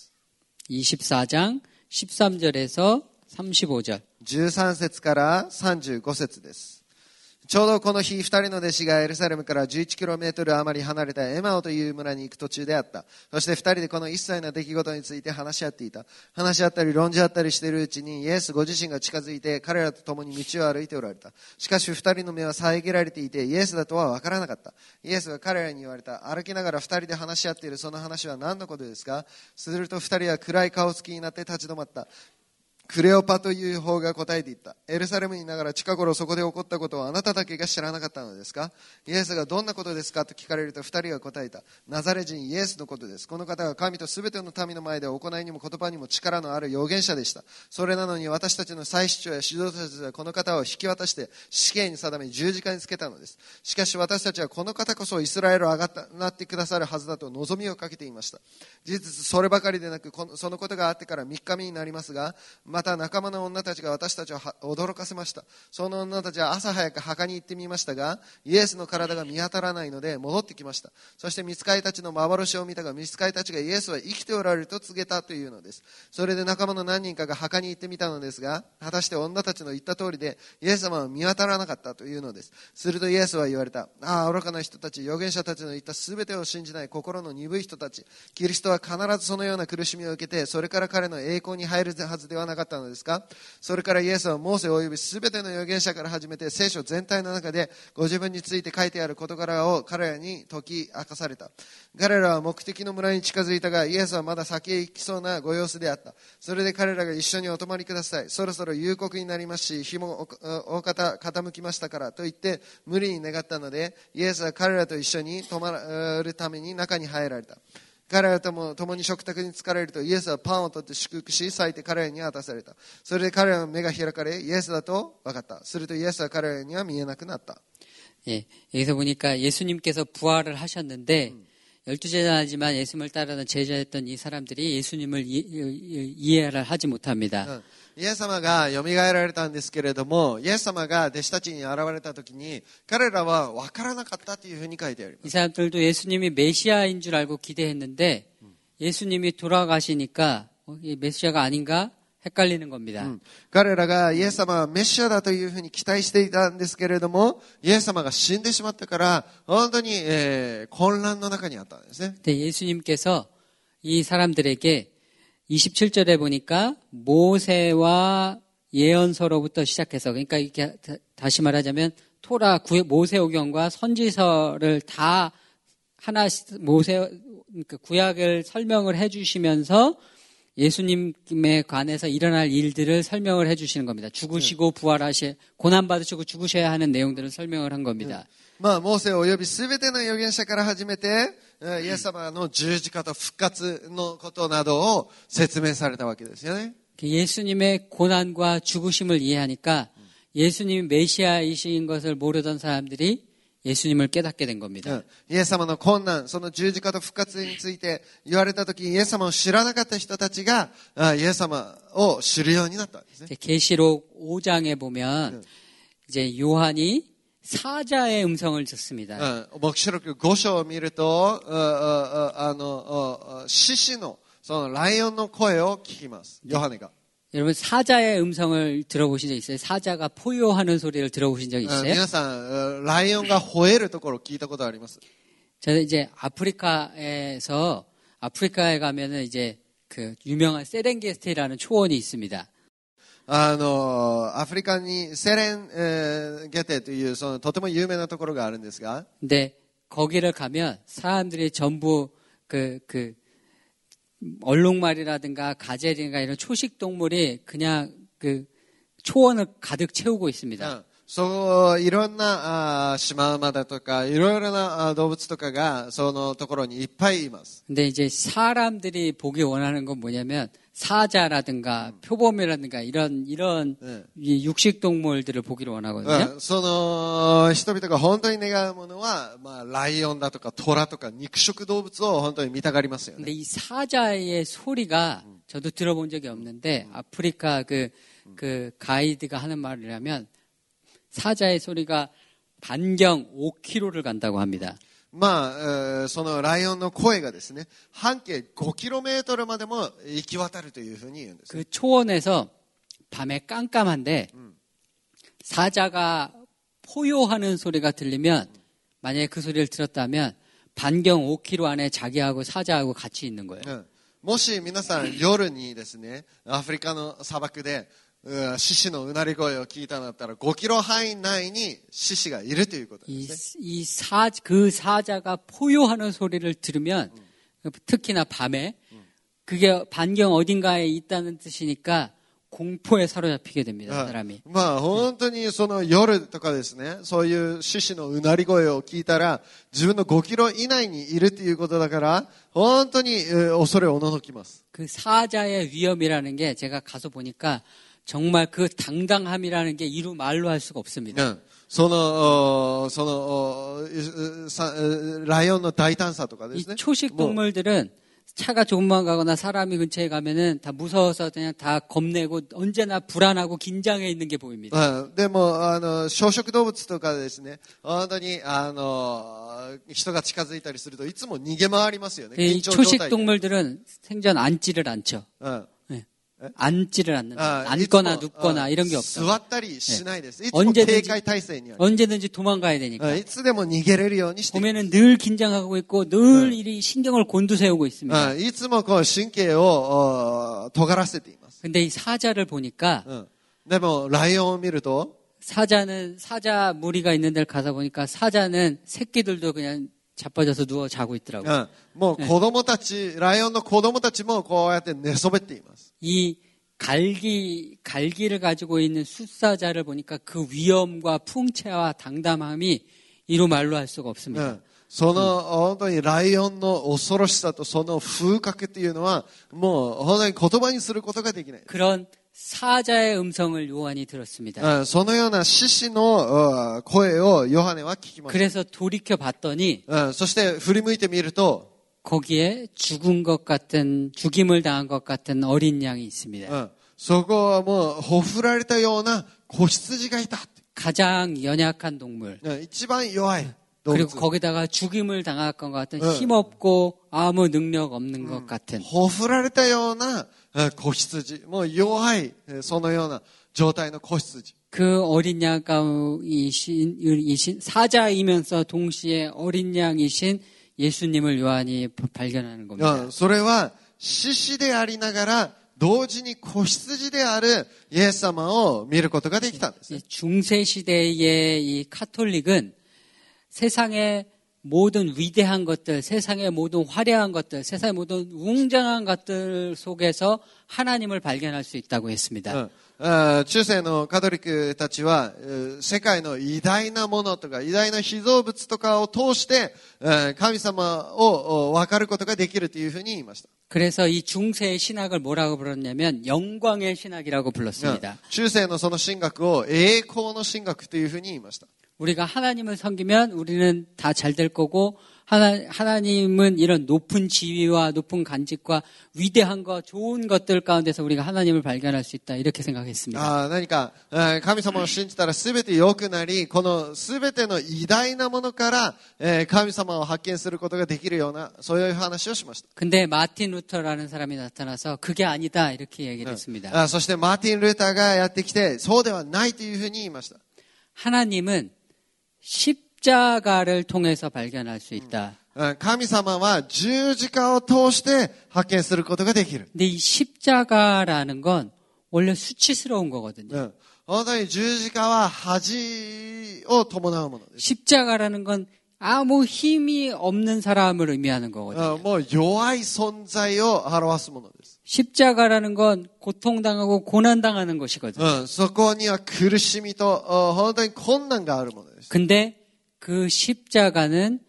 이십사 장 십삼 절에서 삼십오 절. じゅうさん節からさんじゅうご節です。ちょうどこの日、二人の弟子がエルサレムからじゅういちキロメートル余り離れたエマオという村に行く途中であった。そして二人でこの一切の出来事について話し合っていた。話し合ったり論じ合ったりしているうちに、イエスご自身が近づいて彼らと共に道を歩いておられた。しかし二人の目は遮られていて、イエスだとは分からなかった。イエスが彼らに言われた。歩きながら二人で話し合っているその話は何のことですか？すると二人は暗い顔つきになって立ち止まった。クレオパという方が答えていった。エルサレムにいながら近頃そこで起こったことをあなただけが知らなかったのですか？イエスがどんなことですかと聞かれると二人が答えた。ナザレ人イエスのことです。この方が神とすべての民の前で行いにも言葉にも力のある預言者でした。それなのに私たちの祭司長や指導者たちはこの方を引き渡して死刑に定め十字架につけたのです。しかし私たちはこの方こそイスラエルを上がったなってくださるはずだと望みをかけていました。事実そればかりでなく、そのことがあってから三日目になりますが、 また仲間の女たちが私たちを驚かせました。その女たちは朝早く墓に行ってみましたが、イエスの体が見当たらないので戻ってきました。そして御使いたちの幻を見たが、御使いたちがイエスは生きておられると告げたというのです。それで仲間の何人かが墓に行ってみたのですが、果たして女たちの言った通りでイエス様は見当たらなかったというのです。するとイエスは言われた。ああ、愚かな人たち、預言者たちの言ったすべてを信じない心の鈍い人たち。キリストは必ずそのような苦しみを受けて、それから彼の栄光に入るはずではなかったのですか。それからイエスはモーセおよびすべての預言者から始めて聖書全体の中でご自分について書いてある事柄を彼らに解き明かされた。彼らは目的の村に近づいたが、イエスはまだ先へ行きそうなご様子であった。それで彼らが一緒にお泊まりください。そろそろ夕刻になりますし、日も大方傾きましたからと言って無理に願ったので、イエスは彼らと一緒に泊まるために中に入られた。彼らとも共に食卓に疲れると、イエスはパンを取って祝福し、裂いて彼らに渡された。それで彼らの目が開かれ、イエスだと分かった。するとイエスは彼らには見えなくなった。 예, 여기서 보니까 예수님께서 부활을 하셨는데 음. 열두 제자지만 예수님을 따르는 제자였던 이 사람들이 예수님을 이, 이, 이해를 하지 못합니다. 음. イエス様が蘇られたんですけれども、イエス様が弟子たちに現れたときに彼らは分からなかったというふうに書いてあります。 이 사람들도 예수님이 메시아인 줄 알고 기대했는데 예수님이 돌아가시니까 메시아가 아닌가 헷갈리는 겁니다. 음. 彼らがイエス様はメシアだというふうに期待していたんですけれども、イエス様が死んでしまったから本当に、えー、混乱の中にあったんですね。 근데 예수님께서 이 사람들에게 이십칠 절에 보니까 모세와 예언서로부터 시작해서, 그러니까 이렇게 다시 말하자면 토라, 모세오경과 선지서를 다 하나 모세 그러니까 구약을 설명을 해주시면서 예수님에 관해서 일어날 일들을 설명을 해주시는 겁니다. 죽으시고 부활하시, 고난 받으시고 죽으셔야 하는 내용들을 설명을 한 겁니다. まあ、モーセおよびすべての預言者から始めて、イエス様の十字架と復活のことなどを説明されたわけですよね。 예수님의 고난과 죽으심을 이해하니까 예수님이 메시아이신 것을 모르던 사람들이 예수님을 깨닫게 된 겁니다. イエス様の困難、その十字架と復活について言われたとき、イエス様を知らなかった人たちがイエス様を知るようになったんですね。 계시록 오 장에 보면 이제 요한이 사자의 음성을 듣습니다. 黙示録ご章を見ると、あの獅子のそのライオンの声を聞きます。ヨハネが。 여러분 사자의 음성을 들어보신 적 있어요? 사자가 포효하는 소리를 들어보신 적 있어요? 皆さんライオンが吠えるところ聞いたことあります? 저는 이제 아프리카에서 아프리카에 가면은 이제 그 유명한 세렝게티라는 초원이 있습니다. あのアフリカにセレンゲテというそのとても有名なところがあるんですが、 근데 거기를 가면 사람들이 전부 그 그 얼룩말이라든가 가젤이나 이런 초식 동물이 그냥 그 초원을 가득 채우고 있습니다. そういろんなシマウマだとかいろいろな動物とかがそのところにいっぱいいます. 근데 이제 사람들이 보기 원하는 건 뭐냐면 사자라든가 음. 표범이라든가 이런 이런 네. 육식 동물들을 보기를 원하거든요. その人々が本当に願うものはまあライオンだとかトラとか肉食動物を本当に見たがりますよね. 근데 이 사자의 소리가 음. 저도 들어본 적이 없는데 음. 아프리카 그, 그 가이드가 하는 말이라면 사자의 소리가 반경 오 킬로미터를 간다고 합니다. まあ、そのライオンの声がですね、半径ごキロメートルまでも行き渡るというふうに言うんです。 그 초원에서 밤에 깜깜한데 음. 사자가 포효하는 소리가 들리면 음. 만약에 그 소리를 들었다면 반경 오 킬로미터 안에 자기하고 사자하고 같이 있는 거예요. 음. もし皆さん夜にですね、アフリカの砂漠で獅子のうなり声を聞いたんだったらごキロ範囲内に獅子がいるということですね。 이, 이 사, 그 사자가 포효하는 소리를 들으면 음. 특히나 밤에 음. 그게 반경 어딘가에 있다는 뜻이니까 공포에 사로잡히게 됩니다. 사람이. まあ本当にその夜とかですね、そういう獅子のうなり声を聞いたら自分のごキロ以内にいるということだから本当に恐れをおののきます。 그 사자의 위험이라는 게 제가 가서 보니까 정말 그 당당함이라는 게 이루 말로 할 수가 없습니다. そのそのライオンの大胆さとかですね。 이 초식 동물들은 차가 조금만 가거나 사람이 근처에 가면은 다 무서워서 그냥 다 겁내고 언제나 불안하고 긴장해 있는 게 보입니다. うん、でも、あの、草食動物とかですね、本当に、あの、人が近づいたりするといつも逃げ回りますよね。 이 緊張状 초식 態で。 동물들은 생전 앉지를 않죠. うん 네. 앉지를 않는다. あいつも 앉거나 눕거나 あ 이런 게 座 없다. ったりしないです。いつも 언제든지 警戒態勢にある。 언제든지 도망가야 되니까. うんいつでも逃げれるようにしている。 보면은 늘 긴장하고 있고 늘 이 신경을 곤두세우고 있습니다. うんいつもこう神経をお尖らせています。 근데 이 사자를 보니까 うんでも、ライオンを見ると、 사자는 사자 무리가 있는 데를 가서 보니까 사자는 새끼들도 그냥 자빠져서 누워 자고 う 있더라고요. んもう子供たち、ライオンの子供たちもこうやって寝そべっています。 이 갈기 갈기를 가지고 있는 숫사자를 보니까 그 위엄과 풍채와 당담함이 이루 말로 할 수가 う 없습니다. んその、本当にライオンの恐ろしさとその風格っていうのは、もう本当に言葉にすることができない。 그런 사자의 음성을 요한이 들었습니다. うんそのような獅子のうん声をヨハネは聞きまし 그래서 돌이켜 봤더니 た。うんそして振り向いてみると、 거기에 죽은 것 같은 죽임을 당한 것 같은 어린 양이 있습니다. うんそこはもうほふられたような子羊がいた。 가장 연약한 동물. うん一番弱い動 그리고 物。 거기다가 죽임을 당할 것 같은 응. 힘없고 아무 능력 없는 것 같은 ほふられたようなうん子羊。もう弱い、えそのような状態の子羊。 그 어린 양이신 이신 사자이면서 동시에 어린 양이신 예수님을 요한이 발견하는 う 겁니다. んそれは獅子でありながら、同時に子羊であるイエス様を見ることができたんですね。 이 중세 시대의 이 카톨릭은 세상의 모든 위대한 것들, 세상의 모든 화려한 것들, 세상의 모든 웅장한 것들 속에서 하나님을 발견할 수 있다고 했습니다. うんあー中世のカトリックたちは、えー世界の偉大なものとか、偉大な被造物とかを通して、えー神様をお分かることができるというふうに言いました。 그래서 이 중세의 신학을 뭐라고 불렀냐면 영광의 신학이라고 うん 불렀습니다. 中世のその神学を栄光の神学というふうに言いました。 우리가 하나님을 섬기면 우리는 다 잘 될 거고 하나, 하나님은 이런 높은 지위와 높은 간직과 위대한 것, 좋은 것들 가운데서 우리가 하나님을 발견할 수 있다. 이렇게 생각했습니다. あー何か、えー神様を信じたら全て良くなり、この全ての偉大なものから、えー神様を発見することができるような、そういう話をしました。 근데 마틴 루터라는 사람이 나타나서 그게 아니다. 이렇게 얘기를 했습니다. あそしてマーティン・ルーターがやってきて、そうではないというふうに言いました。 하나님은 십자가를 통해서 발견할 수 있다. うん神様は十字架を通して発見することができる。 근데 이 십자가라는 건 원래 수치스러운 거거든요. うん本当に十字架は恥を伴うものです。 십자가라는 건 아무 힘이 없는 사람을 의미하는 う 거거든요. んもう弱い存在を表すものです。 십자가라는 건 고통당하고 고난당하는 것이거든요. うんそこには苦しみとお本当に困難があるものです。 근데 그 십자가는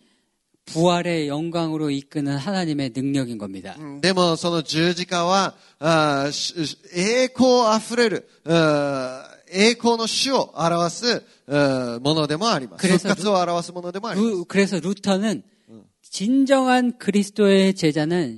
부활의 영광으로 이끄는 하나님의 능력인 겁니다. うんでもその十字架はあーし栄光あふれるあー栄光の主を表すあーものでもあります。 그래서 復活を表すものでもあります。 루- 그래서 루터는 진정한 그리스도의 제자는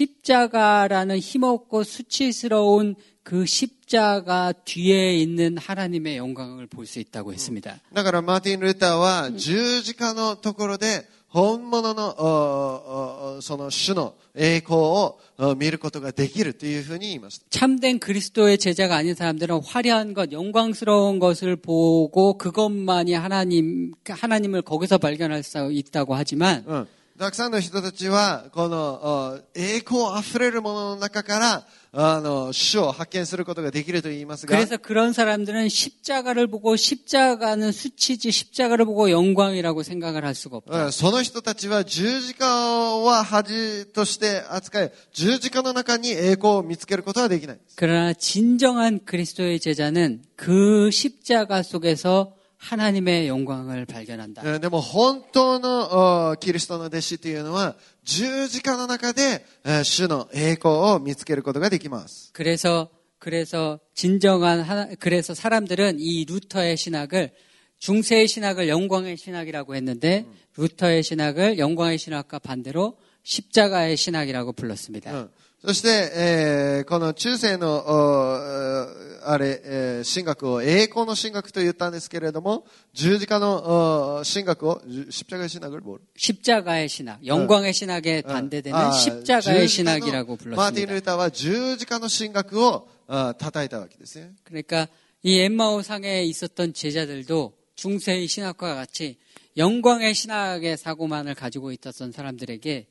십자가라는 힘없고 수치스러운 그 십자가 뒤에 있는 하나님의 영광을 볼 수 있다고 했습니다. だからマーティン・ルーターは十字架のところで本物のおおおその主の栄光をお見ることができるというふうに言いました。 참된 그리스도의 제자가 아닌 사람들은 화려한 것, 영광스러운 것을 보고 그것만이 하나님, 하나님을 거기서 발견할 수 있다고 하지만 うんたくさんの人たちはこのお栄光あふれるものの中からあの主を発見することができると言いますが、 그래서 그런 사람들은 십자가를 보고 십자가는 수치지 십자가를 보고 영광이라고 생각을 할 수가 う 없다. んその人たちは十字架は恥として扱い、十字架の中に栄光を見つけることはできない。 그러나 진정한 그리스도의 제자는 그 십자가 속에서 하나님의 영광을 발견한다. うんでも本当のおキリストの弟子というのは十字架の中でえー主の栄光を見つけることができます。 그래서 그래서 진정한 하나, 그래서 사람들은 이 루터의 신학을 중세의 신학을 영광의 신학이라고 했는데 루터의 신학을 영광의 신학과 반대로 십자가의 신학이라고 불렀습니다. うんそして、えーこの中世の、おあれ、えー神学を栄光の神学と言ったんですけれども、十字架のお神学を、십자가의 신학을 뭘? 십자가의 신학, 영광의 신학에 반대되는 아, 십자가의 十字架の 신학이라고 マーティン・ 불렀습니다. ルーターは十字架の神学をあ叩いたわけですね。 그러니까 이 엠마오 상에 있었던 제자들도 중세의 신학과 같이 영광의 신학의 사고만을 가지고 있었던 사람들에게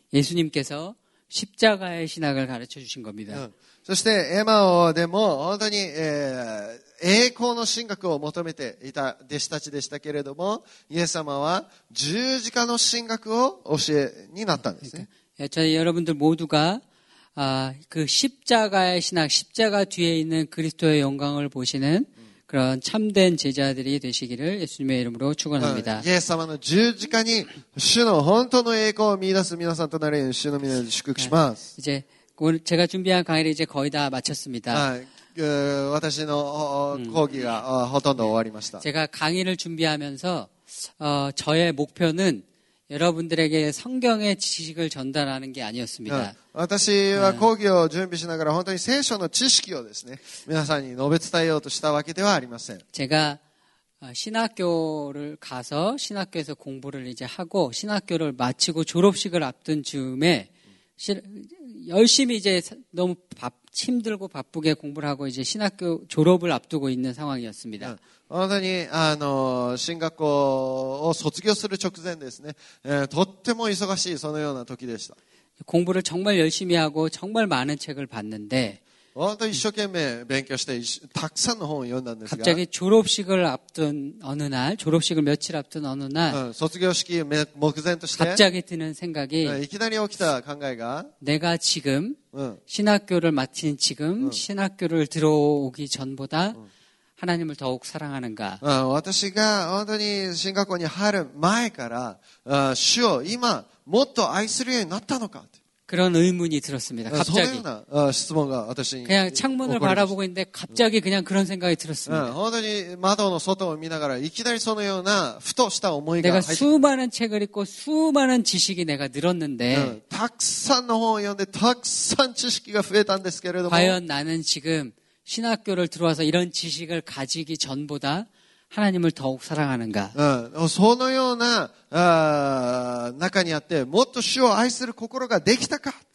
예수님께서 십자가의 신학을 가르쳐 주신 겁니다. うんそして、エマオでも本当に、えー栄光の神学を求めていた弟子たちでしたけれども、イエス様は十字架の神学を教えになったんですね。 예, 저희 여러분들 모두가 아, 그 십자가의 신학, 십자가 뒤에 있는 그리스도의 영광을 보시는 그런 참된 제자들이 되시기를 예수님의 이름으로 축원합니다. イエス様の十字架に主の本当の栄光を見出す皆さんとなるように主の皆で祝福します。 이제 오늘 제가 준비한 강의를 이제 거의 다 마쳤습니다. はいえー私のお講義があほとんど終わりました。 제가 강의를 준비하면서 어, 저의 목표는 여러분들에게 성경의 지식을 전달하는 게 うん 아니었습니다. 私は講義を準備しながら本当に聖書の知識をですね、皆さんに述べ伝えようとしたわけではありません。 제가 어, 신학교를 가서 신학교에서 공부를 이제 하고 신학교를 마치고 졸업식을 앞둔 즈음에 시, 열심히 이제 너무 밥, 힘들고 바쁘게 공부를 하고 이제 신학교 졸업을 앞두고 있는 상황이었습니다. 本当にあの進学校を卒業する直前ですね、えーとっても忙しいそのような時でした。 공부를 정말 열심히 하고 정말 많은 책을 봤는데 本当に一生懸命勉強して一たくさんの本を読んだんですが、 갑자기 졸업식을 앞둔 어느 날, 졸업식을 며칠 앞둔 어느 날 うん卒業式目前として 갑자기 드는 생각이 いきなり起きた考えが、 내가 지금 うん 신학교를 마친 지금 응. 신학교를 들어오기 전보다 하나님을 더욱 사랑하는가? うん私が本当に進学校に入る前からあ主を今もっと愛するようになったのかって 그런 의문이 들었습니다. そのよ 갑자기 うなあ質問が私に 그냥 起 창문을 こりました。 바라보고 있는데 갑자기 그냥 그런 생각이 うん 들었습니다. 本当に窓の外を見ながらいきなりそのようなふとした思いが 내가 入って 수많은 책을 읽고 수많은 지식이 내가 うん 늘었는데 たくさんの本を読んでたくさん知識が増えたんですけれども 과연 나는 지금 신학교를 들어와서 이런 지식을 가지기 전보다 하나님을 더욱 사랑하는가? うんそのようなあ中にあってもっと主を愛する心ができたか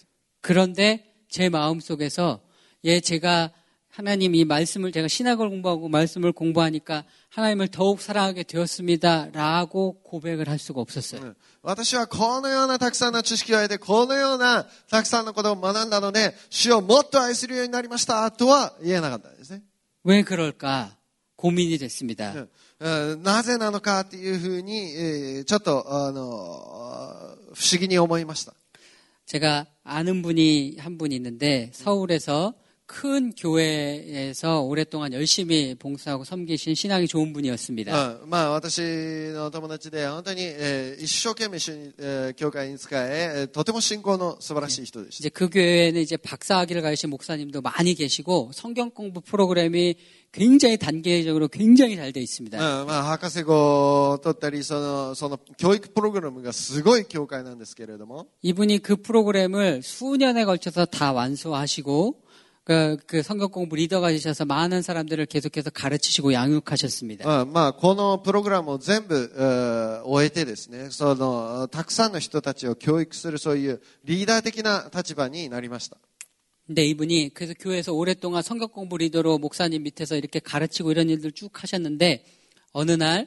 그런데 제 마음속에서 예 제가 하나님 이 말씀을 제가 신학을 공부하고 말씀을 공부하니까 하나님을 더욱 사랑하게 되었습니다라고 고백을 할 수가 없었어요. うん私はこのようなたくさんの知識を得てこのようなたくさんのことを学んだので主をもっと愛するようになりましたとは言えなかったんですね。 왜 그럴까 고민이 됐습니다. うんうんなぜなのかっていうふうにえーちょっとあの不思議に思いました。 제가 아는 분이 한 분 있는데 서울에서 큰 교회에서 오랫동안 열심히 봉사하고 섬기신 신앙이 좋은 분이었습니다. うんまあ私の友達で本当にえー一生懸命主にえー教会に仕ええーとても信仰の素晴らしい人でした。 이제 그 교회에는 이제 박사학위를 가르친 목사님도 많이 계시고 성경 공부 프로그램이 굉장히 단계적으로 굉장히 잘 돼 있습니다. うんまあ、博士号を取ったりその、その教育プログラムがすごい教会なんですけれども、 이분이 그 프로그램을 수년에 걸쳐서 다 완수하시고 그, 그 성경 공부 리더가 되셔서 많은 사람들을 계속해서 가르치시고 양육하셨습니다. うんまあ、このプログラムを全部、えー終えてですね、その、たくさんの人たちを教育するそういうリーダー的な立場になりました。 근데 이분이 그래서 교회에서 오랫동안 성경 공부 리더로 목사님 밑에서 이렇게 가르치고 이런 일들 쭉 하셨는데 어느 날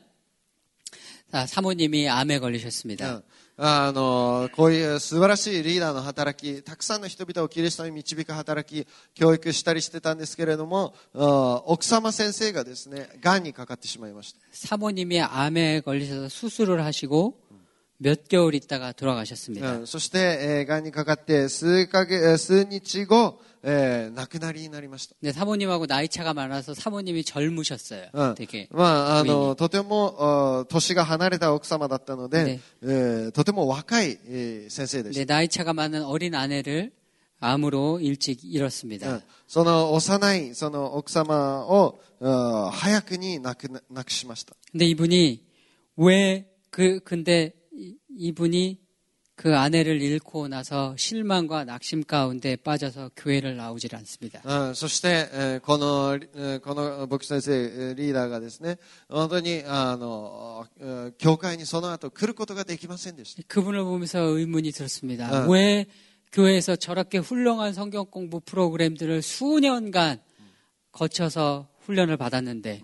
사모님이 암에 걸리셨습니다. うんあのこういう素晴らしいリーダーの働き、たくさんの人々をキリストに導く働き、教育したりしてたんですけれども、あ奥様先生がですね、癌にかかってしまいました。 사모님이 암에 걸리셔서 수술을 하시고 몇 개월 있다가 돌아가셨습니다. うんそして、えー、癌にかかって数ヶ月、えー数日後、えー亡くなりになりました。 근데 사모님하고 나이 차가 많아서 사모님이 젊으셨어요. うん 되게. まあ、あ上にの、とても、あ年が離れた奥様だったので、 ねえーとても若い、えー先生でし 근데 た。 나이 차가 많은 어린 아내를 암으로 일찍 잃었습니다. うんその幼い、その奥様を、あ早くに亡くな、亡くしました。 근데 이분이 왜 그 근데 이- 이분이 그 아내를 잃고 나서 실망과 낙심 가운데 빠져서 교회를 나오질 않습니다. うん、そして、えーこの、えーこの牧師先生、えーリーダーがですね、本当に、あの、えー教会にその後来ることができませんでした。 그분을 보면서 의문이 들었습니다. 어. 왜 교회에서 저렇게 훌륭한 성경 공부 프로그램들을 수년간 거쳐서 훈련을 받았는데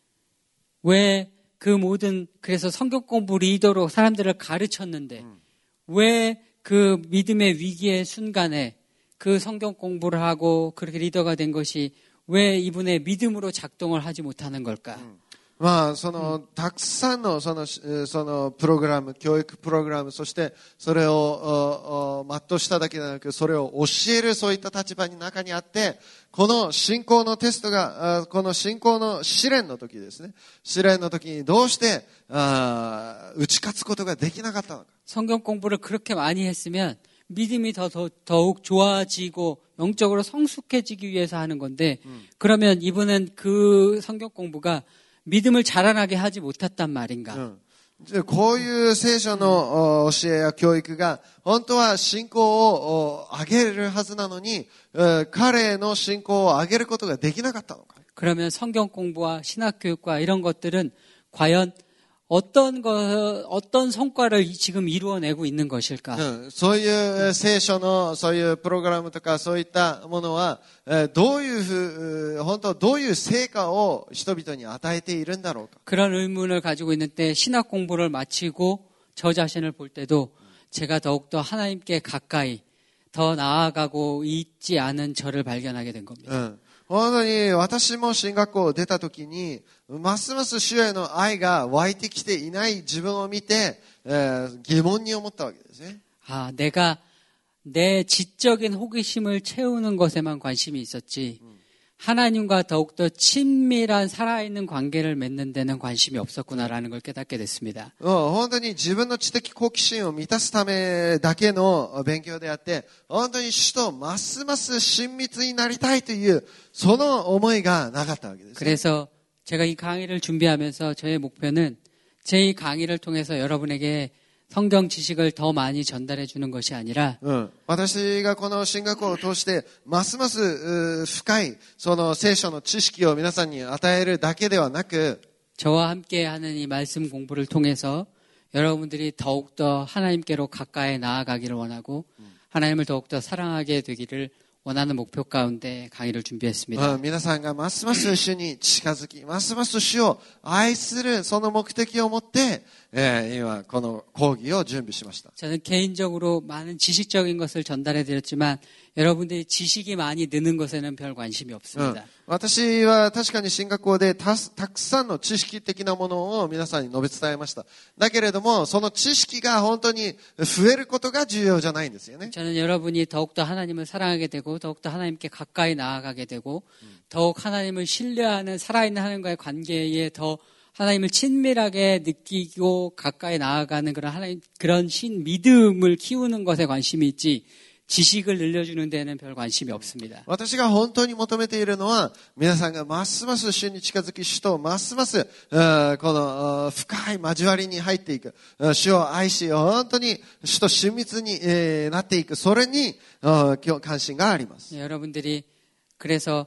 왜 그 모든 그래서 성경 공부 리더로 사람들을 가르쳤는데 왜 그 믿음의 위기의 순간에 그 성경 공부를 하고 그렇게 리더가 된 것이 왜 이분의 믿음으로 작동을 하지 못하는 걸까? まあ、その、たくさんの、その、えーその、プログラム、教育プログラム、そして、それを、おお全うしただけでなく、それを教える、そういった立場に中にあって、この信仰のテストが、あこの信仰の試練の時ですね。試練の時にどうして、あ打ち勝つことができなかったのか。 성경 공부를 그렇게 많이 했으면 믿음이 더, 더, 더욱 좋아지고 영적으로 성숙해지기 위해서 하는 건데 음. 그러면 이분은 그 성경 공부가 믿음을 자라나게 하지 못했단 말인가? 음. こういう聖書の教えや教育が本当は信仰を上げるはずなのに彼の信仰を上げることができなかったのか? 그러면 성경 공부와 신학 교육과 이런 것들은 과연 어떤 거, 어떤 성과를 지금 이루어내고 있는 것일까? そういう聖書のそういうプログラムとかそういったものはどういうふう本当どういう成果を人々に与えているんだろうか? 그런 의문을 가지고 있는 때 신학 공부를 마치고 저 자신을 볼 때도 제가 더욱더 하나님께 가까이 더 나아가고 있지 않은 저를 발견하게 된 겁니다. 응. 本当に私も進学校を出た時にますます主への愛が湧いてきていない自分を見て、えー、疑問に思ったわけですね。 아, 내가 내 지적인 호기심을 채우는 것에만 관심이 있었지 하나님과 더욱더 친밀한 살아있는 관계를 맺는 데는 관심이 없었구나라는 걸 깨닫게 됐습니다. 本当に自分の知的好奇心を満たすためだけの勉強であって、本当に主とますます親密になりたいというその思いがなかったわけです。 그래서 제가 이 강의를 준비하면서 저의 목표는 제 이 강의를 통해서 여러분에게 성경 지식을 더 많이 전달해 주는 것이 아니라 私がこの進学校を通してますます深いその聖書の知識を皆さんに与えるだけではなく 저와 함께 하는 이 말씀 공부를 통해서 여러분들이 더욱더 하나님께로 가까이 나아가기를 원하고 하나님을 더욱더 사랑하게 되기를 원하는 목표 가운데 강의를 준비했습니다. 皆さんがますます主に近づき、ますます主を愛するその目的を持って、えー、今この講義を準備しました。 저는 개인적으로 많은 지식적인 것을 전달해 드렸지만 여러분들이 지식이 많이 느는 것에는 별 관심이 없습니다. 私は確かに進学校で た, たくさんの知識的なものを皆さんに述べ伝えました。だけれどもその知識が本当に増えることが重要じゃないんですよね。 저는 여러분이 더욱더 하나님을 사랑하게 되고 더욱더 하나님께 가까이 나아가게 되고 더욱 하나님을 신뢰하는 살아있는 하나님과의 관계에 더 하나님을 친밀하게 느끼고 가까이 나아가는 그런 하나님 그런 신 믿음을 키우는 것에 관심이 있지 지식을 늘려주는 데는 별 관심이 없습니다. 私が本当に求めているのは皆さんがますます主に近づき主とますますこの深い交わりに入っていく主を愛し本当に主と親密になっていくそれに関心があります. 여러분들이 그래서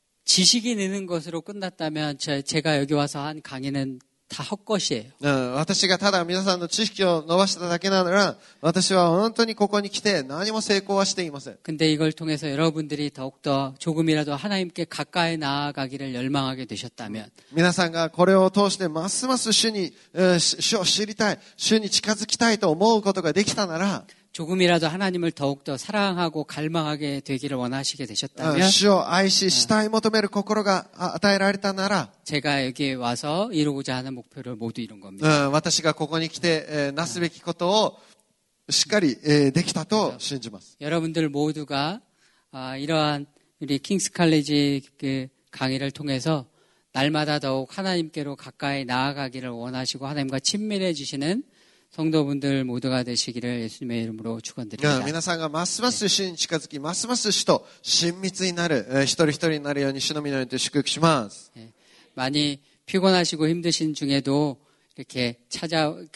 지식이 느는 것으로 끝났다면 제가 여기 와서 한 강의는 다 헛것이에요. 私がただ皆さんの知識を伸ばしただけなら私は本当にここに来て何も成功はしていません. 근데 이걸 통해서 여러분들이 더욱더 조금이라도 하나님께 가까이 나아가기를 열망하게 되셨다면 皆さんがこれを通してますます主に主を知りたい、主に近づきたいと思うことができたなら 조금이라도 하나님을 더욱더 사랑하고 갈망하게 되기를 원하시게 되셨다면 主を愛し慕い求める心が与えられたなら 제가 여기 와서 이루고자 하는 목표를 모두 이룬 겁니다. 私がここに来てなすべきことをしっかりできたと信じます. 여러분들 모두가 이러한 우리 킹스 칼리지 그 강의를 통해서 날마다 더욱 하나님께로 가까이 나아가기를 원하시고 하나님과 친밀해지시는 성도분들 모두가 되시기를 예수님의 이름으로 축원드립니다. 皆さんがますます主に近づき、ますます主と親密になる、一人一人になるように主の皆によって祝福します。 많이 피곤하시고 힘드신 중에도 이렇게 찾아 그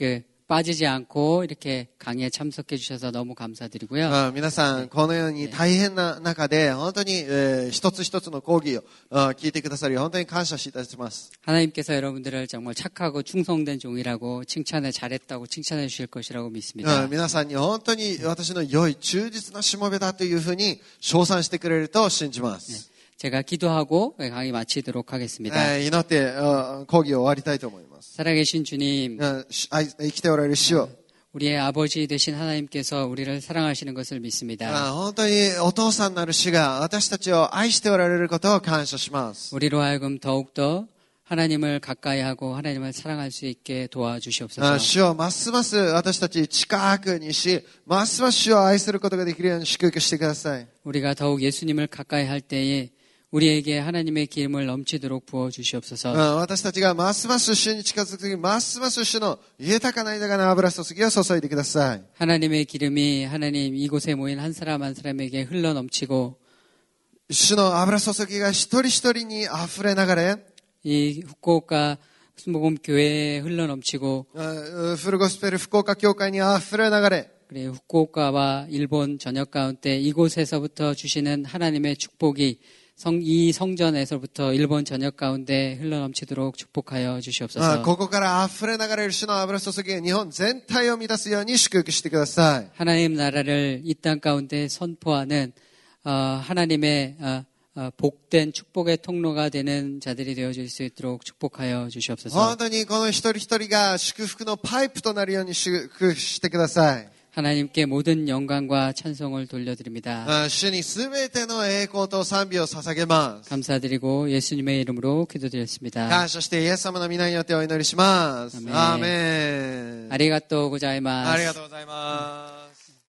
빠지지 않고 이렇게 강의에 참석해 주셔서 너무 감사드리고요. あ皆さん、このように大変な中で、本当に、えー一つ一つの講義をあ聞いてくださり、本当に感謝いたします。 하나님께서 여러분들을 정말 착하고 충성된 종이라고 칭찬에 잘했다고 칭찬해 주실 것이라고 あ 믿습니다. 皆さんに本当に私の良い忠実なしもべだというふうに称賛してくれると信じます。 제가 기도하고 강의 마치도록 하겠습니다. えー祈ってあ講義を終わりたいと思います。 살아계신 주님, あし愛生きておられる主よ、 우리의 아버지 되신 하나님께서 우리를 사랑하시는 것을 あ 믿습니다. 本当にお父さんなる主が私たちを愛しておられることを感謝します。 우리로 하여금 더욱더 하나님을 가까이 하고 하나님을 사랑할 수 있게 あ 도와주시옵소서. 主をますます私たち近くにし、ますます主を愛することができるように祝福してください。 우리가 더욱 예수님을 가까이 할 때에 우리에게 하나님의 기름을 넘치도록 부어 あ 주시옵소서. 私たちがますます主に近づくとき、ますます主の豊かな豊かな油注ぎを注いでください。 하나님의 기름이 하나님 이곳에 모인 한 사람 한 사람에게 흘러 넘치고 主の油注ぎが一人一人に溢れ流れ、 이 후쿠오카 수목금 교회에 흘러 넘치고 あフルゴスペル福岡教会に溢れ流れ、 그리고 후쿠오카와 일본 전역 가운데 이곳에서부터 주시는 하나님의 축복이 성, 이 성전에서부터 일본 전역 가운데 흘러 넘치도록 축복하여 あ 주시옵소서. ここから溢れ流れる主の油注ぎが日本全体を満たすように祝福してください。 하나님 나라를 이 땅 가운데 선포하는 어, 하나님의 어, 어, 복된 축복의 통로가 되는 자들이 되어줄 수 있도록 축복하여 주시옵소서. 本当にこの一人一人が祝福のパイプとなるように祝福してください。 하나님께 모든 영광과 찬송을 돌려드립니다. あ主にすべての栄光と賛美を捧げます。 감사드리고 예수님의 이름으로 기도드렸습니다. 感謝してイエス様の皆によってお祈りします。 アメン。 アーメン。 아리가또 고자이마스. ありがとうございます。